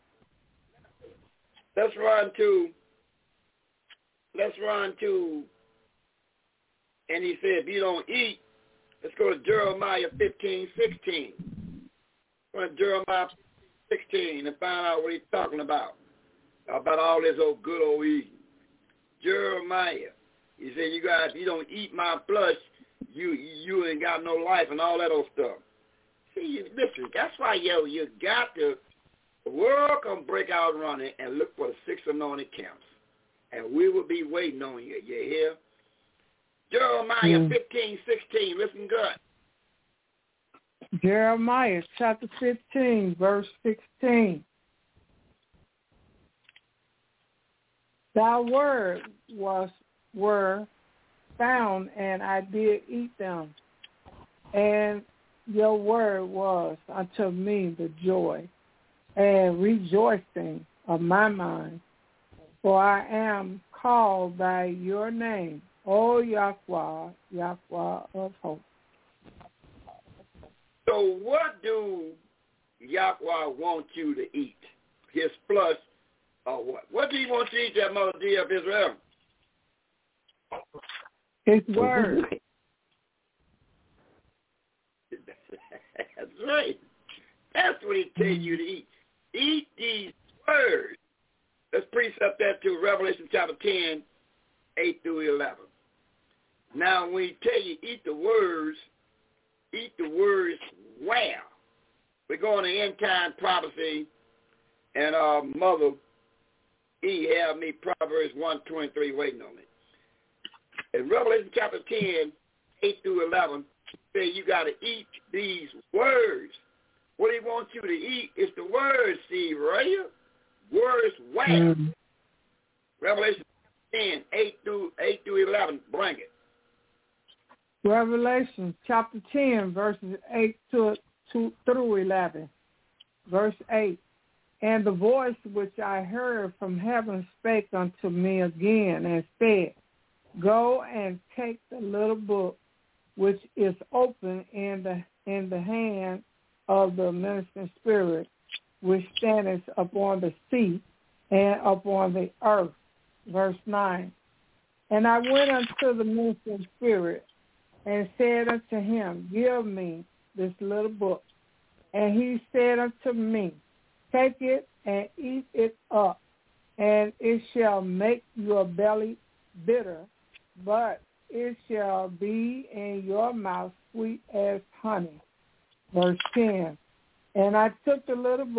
Let's run to, let's run to, and he said, if you don't eat, let's go to Jeremiah fifteen, sixteen. Go to Jeremiah sixteen and find out what he's talking about, about all this old good old eating. Jeremiah, he said, you guys, if you don't eat my flesh, You you ain't got no life and all that old stuff. See, listen, that's why, yo, you got to, the world can break out running and look for the six anointed camps. And we will be waiting on you. You hear? Jeremiah mm. fifteen, sixteen, listen good. Jeremiah chapter fifteen, verse sixteen. Thy word was, were, found, and I did eat them, and your word was unto me the joy and rejoicing of my mind, for I am called by your name, O Yahweh, Yahweh of hosts. So what do Yahweh want you to eat? His flesh or what? What do you want you to eat, that Mother D of Israel? His word. That's right. That's what he tells you to eat. Eat these words. Let's precept that to Revelation chapter ten, eight through eleven. Now, when he tell you eat the words, eat the words well. We're going to end time prophecy, and our mother, he had me Proverbs one twenty-three waiting on me. In Revelation chapter ten, eight through eleven, say you got to eat these words. What he wants you to eat is the words, see, right? Words well. Mm-hmm. Revelation ten, eight through eight through eleven, bring it. Revelation chapter ten, verses eight to two through eleven. Verse eight. And the voice which I heard from heaven spake unto me again and said, Go and take the little book which is open in the in the hand of the ministering spirit, which standeth upon the sea and upon the earth. Verse nine. And I went unto the ministering spirit and said unto him, Give me this little book. And he said unto me, Take it and eat it up, and it shall make your belly bitter, but it shall be in your mouth sweet as honey. Verse ten. And I took the little book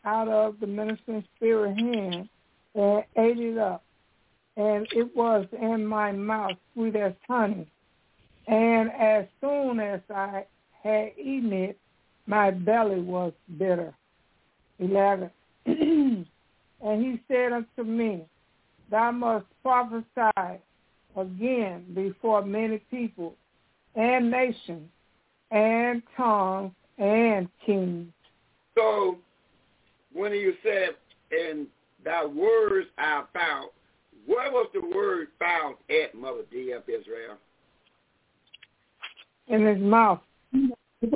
out of the ministering spirit hand and ate it up. And it was in my mouth sweet as honey. And as soon as I had eaten it, my belly was bitter. eleven. And he said unto me, thou must prophesy again before many people and nations and tongues and kings. So when you said, and thy words are found, where was the word found at, Mother D of Israel? In his mouth. In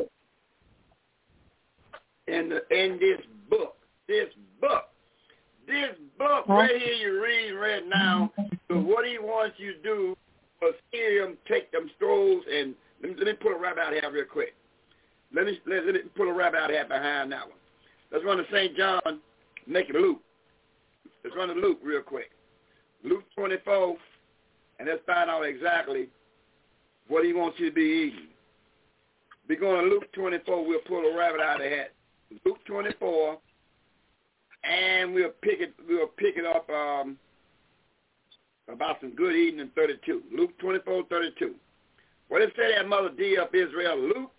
the, in this book. This book. This book huh? right here you're reading right now. So what he wants you to do was hear him take them strolls and let me, let me pull a rabbit out here real quick. Let me, let, let me pull a rabbit out here behind that one. Let's run to Saint John, make it Luke. Let's run to Luke real quick. Luke twenty-four, and let's find out exactly what he wants you to be eating. We're going to Luke twenty-four. We'll pull a rabbit out of the hat. Luke twenty-four, and we'll pick it. We'll pick it up um, about some good eating in thirty-two. Luke twenty-four, thirty-two. What did it say that, Mother D of Israel? Luke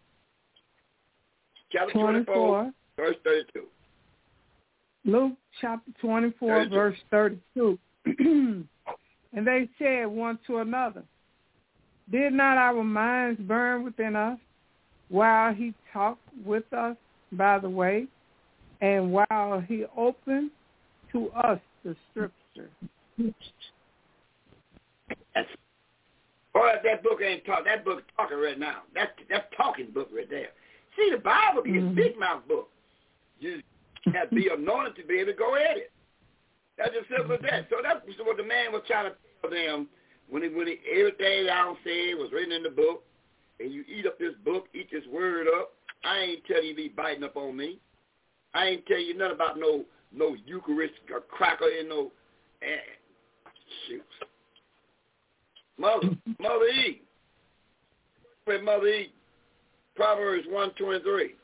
chapter twenty-four, verse thirty-two. Luke chapter twenty-four, thirty-two. Verse thirty-two. And they said one to another, did not our minds burn within us while he talked with us by the way, and while he opened to us the scripture? That's, boy, that book ain't talking. That book talking right now. That's that's talking book right there. See, the Bible is mm-hmm. a big mouth book. You have to be anointed to be able to go at it. That's as simple as that. So that's what the man was trying to tell them when he, when he, everything I said was written in the book, and you eat up this book, eat this word up. I ain't tell you to be biting up on me. I ain't tell you nothing about no no Eucharist or cracker in no eh, shoot. Mother, Mother E. With Mother E. Proverbs one twenty-three.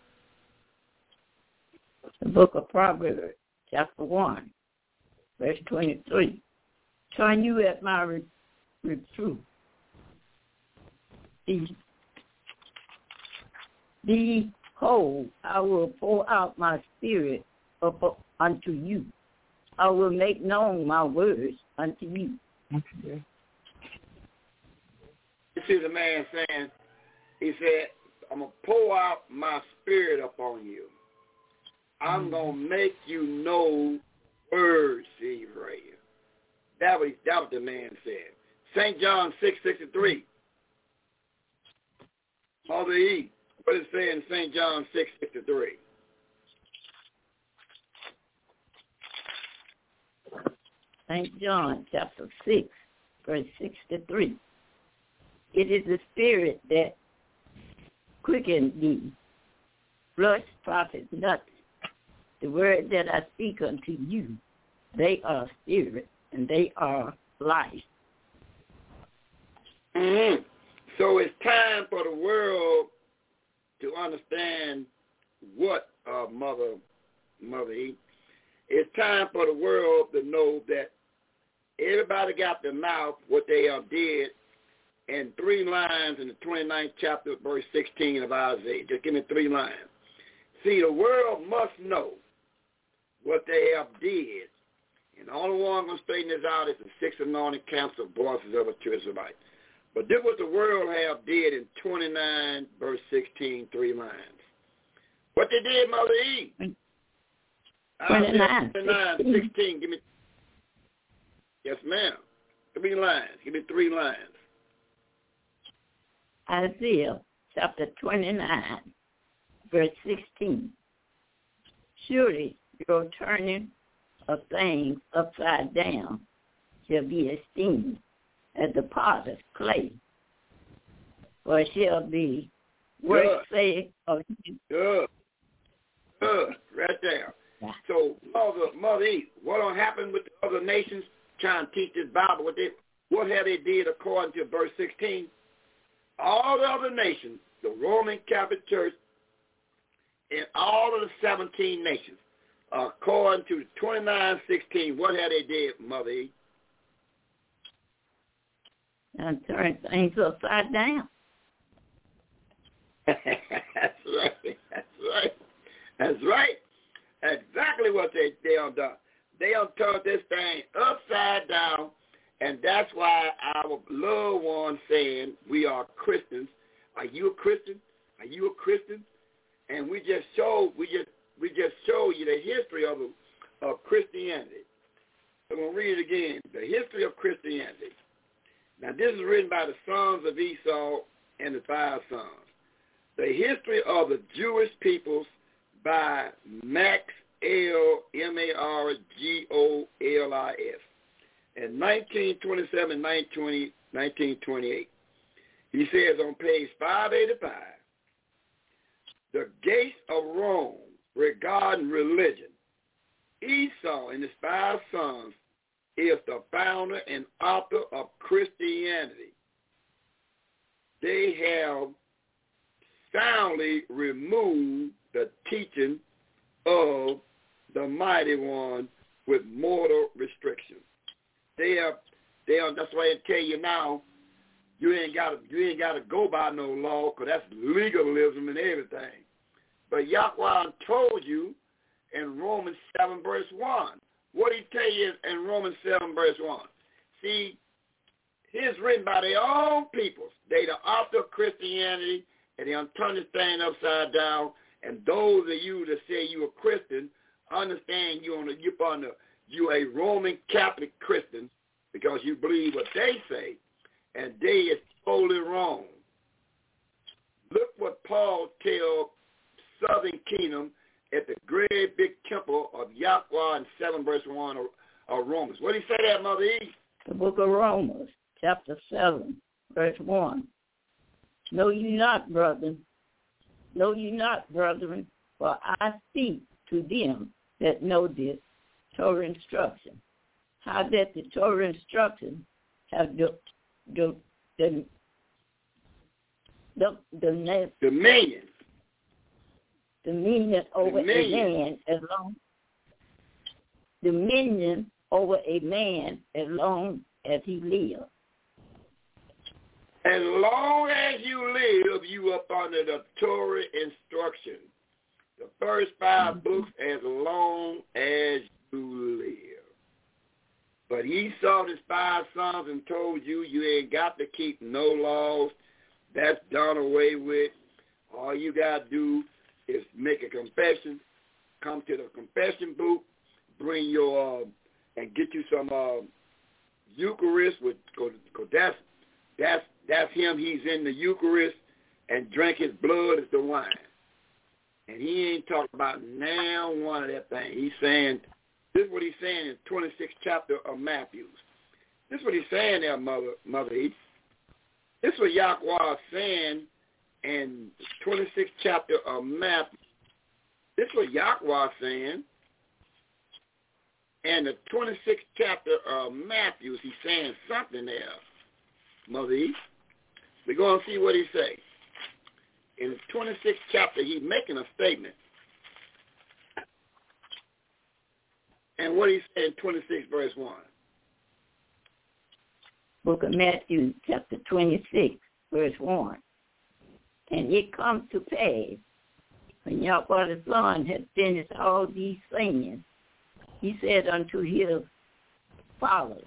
The book of Proverbs, chapter one, verse twenty-three. Turn you at my re- reproof. Be, behold, I will pour out my spirit up unto you. I will make known my words unto you. You see the man saying, he said, I'm going to pour out my spirit upon you. I'm going to make you know words, see, right here. That was, that was the man said. Saint John six sixty-three. Mother E, what does it say in Saint John six sixty-three? Saint John chapter six, verse sixty-three. It is the spirit that quickened thee. Flesh profits nothing. The word that I speak unto you, they are spirit and they are life. Mm-hmm. So it's time for the world to understand what, uh, Mother, Mother E. It's time for the world to know that everybody got their mouth what they have did in three lines in the twenty-ninth chapter, verse sixteen of Isaiah. Just give me three lines. See, the world must know what they have did. And the only one going to straighten this out is the six anointed camps of voices of a true Israelite. But this what the world have did in twenty-nine, verse sixteen, three lines. What they did, Mother E? twenty-nine, twenty-nine sixteen. Give me. Yes, ma'am. Three lines. Give me three lines. Isaiah chapter twenty-nine, verse sixteen. Surely your turning of things upside down shall be esteemed as the potter's clay. For it shall be worth say of you. Good. Good. Right there. Yeah. So, Mother, Mother E, what will happen with the other nations trying to teach this Bible? What they, what have they did according to verse sixteen? All the other nations, the Roman Catholic Church, and all of the seventeen nations, according to twenty-nine sixteen, what had they did, Mother E? And turned things upside down. That's right. That's right. That's right. Exactly what they they done done. They done turned this thing upside down, and that's why our loved ones saying we are Christians. Are you a Christian? Are you a Christian? And we just showed we just we just showed you the history of of Christianity. I'm gonna read it again. The history of Christianity. Now this is written by the sons of Esau and the five sons. The history of the Jewish peoples by Max L. M A R G O L I S in nineteen twenty-seven, nineteen twenty-eight. He says on page five eighty-five, the gates of Rome regarding religion. Esau and his five sons is the founder and author of Christianity. They have soundly removed the teaching of the mighty one with mortal restrictions. They have, they are. That's why I tell you now, you ain't got to, you ain't got to go by no law, because that's legalism and everything. But Yahweh told you in Romans seven verse one. What he tell you in Romans seven verse one? See, it's written by their own peoples. They the author of Christianity, and they done turn this thing upside down. And those of you that say you a Christian, understand you on the, you on the, you a Roman Catholic Christian because you believe what they say, and they is totally wrong. Look what Paul tells Southern Kingdom at the great big temple of Yahweh in seven verse one of, of Romans. What did he say there, Mother E? The book of Romans, chapter seven, verse one. Know ye not, brethren, know ye not, brethren, for I speak to them that know this Torah instruction, how that the Torah instruction have the the the the, the dominion dominion over dominion. a man as long dominion over a man as long as he lives. As long as you live, you up under the Torah instruction. The first five mm-hmm. books, as long as you live. But he saw his five sons and told you, you ain't got to keep no laws. That's done away with. All you got to do is make a confession, come to the confession booth, bring your, uh, and get you some uh, Eucharist, with, because that's, that's, that's him. He's in the Eucharist, and drink his blood as the wine. And he ain't talking about now one of that thing. He's saying, this is what he's saying in the twenty-sixth chapter of Matthew. This is what he's saying there, Mother Mother E. This is what Yahweh is saying in the twenty-sixth chapter of Matthew. This is what Yahweh is saying. And the twenty-sixth chapter of Matthew, he's saying something there, Mother E. We're going to see what he says. In the twenty-sixth chapter, he's making a statement. And what he said in twenty-six verse one. Book of Matthew, chapter twenty-six, verse one. And it comes to pass, when Yahweh the Son had finished all these things, he said unto his followers.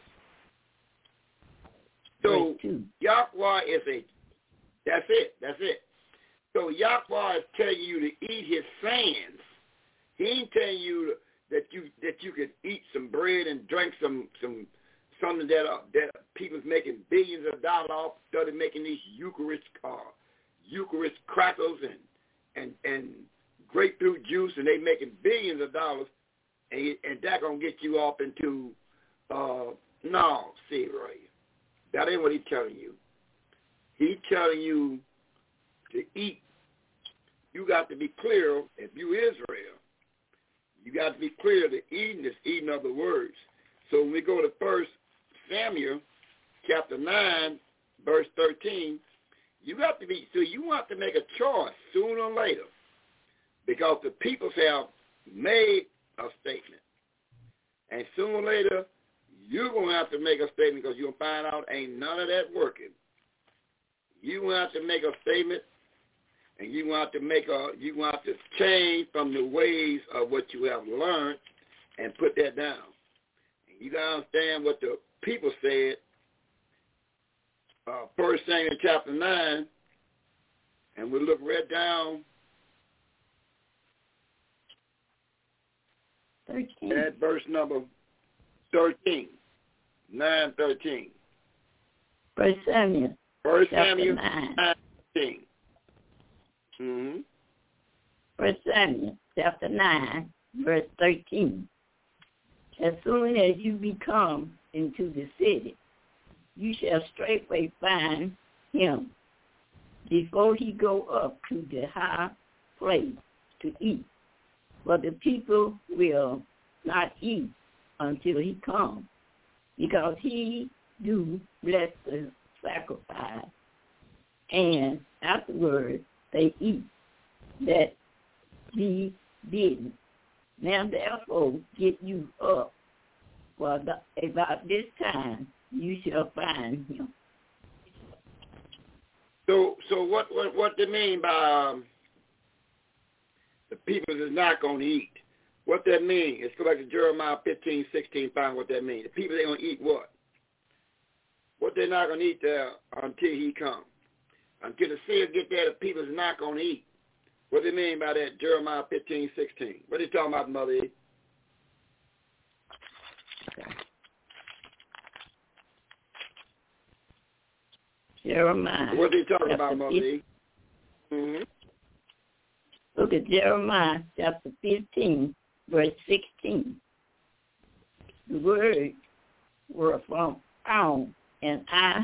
So Yahweh is a, that's it, that's it. So Yahweh is telling you to eat his sayings. He ain't telling you that you that you could eat some bread and drink some some something that uh, that people's making billions of dollars off, started making these Eucharist uh, Eucharist crackers and and and grapefruit juice, and they making billions of dollars, and and that gonna get you off into uh, no, see right. That ain't what he's telling you. He's telling you to eat. You got to be clear, if you Israel, you got to be clear that eating is eating of the words. So when we go to First Samuel chapter nine, verse thirteen, you got to be, so you want to make a choice sooner or later, because the peoples have made a statement. And sooner or later, you're going to have to make a statement because you're going to find out ain't none of that working. You're going to have to make a statement, and you're going to have to make a, you're going to have to change from the ways of what you have learned and put that down. And you got to understand what the people said. Uh, First Samuel chapter nine, and we look right down thirteen. At verse number thirteen. nine thirteen. First Samuel. First Samuel nine thirteen. Mm-hmm. First Samuel chapter nine, verse thirteen. As soon as you become into the city, you shall straightway find him before he go up to the high place to eat. But the people will not eat until he comes, because he do bless the sacrifice, and afterward they eat that he didn't. Now therefore get you up, for the, about this time you shall find him. So, so what, what, what they mean by um, the people is not going to eat? What that means? Let's go back to Jeremiah fifteen, sixteen, find what that means. The people, they're going to eat what? What they're not going to eat there until he comes. Until the seer get there, the people is not going to eat. What do they mean by that? Jeremiah fifteen, sixteen. What are they talking about, Mother E? Okay. Jeremiah. What are they talking about, Mother E? Mm-hmm. Look at Jeremiah chapter fifteen, verse sixteen. The words were from on, and I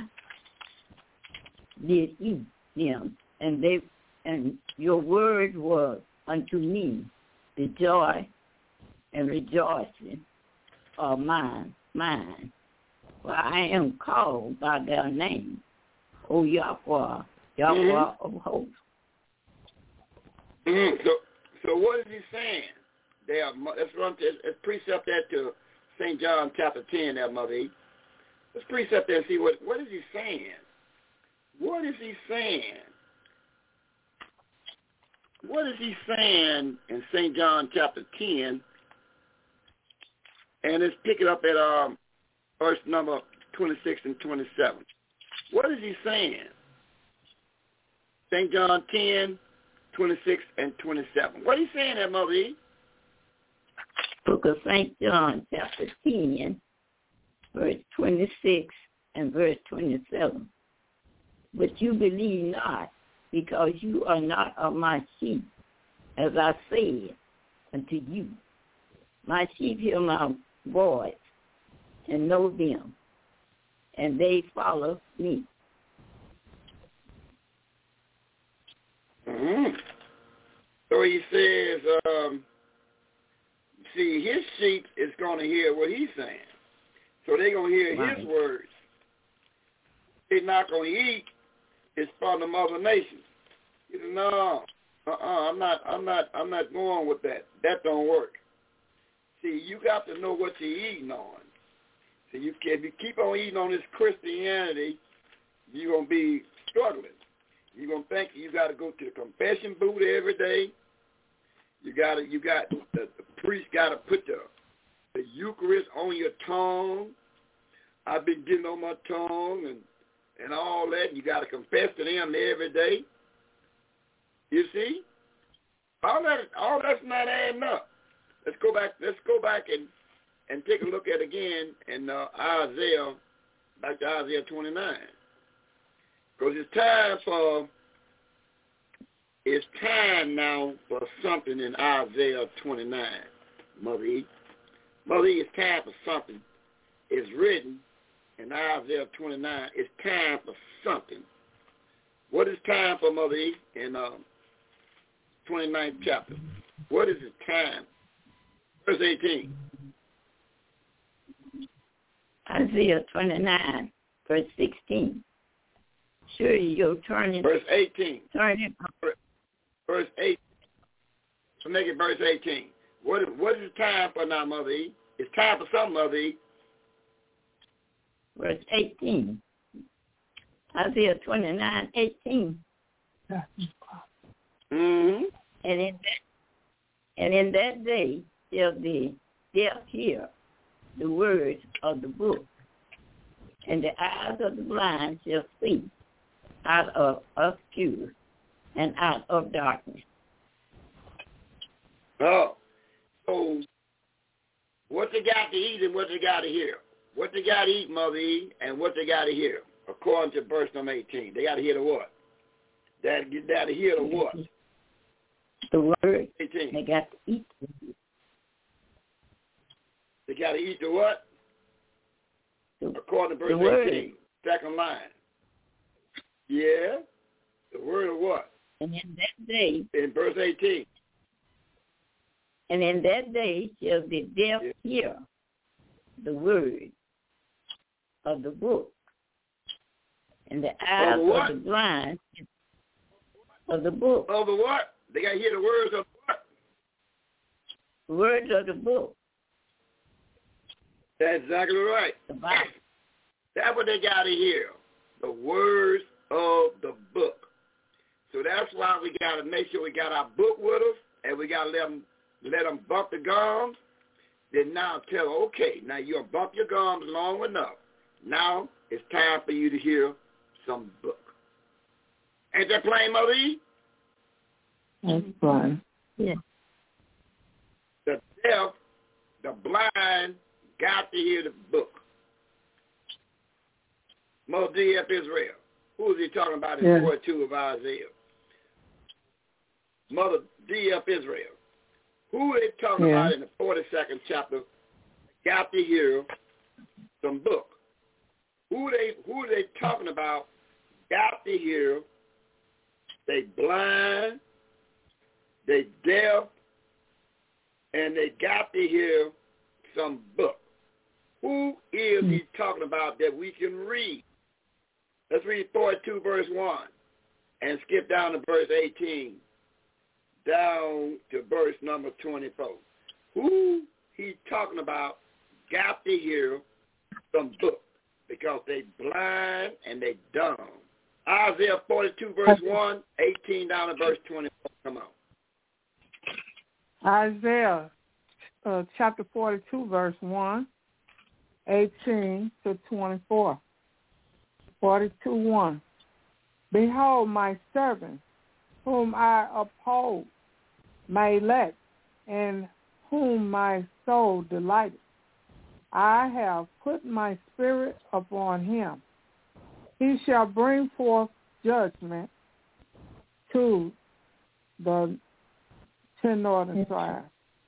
did eat them, and they and your word was unto me the joy and rejoicing of mine, mine. For I am called by their name, O Yahweh, Yahweh mm-hmm. of hosts. Mm-hmm. So, so what is he saying? They are, let's run. To, let's precept that to Saint John chapter ten. There, Mother E. Let's precept that and see what what is he saying. What is he saying? What is he saying in Saint John chapter ten? And let's pick it up at um, verse number twenty-six and twenty-seven. What is he saying? Saint John ten, twenty-six and twenty-seven. What are you saying there, Mother E? Book of Saint John, chapter ten, verse twenty-six and verse twenty-seven. But you believe not, because you are not of my sheep, as I said unto you. My sheep hear my voice and know them, and they follow me. Mm-hmm. So he says, um, see, his sheep is going to hear what he's saying. So they're going to hear right. his words. They're not going to eat. It's from the Mother Nation. He said, no, uh-uh, I'm not, I'm not, I'm not going with that. That don't work. See, you got to know what you're eating on. See, you, if you keep on eating on this Christianity, you're going to be struggling. You're going to think you got to go to the confession booth every day. You got to, you got, the, the priest got to put the, the Eucharist on your tongue. I've been getting on my tongue and, and all that. You got to confess to them every day. You see? All that, all that's not adding up. Let's go back, let's go back and, and take a look at again in uh, Isaiah, back to Isaiah twenty-nine. Because it's time for, it's time now for something in Isaiah twenty-nine, Mother E. Mother E, it's time for something. It's written in Isaiah twenty-nine. It's time for something. What is time for, Mother E, in um, twenty-ninth chapter? What is it time? Verse eighteen. Isaiah twenty-nine, verse sixteen. Surely you're turning. Verse eighteen. Turning. Verse eight. So make it verse eighteen. What is, what is the time for now, Mother E? It's time for something, Mother E. Verse eighteen. Isaiah twenty-nine, eighteen. Mm-hmm. And in that, and in that day shall the deaf hear the words of the book, and the eyes of the blind shall see out of obscurity and out of darkness. Oh, so what they got to eat and what they got to hear? What they got to eat, Mother E, and what they got to hear? According to verse number eighteen, they got to hear the what? They got to hear the what? The word. eighteen. They got to eat. They got to eat the what? The, According to verse eighteen, second line. Yeah. The word of what? And in that day. In verse eighteen. And in that day shall the deaf yeah. hear the word of the book, and the eyes of the, of the blind of the book. Of the what? They got to hear the words of what? The words of the book. That's exactly right. The Bible. That's what they got to hear. The words of the book. So that's why we got to make sure we got our book with us, and we got to let them, let them bump the gums. Then now tell them, okay, now you'll bump your gums long enough. Now it's time for you to hear some book. Ain't that plain, Mother E? That's fine. Yeah. The deaf, the blind, got to hear the book. Mother D F Israel. Who is he talking about in yeah. forty-two of Isaiah? Mother D F Israel. Who are they talking yeah. about in the forty-second chapter? Got to hear some book. Who they who are they talking about? Got to hear. They blind, they deaf, and they got to hear some book. Who is he talking about that we can read? Let's read forty-two verse one and skip down to verse eighteen, down to verse number twenty-four. Who he talking about got to hear some book because they blind and they dumb. Isaiah forty-two verse one, eighteen down to verse twenty-four. Come on. Isaiah uh, chapter forty-two verse one, eighteen to twenty-four. forty-two one. Behold my servant, whom I uphold, my elect, in whom my soul delighted. I have put my spirit upon him. He shall bring forth judgment to the ten northern tribes.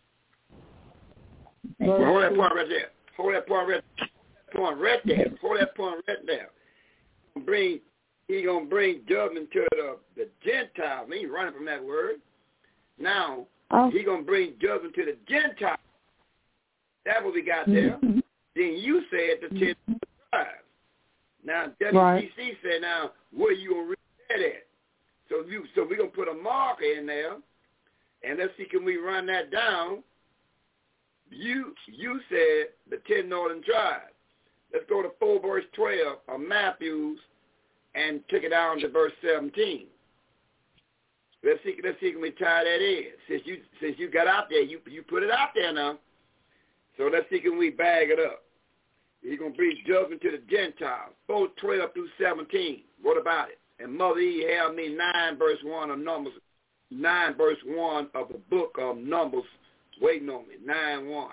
Well, hold that point right there. Hold that point right, point right there. Hold that point right there. Bring, he gonna bring judgment to the, the Gentiles. He ain't running from that word. Now oh. he gonna bring judgment to the Gentiles. That's what we got there. Mm-hmm. Then you said the ten tribes. Now W C C right. said, now where you gonna read that at? So you, so we gonna put a marker in there, and let's see, can we run that down? You you said the ten northern tribes. Let's go to four verse twelve of Matthews and take it down to verse seventeen. Let's see, let's see, can we tie that in? Since you since you got out there, you you put it out there now. So let's see, can we bag it up? He's gonna bring judgment to the Gentiles. four twelve through seventeen. What about it? And Mother E have me nine verse one of Numbers, nine verse one of the book of Numbers. Waiting on me, nine one.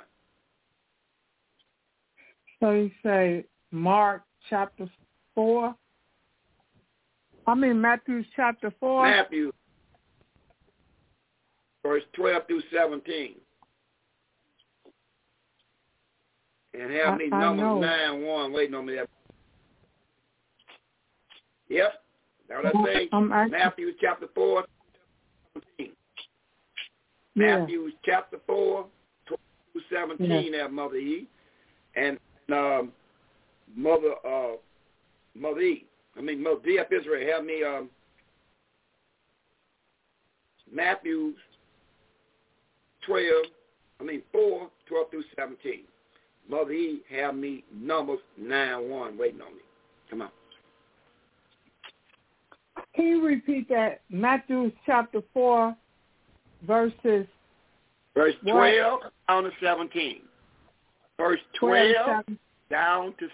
So you say Mark chapter four. I mean Matthew chapter four. Matthew, verse twelve through seventeen. And have I, me Numbers nine one waiting on me. Yep. Now let's say Matthew chapter four, seventeen. Yeah. Matthew chapter four, twelve through seventeen. Yeah. There, Mother E, and um, Mother uh, Mother E. I mean, Mother D F Israel. Have me um, Matthew twelve I mean four, twelve through seventeen. Mother E have me Numbers nine one waiting on me. Come on. Can you repeat that? Matthew chapter four, verses... Verse twelve what? down to seventeen. Verse twelve, twelve down to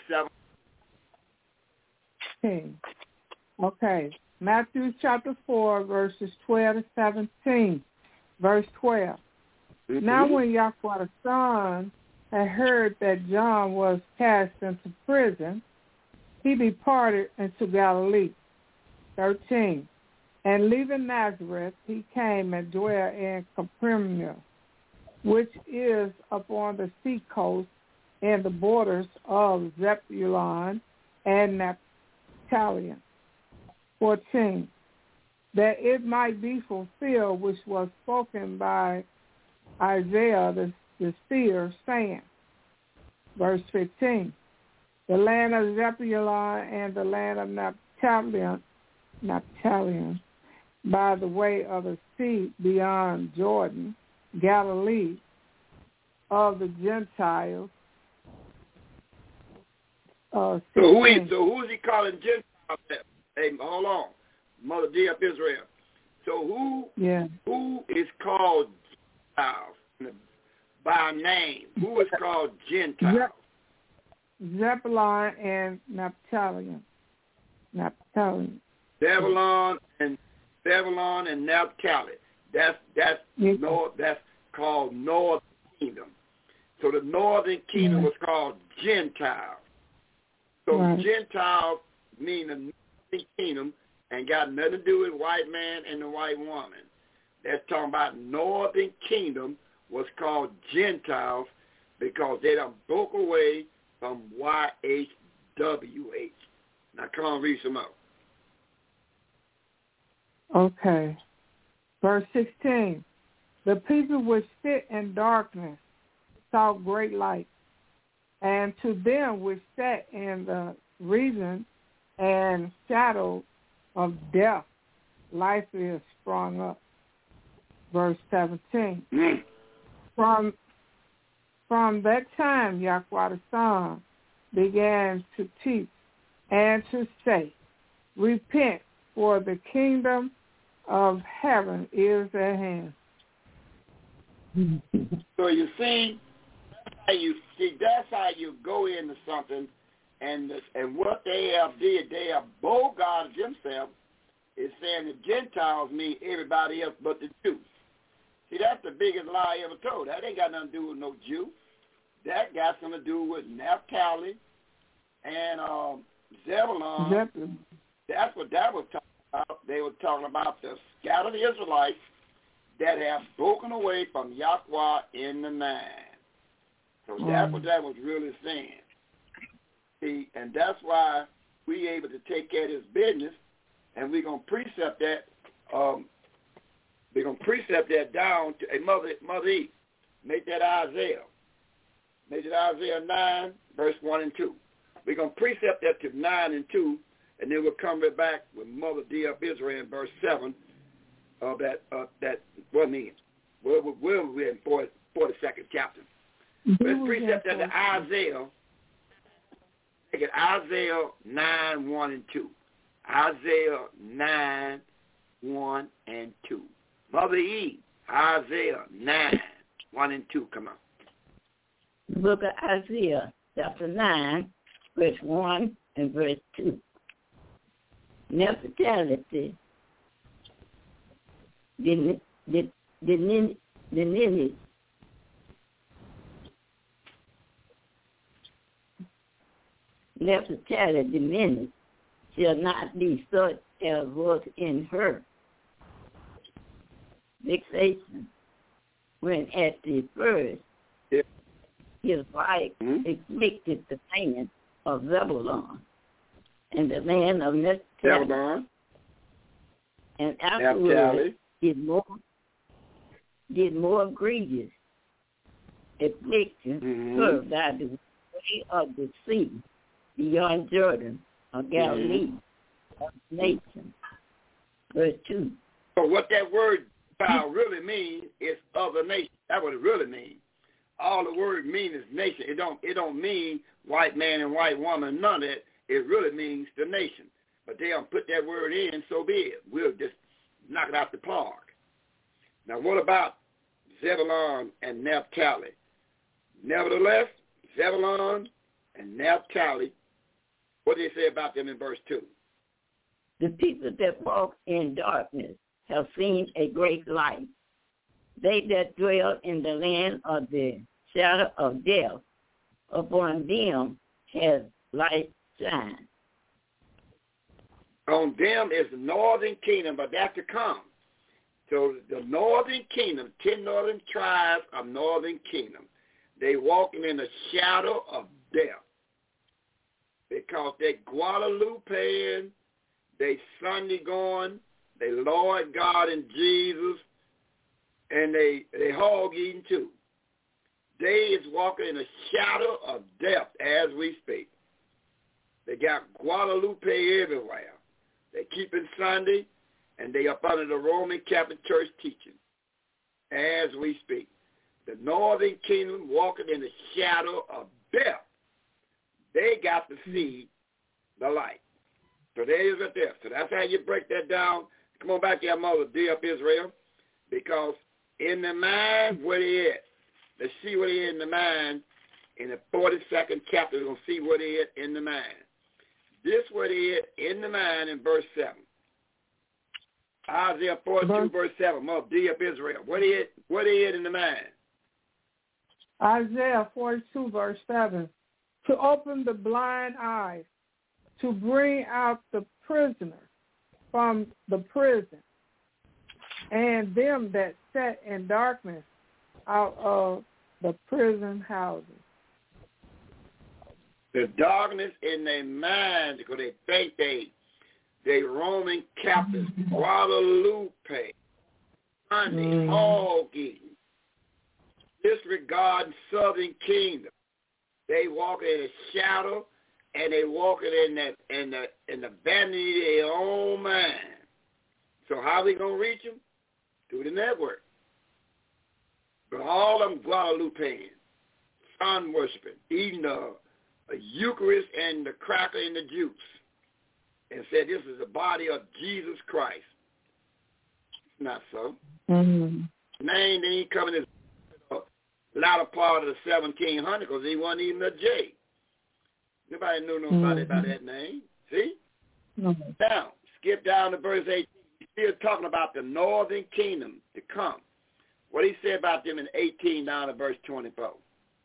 seventeen. Okay. Matthew chapter four, verses twelve to seventeen. Verse twelve. Mm-hmm. Now when Yahweh the Son had heard that John was cast into prison, he departed into Galilee. thirteen. And leaving Nazareth, he came and dwelt in Capernaum, which is upon the sea coast and the borders of Zebulun and Naphtali. fourteen. That it might be fulfilled which was spoken by Isaiah the, the seer, saying, verse fifteen, the land of Zebulun and the land of Naphtali, Naphtali, by the way of the sea beyond Jordan, Galilee of the Gentiles. Uh, so who is so who is he calling Gentiles? Hey, hold on, Mother D of Israel. So who yeah. who is called Gentiles by name? Who is called Gentiles? Zebulun and Naphtali. Naphtali. Zebulun and Zebulun and Naphtali. That's that's yeah. north. That's called Northern Kingdom. So the Northern Kingdom yeah. was called Gentiles. So right. Gentiles mean the Northern Kingdom and got nothing to do with white man and the white woman. That's talking about Northern Kingdom was called Gentiles because they done broke away from Y H W H. Now come on, read some out. Okay. Verse sixteen. The people which sit in darkness saw great light, and to them which sat in the region and shadow of death, life is sprung up. Verse seventeen. Mm. From from that time, Yahweh the Son began to teach and to say, repent, for the kingdom of heaven is at hand. So you see, you see that's how you go into something, and this, and what they have did, they have bogarted themselves. Is saying the Gentiles mean everybody else but the Jews. See, that's the biggest lie I ever told. That ain't got nothing to do with no Jew. That got something to do with Naphtali and um, Zebulun. Zebulun. That's what that was talking about. They were talking about the scattered Israelites that have broken away from Yahweh in the nine. So mm. that's what that was really saying. See, and that's why we able to take care of this business, and we're going to precept that. Um, we're going to precept that down to a hey, mother, mother E. Make that Isaiah. Make it Isaiah nine, verse one and two. We're going to precept that to nine and two, and then we'll come right back with Mother D of Israel in verse seven of that, uh, that what means? Where we're in forty-second chapter. Let's precept that to Isaiah. Make it Isaiah nine, one and two. Isaiah nine, one and two. Mother E, Isaiah nine, one and two. Come on. The book of Isaiah, chapter nine, verse one and verse two. Naphtali, the the the the the Naphtali diminished shall not be such as was in her vexation when at the first yeah. his wife mm-hmm. afflicted the land of Zebulun and the land of Naphtali, and afterwards did more did more grievous affliction mm-hmm. her by the way of the sea beyond Jordan or Galilee mm-hmm. of nation. Verse two. So what that word child really means is other nation. That's what it really means. all the word means is nation. It don't it don't mean white man and white woman, none of it. It really means the nation. But they don't put that word in, so be it. We'll just knock it out the park. Now what about Zebulun and Naphtali? Nevertheless, Zebulun and Naphtali, what do they say about them in verse two? The people that walk in darkness have seen a great light. They that dwell in the land of the shadow of death, upon them has light shine. On them is the northern kingdom, but that's to come. So the northern kingdom, ten northern tribes of northern kingdom, they walking in the shadow of death because they Guadalupean, they Sunday going, they Lord God and Jesus, and they they hog eating too. They is walking in the shadow of death as we speak. They got Guadalupe everywhere. They keeping Sunday, and they up under the Roman Catholic Church teaching as we speak. The northern kingdom walking in the shadow of death. They got to see the light. So there is right there. So that's how you break that down. Come on back to your mother, D up Israel, because in the mind, what he is. Let's see what he is in the mind. In the forty-second chapter, we're going to see what he is in the mind. This what he is in the mind in verse seven. Isaiah forty-two, verse seven. Mother, D up Israel. What he is, what he is in the mind. Isaiah forty-two, verse seven. To open the blind eyes, to bring out the prisoner from the prison, and them that sat in darkness out of the prison houses. The darkness in their minds because they think they they Roman captives, Guadalupe, Sunday, mm. hog eating, disregarding southern kingdom. They walk in a shadow and they walking in that in the in the vanity of their own mind. So how we gonna reach them? Through the network. But all of them Guadalupean, sun worshiping, eating the a Eucharist and the cracker and the juice, and said this is the body of Jesus Christ. It's not so. Mm-hmm. Name that he coming in the latter part of the seventeen hundred because he wasn't even a J. Nobody knew nobody mm-hmm. by that name. See? Mm-hmm. Now, skip down to verse eighteen. He's still talking about the northern kingdom to come. What he said about them in eighteen down to verse twenty-four.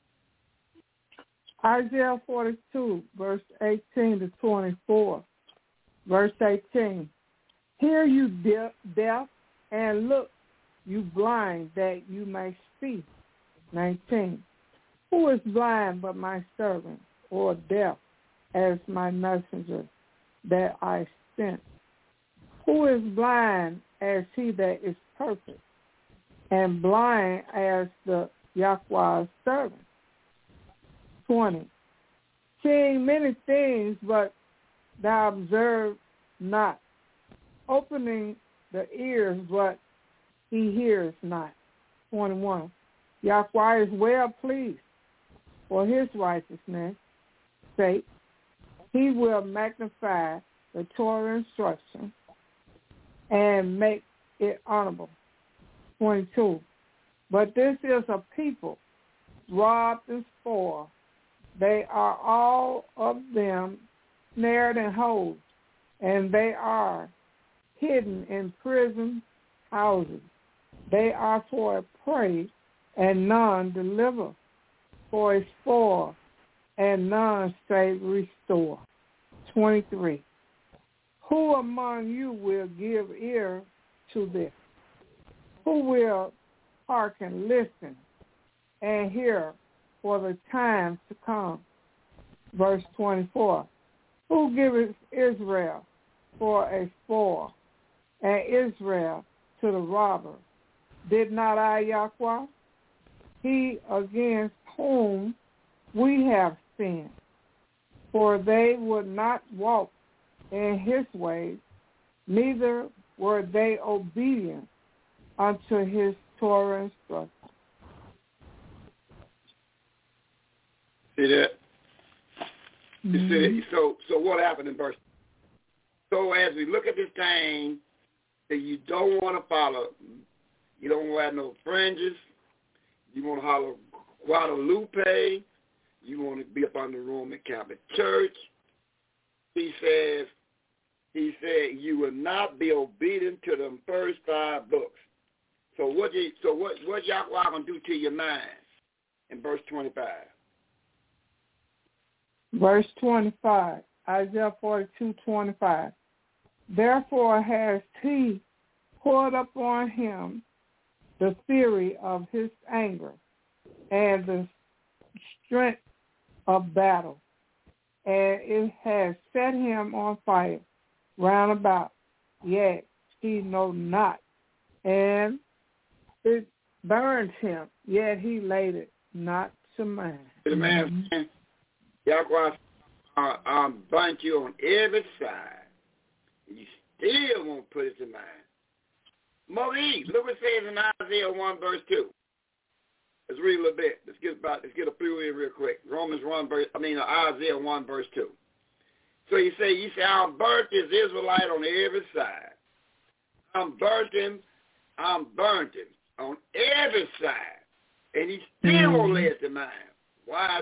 Isaiah forty-two, verse eighteen to twenty-four. Verse eighteen. Hear you deaf, and look, you blind, that you may see. nineteen. Who is blind but my servant, or deaf as my messenger that I sent? Who is blind as he that is perfect, and blind as the Yahweh's servant? twenty. Seeing many things, but thou observe not. Opening the ears, but he hears not. twenty-one. Yahweh is well pleased for his righteousness' sake. He will magnify the Torah instruction and make it honorable. twenty-two. But this is a people robbed and spoiled. They are all of them snared and hold, and they are hidden in prison houses. They are for a prey, and none deliver, for a spoil, and none save restore. twenty-three. Who among you will give ear to this? Who will hearken, listen, and hear for the times to come? Verse twenty-four. Who giveth Israel for a spoil, and Israel to the robber? Did not I, Yahweh? He against whom we have sinned, for they would not walk in his ways, neither were they obedient unto his Torah instruction. See that? Mm-hmm. You see, so so what happened in verse? So as we look at this thing that you don't want to follow, you don't want to have no fringes, you want to follow Guadalupe, you want to be up on the Roman Catholic Church. He says, he said, you will not be obedient to them first five books. So what? You, so what? What Yahweh gonna do to your mind in verse twenty-five? Verse twenty-five, Isaiah forty-two, twenty-five. Therefore has he poured upon him the fury of his anger and the strength of battle, and it has set him on fire round about, yet he know not, and it burns him, yet he laid it not to mind. Amen. Yahweh, uh, um, burnt you on every side. You still won't put it to mind. Moses, look what it says in Isaiah one verse two. Let's read a little bit. Let's get about. Let's get a few in real quick. Romans one verse. I mean uh, Isaiah one verse two. So you say, you say, I'm burnt as Israelite on every side. I'm burnt him. I'm burnt him on every side, and he still mm-hmm. won't lay it to mind. Why?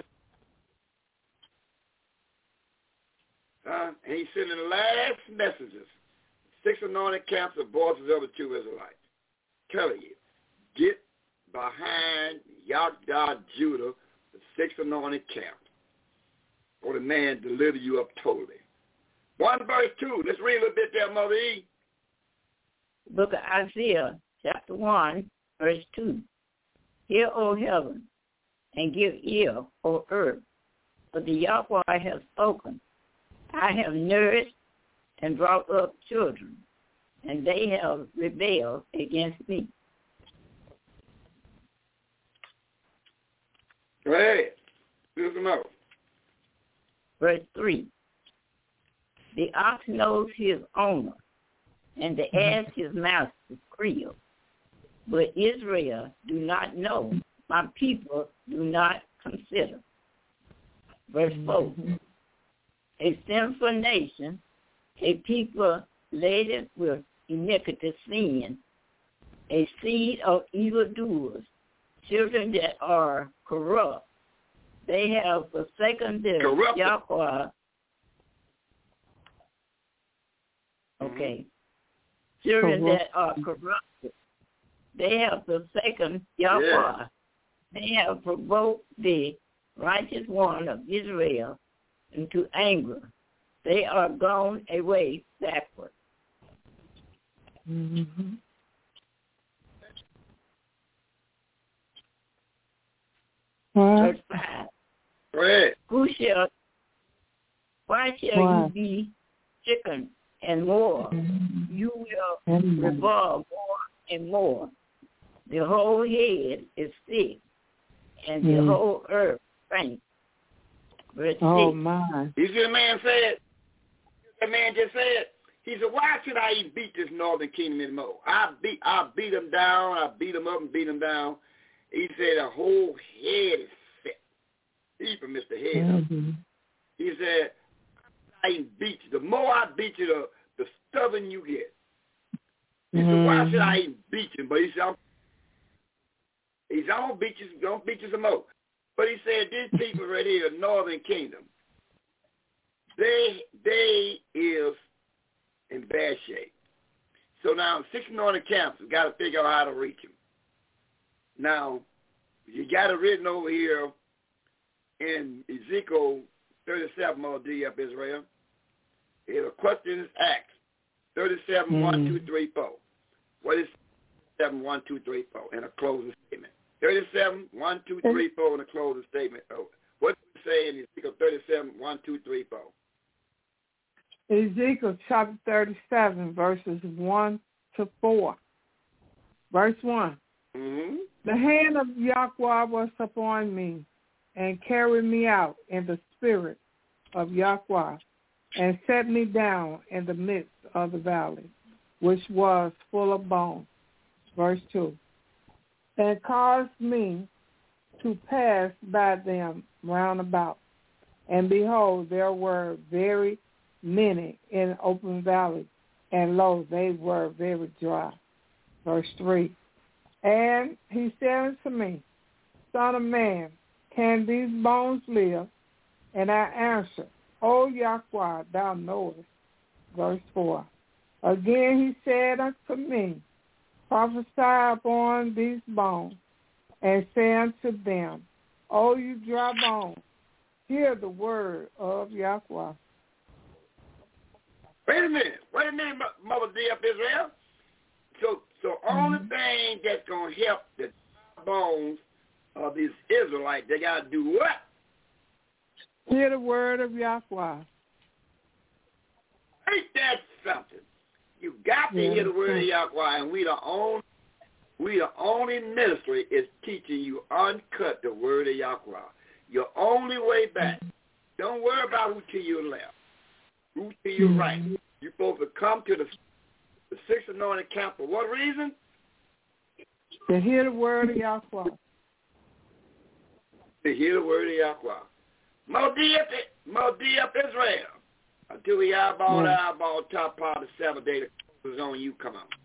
Uh, and he's sending the last messages. Six anointed camps of voices of the two Israelites. Telling you, get behind Yahdah Judah, the six anointed camps, or the man deliver you up totally. One verse two. Let's read a little bit there, Mother E. Book of Isaiah, chapter one, verse two. Hear, O heaven, and give ear, O earth, for the Yahweh has spoken. I have nourished and brought up children, and they have rebelled against me. Go ahead. Listen up. Verse three. The ox knows his owner, and the ass his master's crib. But Israel do not know, my people do not consider. Verse four. A sinful nation, a people laden with iniquitous sin, a seed of evildoers, children that are corrupt. They have forsaken their Yahweh. Okay. Children corrupt. That are corrupted. They have forsaken Yahweh. Yeah. They have provoked the righteous one of Israel into anger. They are gone away backward. Mm-hmm. Verse five. Right. Who shall, why shall wow. you be stricken and more? Mm-hmm. You will mm-hmm. revolve more and more. The whole head is sick, and mm. the whole earth faint. Verse oh, six. my. You see the man said? The man just said, he said, why should I even beat this northern kingdom anymore? I beat I beat them down, I beat them up and beat them down. He said the whole head is sick. Even Mister Head. Mm-hmm. He said, I even beat you. The more I beat you, the, the stubborn you get. He mm-hmm. said, why should I even beat you? But he said, I'm, he said, I'm going to beat you, I'm beat you some more. But he said, these people right here, the northern kingdom, they they is in bad shape. So now six northern camps have got to figure out how to reach them. Now, you got it written over here in Ezekiel thirty-seven, O D up Israel. It'll question is Acts thirty-seven, mm. one, two, three, four. What is seven, one, two, three, four in a closing statement? thirty-seven, one, two, three, four in a closing statement. Oh, what does it say in Ezekiel thirty-seven, one, two, three, four? Ezekiel chapter thirty-seven, verses one to four. Verse one. Mm-hmm. The hand of Yahweh was upon me, and carried me out in the spirit of Yahweh, and set me down in the midst of the valley, which was full of bones. Verse two. And caused me to pass by them round about. And behold, there were very many in the open valley, and lo, they were very dry. Verse three. And he said unto me, Son of man, can these bones live? And I answered, O Yahweh, thou knowest. Verse four. Again he said unto me, Prophesy upon these bones, and say unto them, O you dry bones, hear the word of Yahweh. Wait a minute. Wait a minute, Mother D of Israel. So, so only Mm-hmm. thing that's going to help the bones of these Israelites, they got to do what? Hear the word of Yahweh. Ain't that something? You got to Yeah. hear the word of Yahweh, and we the only, we the only ministry is teaching you uncut the word of Yahweh. Your only way back. Don't worry about who to your left, who to your Mm-hmm. right. You're supposed to come to the, the sixth anointed camp for what reason? To hear the word of Yahweh. To hear the word of Yahweh. Modi up, Modi up Israel. Until we eyeball to Yeah. eyeball, top part of the seventh day, the is on you. Come on.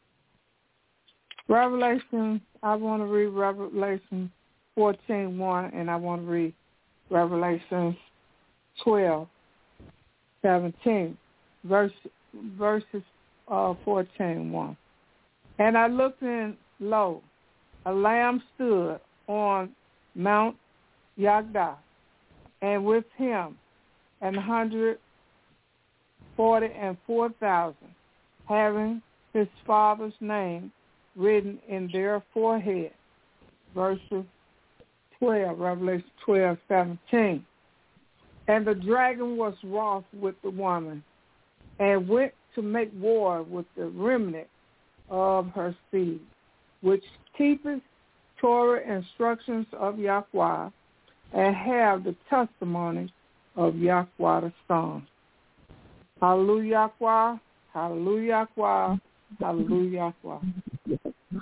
Revelation, I want to read Revelation fourteen one, and I want to read Revelation twelve seventeen, verse, verses uh, fourteen one. And I looked, and lo, a lamb stood on Mount Yagdah, and with him an hundred forty and four thousand, having his father's name written in their forehead. Verses twelve, Revelation twelve seventeen. And the dragon was wroth with the woman, and went to make war with the remnant of her seed, which keepeth Torah instructions of Yahweh, and have the testimony of Yahweh the Son. Hallelujah, Yahweh, hallelujah, Yahweh, hallelujah, Yahweh.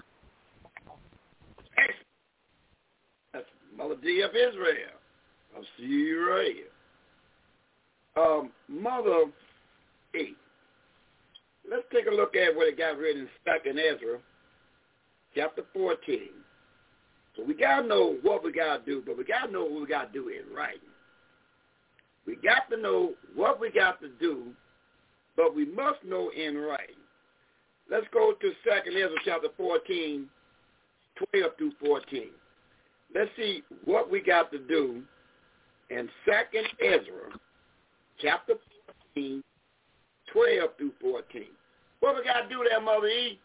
That's Melody of Israel. I'll see you right here. Um, Mother eight. Let's take a look at what it got written in Second Ezra, chapter fourteen. So we got to know what we got to do, but we got to know what we got to do in writing. We got to know what we got to do, but we must know in writing. Let's go to Second Ezra chapter fourteen, twelve through fourteen. Let's see what we got to do in Second Ezra chapter fourteen, twelve through fourteen. What we got to do there, Mother E?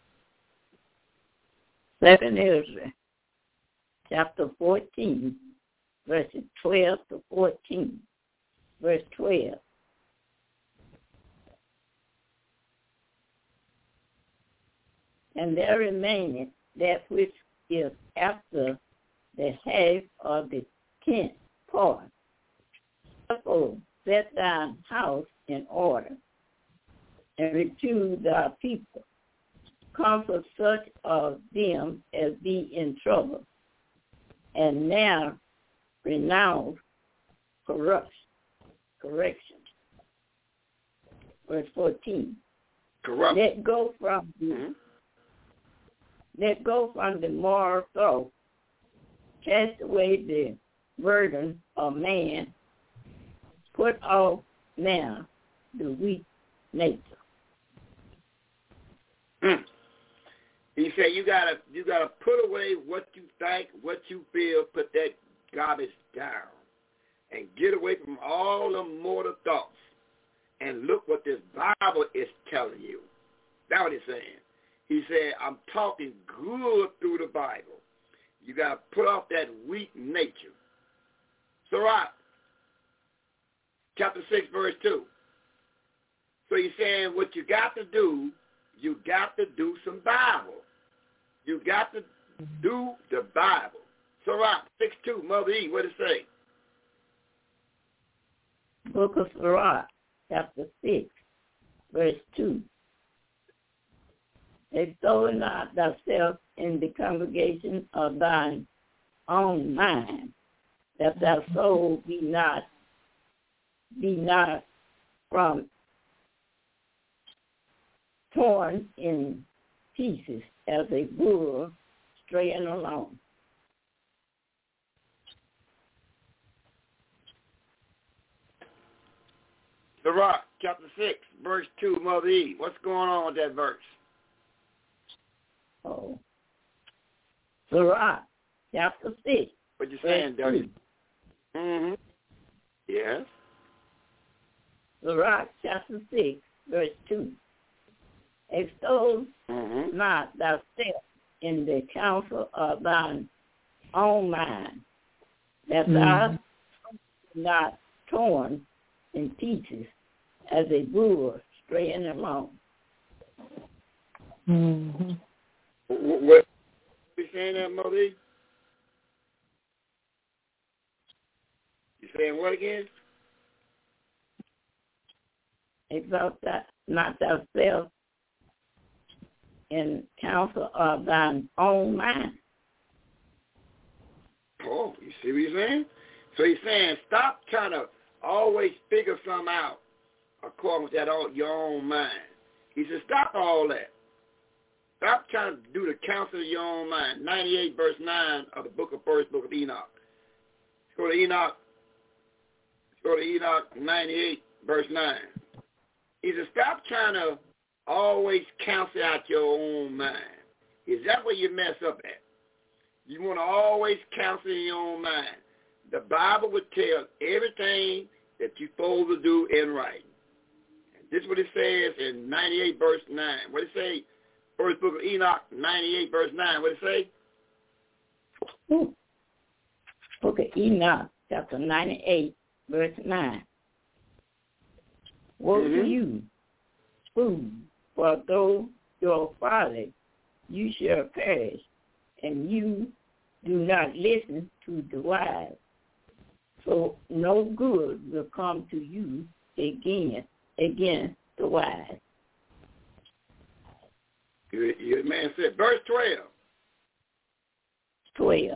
Second Ezra chapter fourteen, verses twelve to fourteen. Verse twelve. And there remaineth that which is after the half of the tenth part. Therefore, set thine house in order, and refuse thy people. Comfort such of them as be in trouble, and now renounce corruption. Correction. Verse fourteen. Corrupt. Let go from the mm-hmm. let go from the moral thought. Cast away the burden of man. Put off now the weak nature. Mm. He said you gotta you gotta put away what you think, what you feel, put that garbage down. And get away from all the mortal thoughts. And look what this Bible is telling you. That's what he's saying. He said, I'm talking good through the Bible. You got to put off that weak nature. Sirach, chapter six, verse two. So he's saying what you got to do, you got to do some Bible. You got to do the Bible. Sirach six two, Mother E, what does it say? Book of Sirach, chapter six, verse two. Extol not thyself in the congregation of thine own mind, that thy soul be not be not from torn in pieces as a bull straying along. Sirach, chapter six, verse two, Mother E. What's going on with that verse? Oh. Sirach, chapter six. What you saying, Dirty? Mm-hmm. Yes. Sirach, chapter six, verse two. Extol mm-hmm. not thyself in the counsel of thine own mind, that mm-hmm. thou not torn in pieces as a bull straying along. Mm-hmm. What are you saying that, Mother E? You saying what again? Exalt that not thyself in counsel of thine own mind. Oh, you see what he's saying? So he's saying stop trying to always figure something out according to that own, your own mind. He said stop all that. Stop trying to do the counsel of your own mind. ninety-eight verse nine of the book of first book of Enoch. Let's go to Enoch. Let's go to Enoch ninety-eight verse nine. He said stop trying to always counsel out your own mind. Is that where you mess up at? You want to always counsel in your own mind. The Bible would tell everything that you're supposed to do in writing. And this is what it says in ninety-eight verse nine. What it say? First book of Enoch, ninety-eight verse nine. What it say? Ooh. Book of Enoch, chapter ninety-eight, verse nine. Woe mm-hmm. to you, fool, for though your folly, you shall perish, and you do not listen to the wise. So no good will come to you again against the wise. Your, your man said, verse twelve. twelve.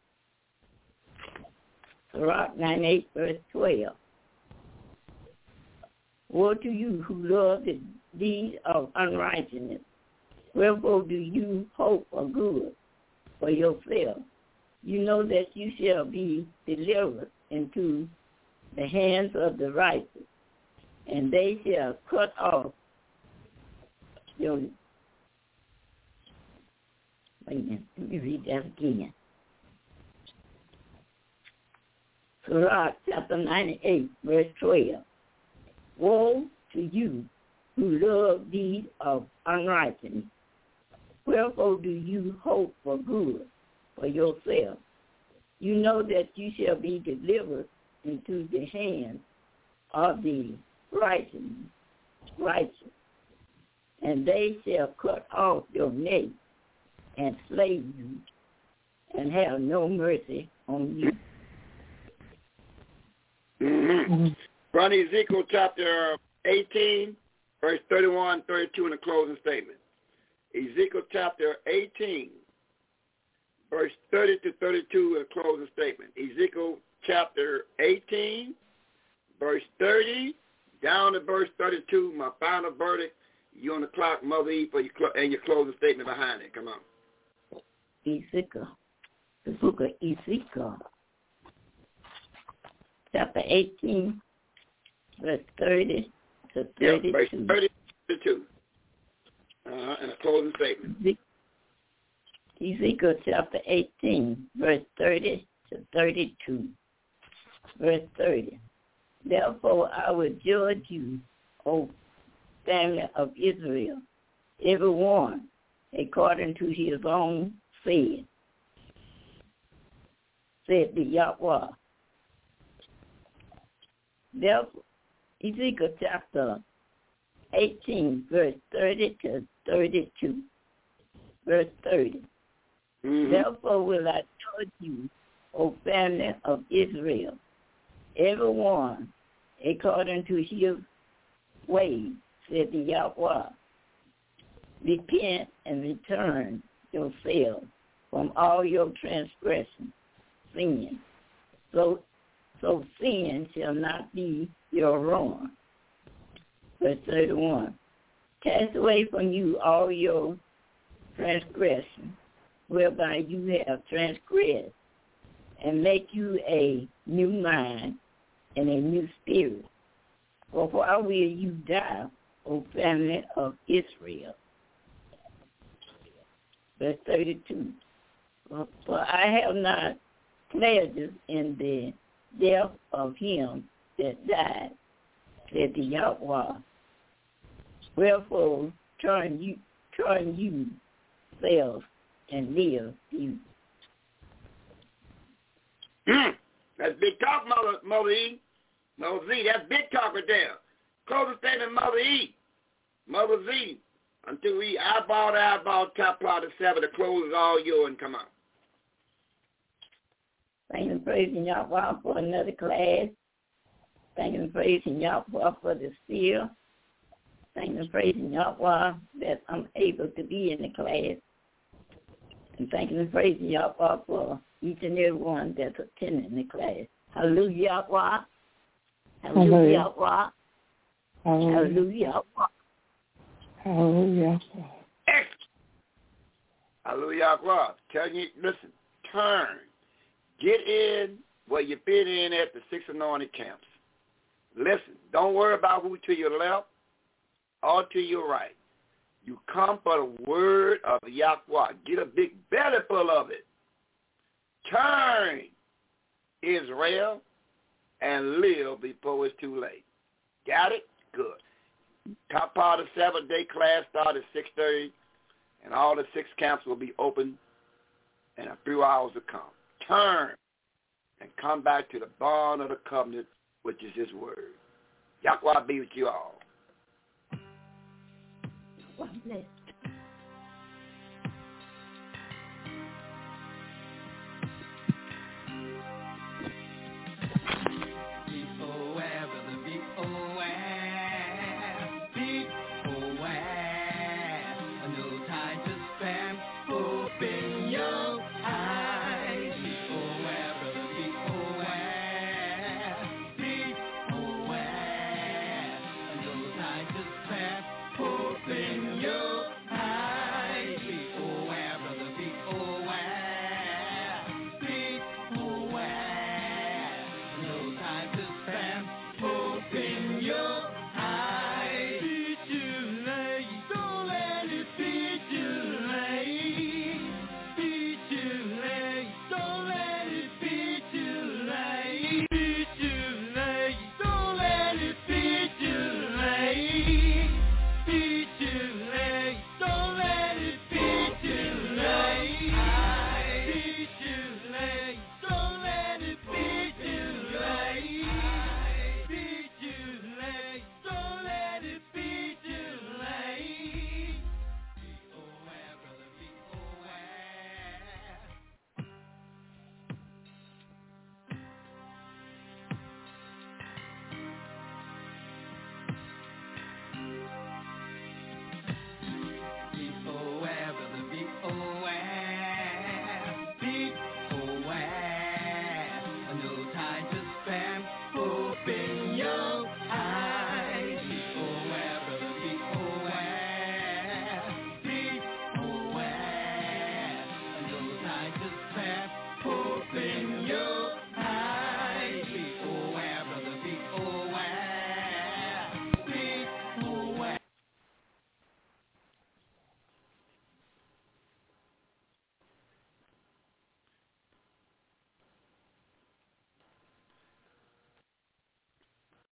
Sirach ninety-eight, verse twelve. Woe to you who love the deed of unrighteousness. Wherefore do you hope for good for yourself? You know that you shall be delivered into the hands of the righteous, and they shall cut off your... Wait a minute, let me read that again. Sirach chapter ninety-eight, verse twelve. Woe to you who love deeds of unrighteousness. Wherefore do you hope for good for yourself? You know that you shall be delivered into the hands of the righteous, righteous, and they shall cut off your neck and slay you, and have no mercy on you. Mm-hmm. Run Ezekiel chapter eighteen, verse thirty-one, thirty-two in the closing statement. Ezekiel chapter eighteen, verse thirty to thirty-two in the closing statement. Ezekiel chapter eighteen, verse thirty, down to verse thirty-two, my final verdict. You on the clock, Mother E, for your cl- and your closing statement behind it. Come on. Ezekiel, the book of Ezekiel, chapter eighteen, verse thirty to thirty-two. Yeah, verse thirty to thirty-two. Uh-huh, and a closing statement. Ezekiel chapter eighteen, verse thirty to thirty-two. Verse thirty. Therefore I will judge you, O family of Israel, every one according to his own sin, said the Yahweh. Therefore, Ezekiel chapter eighteen, verse thirty to thirty-two. Verse thirty. Mm-hmm. Therefore will I judge you, O family of Israel, every one according to his ways, said the Yahweh. Repent and return yourselves from all your transgressions sin. So, so sin shall not be your ruin. Verse thirty-one. Cast away from you all your transgression, whereby you have transgressed, and make you a new mind and a new spirit. For why will you die, O family of Israel? Verse thirty-two. For, for I have not pleasure in the death of him that died, said the Yahweh. Wherefore turn you turn you selves and live you. Mm. That's big talk, Mother, Mother E. Mother Z, that's big talk right there. Close the statement, Mother E. Mother Z. Until we eyeball to eyeball, top part of seven, the close is all yours and come on. Thank and praising Yahweh for another class. Thank and praising Yahweh for the seal. Thank and praising Yahweh that I'm able to be in the class. And thank and praising Yahweh for each and every one that's attending the class. Hallelujah, Yahweh. Hallelujah, Yahweh. Hallelujah. Hallelujah. Hallelujah. Tell you, listen, turn. Get in where you've been in at the six anointed camps. Listen, don't worry about who to your left or to your right. You come for the word of Yahweh. Get a big belly full of it. Turn, Israel, and live before it's too late. Got it? Good. Top part of seven-day class starts at six thirty, and all the six camps will be open in a few hours to come. Turn and come back to the bond of the covenant, which is his word. Yahweh be with you all.